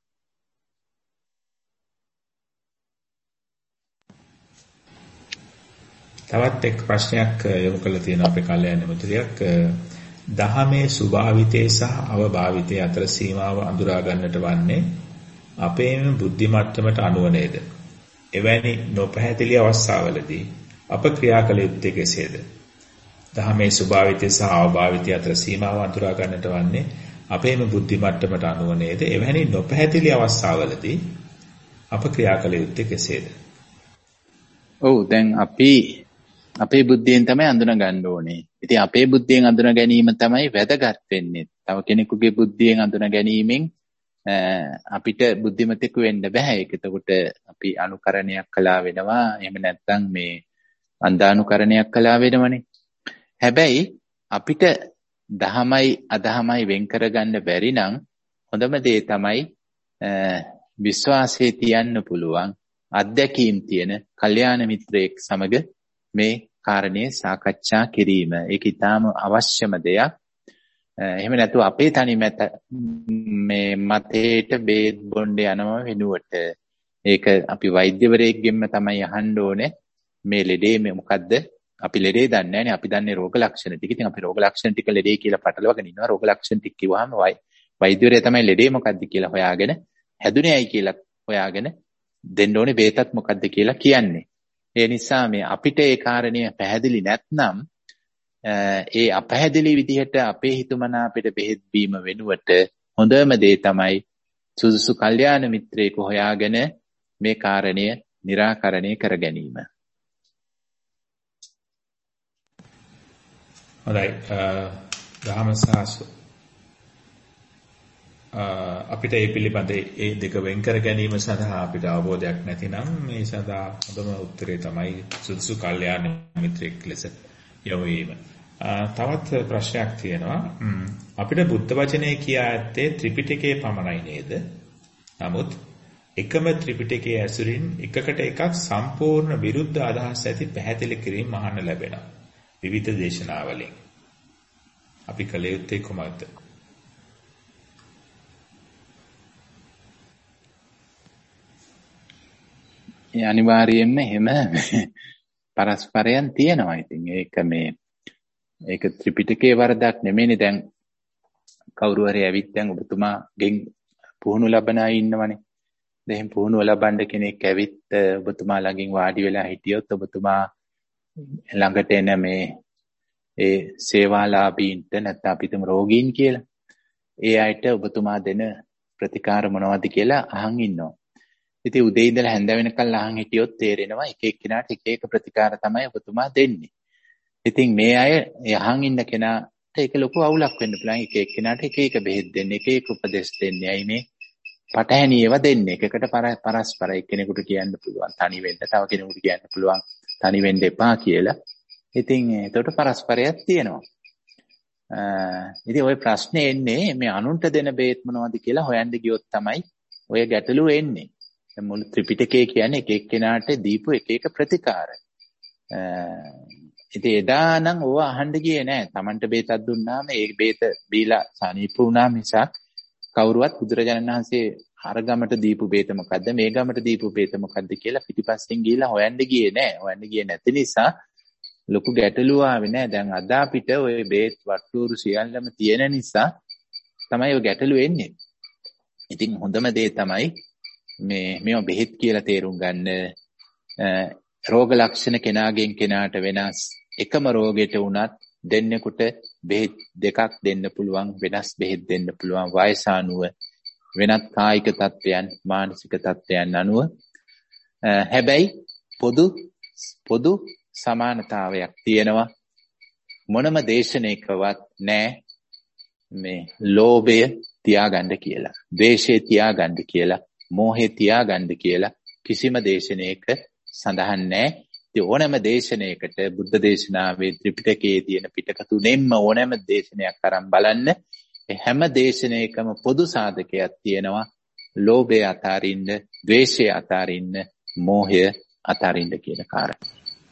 තවත් එක් ප්‍රශ්නයක් යොමු කළ තියෙනවා අපේ කල්යාණ මිත්‍රයෙක්. දහමේ සුභාවිතේ සහ අවභාවිතේ අතර සීමාව අඳුරා ගන්නට වන්නේ අපේම බුද්ධි මට්ටමට අනුව නේද? එවැනි නොපැහැදිලි අවස්ථාවලදී අප ක්‍රියා කළ යුත්තේ කෙසේද? දහමේ සුභාවිතේ සහ අවභාවිතේ අතර සීමාව අඳුරා ගන්නට වන්නේ අපේම බුද්ධි මට්ටමට අනුව නේද? එවැනි නොපැහැදිලි අවස්ථාවලදී අප ක්‍රියා කළ යුත්තේ කෙසේද? ඔව් දැන් අපේ බුද්ධියෙන් තමයි අඳුන ගන්න ඕනේ. ඉතින් අපේ බුද්ධියෙන් අඳුන ගැනීම තමයි වැදගත් වෙන්නේ. තව කෙනෙකුගේ බුද්ධියෙන් අඳුන ගැනීමෙන් අපිට බුද්ධිමතෙකු වෙන්න බෑ. ඒක එතකොට අපි අනුකරණයක් කළා වෙනවා. එහෙම නැත්නම් මේ අන්ධානුකරණයක් කළා වෙනවනේ. හැබැයි අපිට දහමයි අදහමයි වෙන් කරගන්න බැරි නම් හොඳම දේ තමයි විශ්වාසයේ තියන්න පුළුවන් අධ්‍යක්ීම් තියෙන කල්යාණ මිත්‍රයෙක් සමග මේ කාරණේ සාකච්ඡා කිරීම. ඒක ඊටාම අවශ්‍යම දෙයක්. එහෙම නැතුව අපේ තනි මේ මතේට බේත් බොණ්ඩ යනව වෙනුවට ඒක අපි වෛද්‍යවරයෙක්ගෙන්ම තමයි අහන්න ඕනේ. මේ ලෙඩේ මොකද්ද? අපි ලෙඩේ දන්නේ නැහැනේ. අපි දන්නේ රෝග ලක්ෂණ ටික. ඉතින් අපි රෝග ලක්ෂණ ටික ලෙඩේ කියලා පටලවාගෙන ඉන්නවා. රෝග ලක්ෂණ ටික කිව්වහම වෛද්‍යවරයා තමයි ලෙඩේ මොකද්ද කියලා හොයාගෙන හැදුනේ ඇයි කියලා හොයාගෙන දෙන්න ඕනේ බේතත් මොකද්ද කියලා කියන්නේ. ඒ නිසා මේ අපිට ඒ කාරණය පැහැදිලි නැත්නම් ඒ අපැහැදිලි විදිහට අපේ හිතුමනා අපිට බෙහෙත් බීම වෙනුවට හොඳම දේ තමයි සුදුසු කල්යාණ මිත්‍රයෙකු හොයාගෙන මේ කාරණය निराකරණය කර ගැනීම. හොඳයි. දහමසාස අපිට මේ පිළිබඳ ඒ දෙක වෙන් කර ගැනීම සඳහා අපිට අවබෝධයක් නැතිනම් මේ සඳහා හොඳම උත්තරේ තමයි සුදුසු කල්යාණ මිත්‍රෙක් ලෙස යොමු වීම. තවත් ප්‍රශ්නයක් තියෙනවා. අපිට බුද්ධ වචනේ කියා ඇත්තේ ත්‍රිපිටකයේ පමණයි නේද? නමුත් එකම ත්‍රිපිටකයේ ඇසුරින් එකකට එකක් සම්පූර්ණ විරුද්ධ අදහස් ඇති පැහැදිලි කිරීම අහන්න ලැබෙනවා. විවිධ දේශනාවලින් අපි කළ යුත්තේ කොහොමද? අනිවාර්යයෙන්ම එහෙම පරස්පරයන් තියෙනවා. ඉතින් ඒක ත්‍රිපිටකයේ වරදක් නෙමෙයිනේ. දැන් කවුරු හරි ඇවිත් දැන් ඔබතුමාගෙන් පුහුණු ලබන අය ඉන්නවනේ. දැන් පුහුණුව ලබන්න කෙනෙක් ඇවිත් ඔබතුමා ළඟින් වාඩි වෙලා හිටියොත් ඔබතුමා ළඟට එන ඒ සේවාලාභීන්ට නැත්නම් අපිටම රෝගීන් කියලා ඒ අයට ඔබතුමා දෙන ප්‍රතිකාර මොනවද කියලා අහන් ඉන්නවා. ඉතින් උදේ ඉඳලා හැන්ද වෙනකල් අහන් හිටියොත් තේරෙනවා එක එක්කෙනාට එක එක ප්‍රතිකාර තමයි ඔබතුමා දෙන්නේ. ඉතින් මේ අය අහන් ඉන්න කෙනාට ඒක ලොකු අවුලක් වෙන්න පුළුවන්. එක එක්කෙනාට එක එක බෙහෙත් දෙන්නේ, එක එක උපදෙස් දෙන්නේ. අයි මේ පටහැනි ඒවා දෙන්නේ. එකකට පරස්පර එක්කෙනෙකුට කියන්න පුළුවන් තනි වෙන්න, තව කෙනෙකුට කියන්න පුළුවන් තනි වෙන්න එපා කියලා. ඉතින් ඒකට පරස්පරයක් තියෙනවා. ඉතින් ওই ප්‍රශ්නේ එන්නේ මේ අනුන්ට දෙන බෙහෙත් මොනවද කියලා හොයන්න ගියොත් තමයි ඔය ගැටලුව එන්නේ. මුළු ත්‍රිපිටකය කියන්නේ එක එක්කෙනාට දීපු එක එක ප්‍රතිකාර. ඉතින් එදා නම් ඕව අහන්න ගියේ නෑ. Tamanට බේතක් දුන්නාම ඒ බේත බීලා සනීප වුණා මිසක් කවුරුවත් බුදුරජාණන් වහන්සේ අර ගමට දීපු බේත මොකද්ද මේ ගමට දීපු බේත මොකද්ද කියලා පිටිපස්සෙන් ගිහිලා හොයන්න ගියේ නෑ. හොයන්න ගියේ නැති නිසා ලොකු ගැටලුව ආවේ නෑ. දැන් අද අපිට ওই බේත් වට්ටూరు සියල්ලම තියෙන නිසා තමයි ඔය ගැටලුව එන්නේ. ඉතින් හොඳම දේ තමයි මේව බෙහෙත් කියලා තේරුම් ගන්න. රෝග ලක්ෂණ කෙනාගෙන් කෙනාට වෙනස්. එකම රෝගයට වුණත් දෙන්නෙකුට බෙහෙත් දෙකක් දෙන්න පුළුවන්, වෙනස් බෙහෙත් දෙන්න පුළුවන් වයස අනුව, වෙනත් කායික තත්ත්වයන්, මානසික තත්ත්වයන් අනුව. හැබැයි පොදු සමානතාවයක් තියෙනවා. මොනම දේශනාවකවත් නැහැ මේ ලෝභය තියාගන්න කියලා, ද්වේෂය තියාගන්න කියලා, මෝහය තියාගන්න කියලා කිසිම දේශනාවක සඳහන් නැහැ. ඒ ඕනෑම දේශනාවකට බුද්ධ දේශනාවේ ත්‍රිපිටකයේ තියෙන පිටක තුනෙන්ම ඕනෑම දේශනයක් අරන් බලන්න. හැම දේශනාවකම පොදු සාධකයක් තියෙනවා. ලෝභය අතාරින්න, ද්වේෂය අතාරින්න, මෝහය අතාරින්න කියන කාරණා.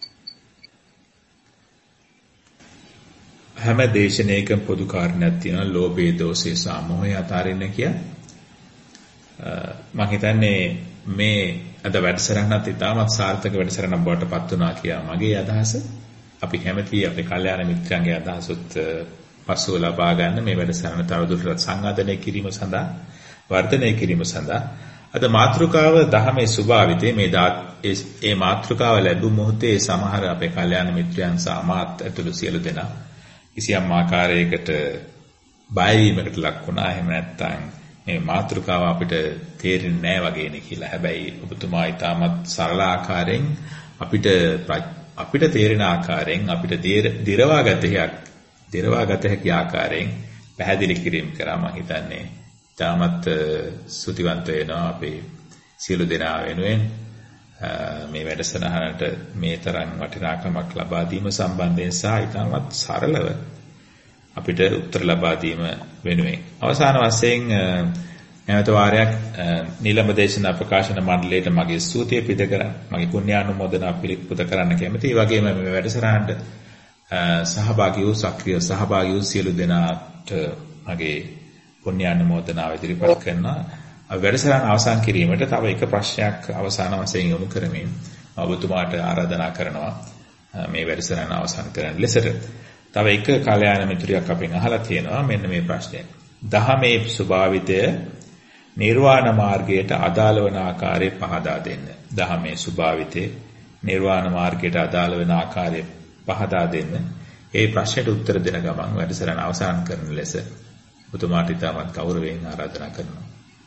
හැම දේශනාවකම පොදු කාරණයක් තියෙනවා. ලෝභය, දෝෂය, සමෝහය අතාරින්න කිය. මම හිතන්නේ මේ අද වැඩසටහනත් ඉතාමත් සාර්ථක වැඩසටහනක් බවට පත් වුණා කියලා මගේ අදහස. අපි කැමැති අපේ කල්යාණ මිත්‍රයන්ගේ අදහසුත් පසුව ලබා ගන්න මේ වැඩසටහන තවදුරටත් සංවර්ධනය කිරීම සඳහා, වර්ධනය කිරීම සඳහා අද මාතෘකාව දහමේ ස්වභාවිතේ මේ මාතෘකාව ලැබු මොහොතේ සමහර අපේ කල්යාණ මිත්‍රයන් සහ මාත් ඇතුළු සියලු දෙනා කිසියම් ආකාරයකට බයවීමකට ලක් වුණා. එහෙම නැත්නම් මේ මාතෘකාව අපිට තේරෙන්නේ නැහැ වගේනේ කියලා. හැබැයි ඔබතුමා ඊටමත් සරල ආකාරයෙන් අපිට තේරෙන ආකාරයෙන් අපිට දිරවාගත හැකි ආකාරයෙන් පැහැදිලි කිරීම කරා. මම හිතන්නේ ඊටමත් සුතිවන්ත වෙනවා අපේ සියලු දෙනා වෙනුවෙන් මේ වැඩසටහනට මේ තරම් වටිනාකමක් ලබා දීම සම්බන්ධයෙන් සහ ඊටමත් සරලව අපිට උත්තර ලබා දීම වෙනුවෙන්. අවසාන වශයෙන් නැවත වාරයක් නිලම දේශනා ප්‍රකාශන මණ්ඩලයට මගේ ස්තුතිය පිට කරන්න, මගේ පුණ්‍යානුමෝදනා පිළිපද කරන්න කැමතියි. ඒ වගේම මේ වැඩසටහනට සහභාගී වූ සක්‍රිය සහභාගී වූ සියලු දෙනාට මගේ පුණ්‍යානුමෝදනාව ඉදිරිපත් කරනවා. වැඩසටහන අවසන් කිරීමට තව එක ප්‍රශ්නයක් අවසාන වශයෙන් යොමු කරමින් ඔබතුමාට ආරාධනා කරනවා මේ වැඩසටහන අවසන් කරන්න ලෙසට. තව එක කල්යාණ මිත්‍රයෙක් අපෙන් අහලා තියෙනවා මෙන්න මේ ප්‍රශ්නය. දහමේ ස්වභාවිතය නිර්වාණ මාර්ගයට අදාළ වන ආකාරය පහදා දෙන්න. දහමේ ස්වභාවිතය නිර්වාණ මාර්ගයට අදාළ වන ආකාරය පහදා දෙන්න. ඒ ප්‍රශ්නයට උත්තර දෙන ගමන් වැඩසටහන අවසන් කරන ලෙස ඔබතුමාට ඉතාමත් ගෞරවයෙන් ආරාධනා කරනවා.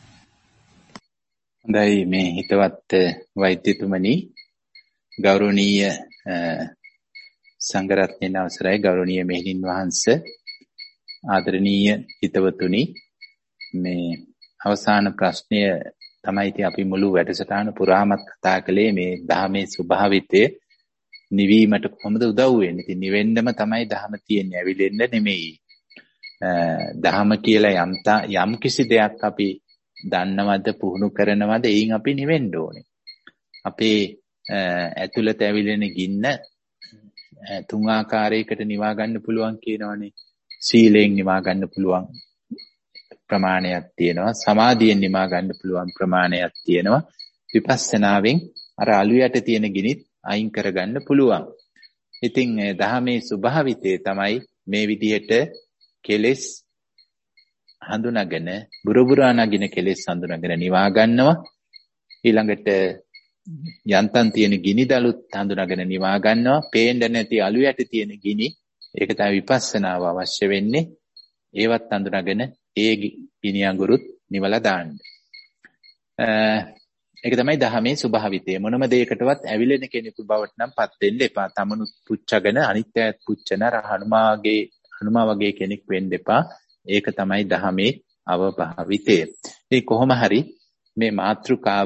හොඳයි මේ හිතවත් වෛද්‍යතුමනි, ගෞරවනීය සංඝරත්නයන් අවසරයි, ගෞරවනීය මෙහෙණින් වහන්සේ, ආදරණීය හිතවතුනි, මේ අවසාන ප්‍රශ්නය තමයි ඉතින් අපි මුළු වැඩසටහන පුරාමත් කතා කළේ මේ ධහමේ ස්වභාවිතය නිවීමට කොහොමද උදව් වෙන්නේ. ඉතින් නිවෙන්නම තමයි ධහම තියෙන්නේ, ඇවිලෙන්න නෙමෙයි. ධහම කියලා යම් කිසි දෙයක් අපි දන්නවද, පුහුණු කරනවද, එයින් අපි නිවෙන්න ඕනේ. අපේ ඇතුළත ඇවිලෙන ගින්න තුන් ආකාරයකට නිවා ගන්න පුළුවන් කියනවනේ. සීලයෙන් නිවා ගන්න පුළුවන් ප්‍රමාණයක් තියෙනවා. සමාධියෙන් නිවා ගන්න පුළුවන් ප්‍රමාණයක් තියෙනවා. විපස්සනාවෙන් අර අලු යට තියෙන ගිනිත් අයින් කරගන්න පුළුවන්. ඉතින් දහමේ ස්වභාවිතය තමයි මේ විදිහට කෙලෙස් හඳුනාගෙන බුරුබුරා නගින කෙලෙස් හඳුනාගෙන නිවා ගන්නවා. ඊළඟට යන්තම් තියෙන ගිනි දලුත් හඳුනාගෙන නිවා ගන්නවා. පේන්න නැති අලු යට තියෙන ගිනි ඒක තමයි විපස්සනාව අවශ්‍ය වෙන්නේ. ඒවත් හඳුනාගෙන ඒ ගිනි අඟුරුත් නිවලා දාන්න. ඒක තමයි දහමේ ස්වභාවිතය. මොනම දෙයකටවත් ඇවිලෙන කෙනෙකු බවට නම් පත් වෙන්න එපා. තමනුත් පුච්චගෙන අනිත්‍යයත් පුච්චන හනුමා වගේ කෙනෙක් වෙන්න එපා. ඒක තමයි දහමේ අවභාවිතය. ඉතින් කොහොම හරි මේ මාතෘකාව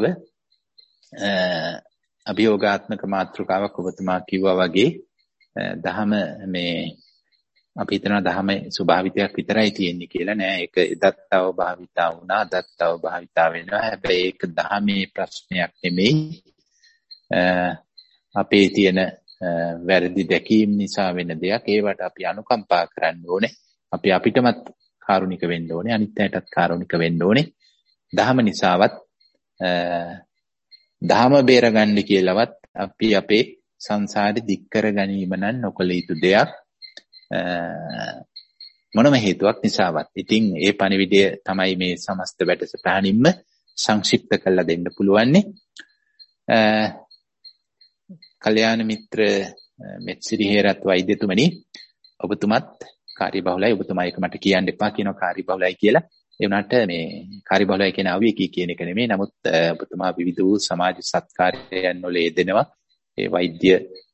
අභියෝගාත්මක මාතෘකාවක් ඔබතුමා කිව්වා වගේ දහම මේ අපි හිතනවා දහමේ ස්වභාවිතයක් විතරයි තියෙන්නේ කියලා නෑ. ඒක එදත්තව භාවිතා වුණා, අදත්තව භාවිතා වෙනවා. හැබැයි ඒක දහමේ ප්‍රශ්නයක් නෙමෙයි. අපේ තියෙන වැරදි දැකීම් නිසා වෙන දෙයක්. ඒවට අපි අනුකම්පා කරන්න ඕනේ. අපි අපිටමත් කාරුණික වෙන්න ඕනේ. අනිත් අයටත් කාරුණික වෙන්න ඕනේ. දහම නිසාවත් දහම බේරගන්න කියලාවත් අපි අපේ සංසාරෙ දික් කර ගැනීම නම් නොකළ යුතු දෙයක්. මොනම හේතුවක් නිසාවත්. ඉතින් ඒ පණිවිඩය තමයි මේ සමස්ත වැඩසටහනින්ම සංක්ෂිප්ත කරලා දෙන්න පුළුවන්නේ. කල්‍යාණ මිත්‍ර මෙත්සිරි හේරත් වෛද්‍යතුමනි, ඔබතුමත් කාර්යබහුලයි. ඔබතුමා ඒක මට කියන්න එපා කියනවා කාර්යබහුලයි කියලා. ඒ වුණාට මේ කාර්යබහුලයි කියන අවියකී කියන එක නෙමෙයි. නමුත් ඔබතුමා විවිධ වූ සමාජ සත්කාරයන් වල යෙදෙනවා. ඒ වෛද්‍ය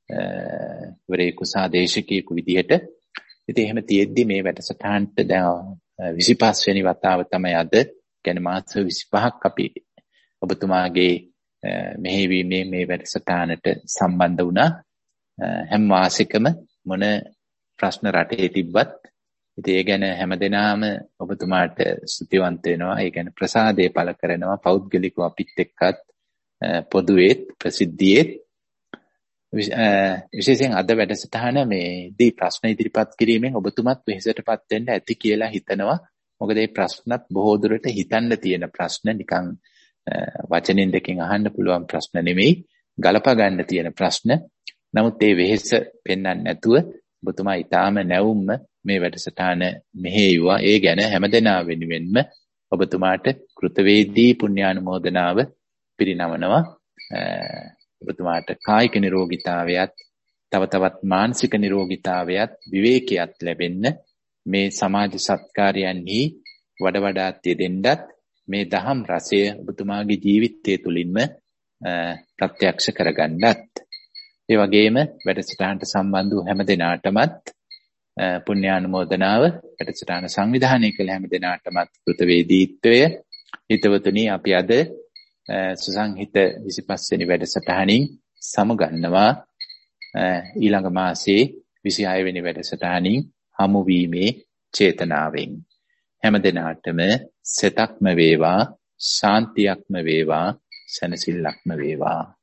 වරේකු සහ දේශකයෙකු විදිහට. ඉතින් එහෙම තියෙද්දි මේ වැඩසටහනට දැන් 25 වෙනි වතාව තමයි අද. කියන්නේ මාස 25ක් අපි ඔබතුමාගේ මෙහෙයවීමේ මේ වැඩසටහනට සම්බන්ධ වුණා. හැම මාසෙකම මොන ප්‍රශ්න රටේ තිබ්බත් ඉතින් ඒ ගැන හැමදෙනාම ඔබතුමාට ස්තුතිවන්ත වෙනවා. ඒ ගැන ප්‍රසාදය පළ කරනවා. පෞද්ගලිකව අපිත් එක්කත් පොදුවේත් ප්‍රසිද්ධියේත් විශේෂයෙන් අද වැඩසටහන මේදී ප්‍රශ්න ඉදිරිපත් කිරීමෙන් ඔබතුමත් වෙහෙසටපත් වෙන්න ඇති කියලා හිතනවා. මොකද මේ ප්‍රශ්නත් බොහෝ දුරට හිතන්න තියෙන ප්‍රශ්න, නිකන් වචනෙන් දෙකෙන් අහන්න පුළුවන් ප්‍රශ්න නෙමෙයි, ගලපා ගන්න තියෙන ප්‍රශ්න. නමුත් මේ වෙහෙස පෙන්වන්න නැතුව ඔබතුමා ඊටාම නැවුම්ම මේ වැඩසටහන මෙහෙයුවා. ඒ ගැන හැමදෙනා වෙනුවෙන්ම ඔබතුමාට කෘතවේදී පුණ්‍යානුමෝදනාව පිරිනමනවා. ඔබතුමාට කායික නිරෝගීතාවයත් තව තවත් මානසික නිරෝගීතාවයත් විවේකයක් ලැබෙන්න මේ සමාජ සත්කාරයන්හි වඩාත් යෙදෙන්නත් මේ දහම් රසය ඔබතුමාගේ ජීවිතය තුළින්ම ප්‍රත්‍යක්ෂ කරගන්නත්, ඒ වගේම වැඩසටහනට සම්බන්ධ වූ හැම දෙනාටමත් පුණ්‍යානුමෝදනාව, වැඩසටහන සංවිධානය කළ හැම දෙනාටමත් කෘතවේදීත්වය. හිතවතුනි, අපි අද සුසංහිත 25 වෙනි වැඩසටහනින් සමුගන්නවා. ඊළඟ මාසයේ 26 වෙනි වැඩසටහනින් හමු වීමේ චේතනාවෙන් හැම දිනාටම සෙතක්ම වේවා, ශාන්තියක්ම වේවා, සැනසෙල්ලක්ම වේවා.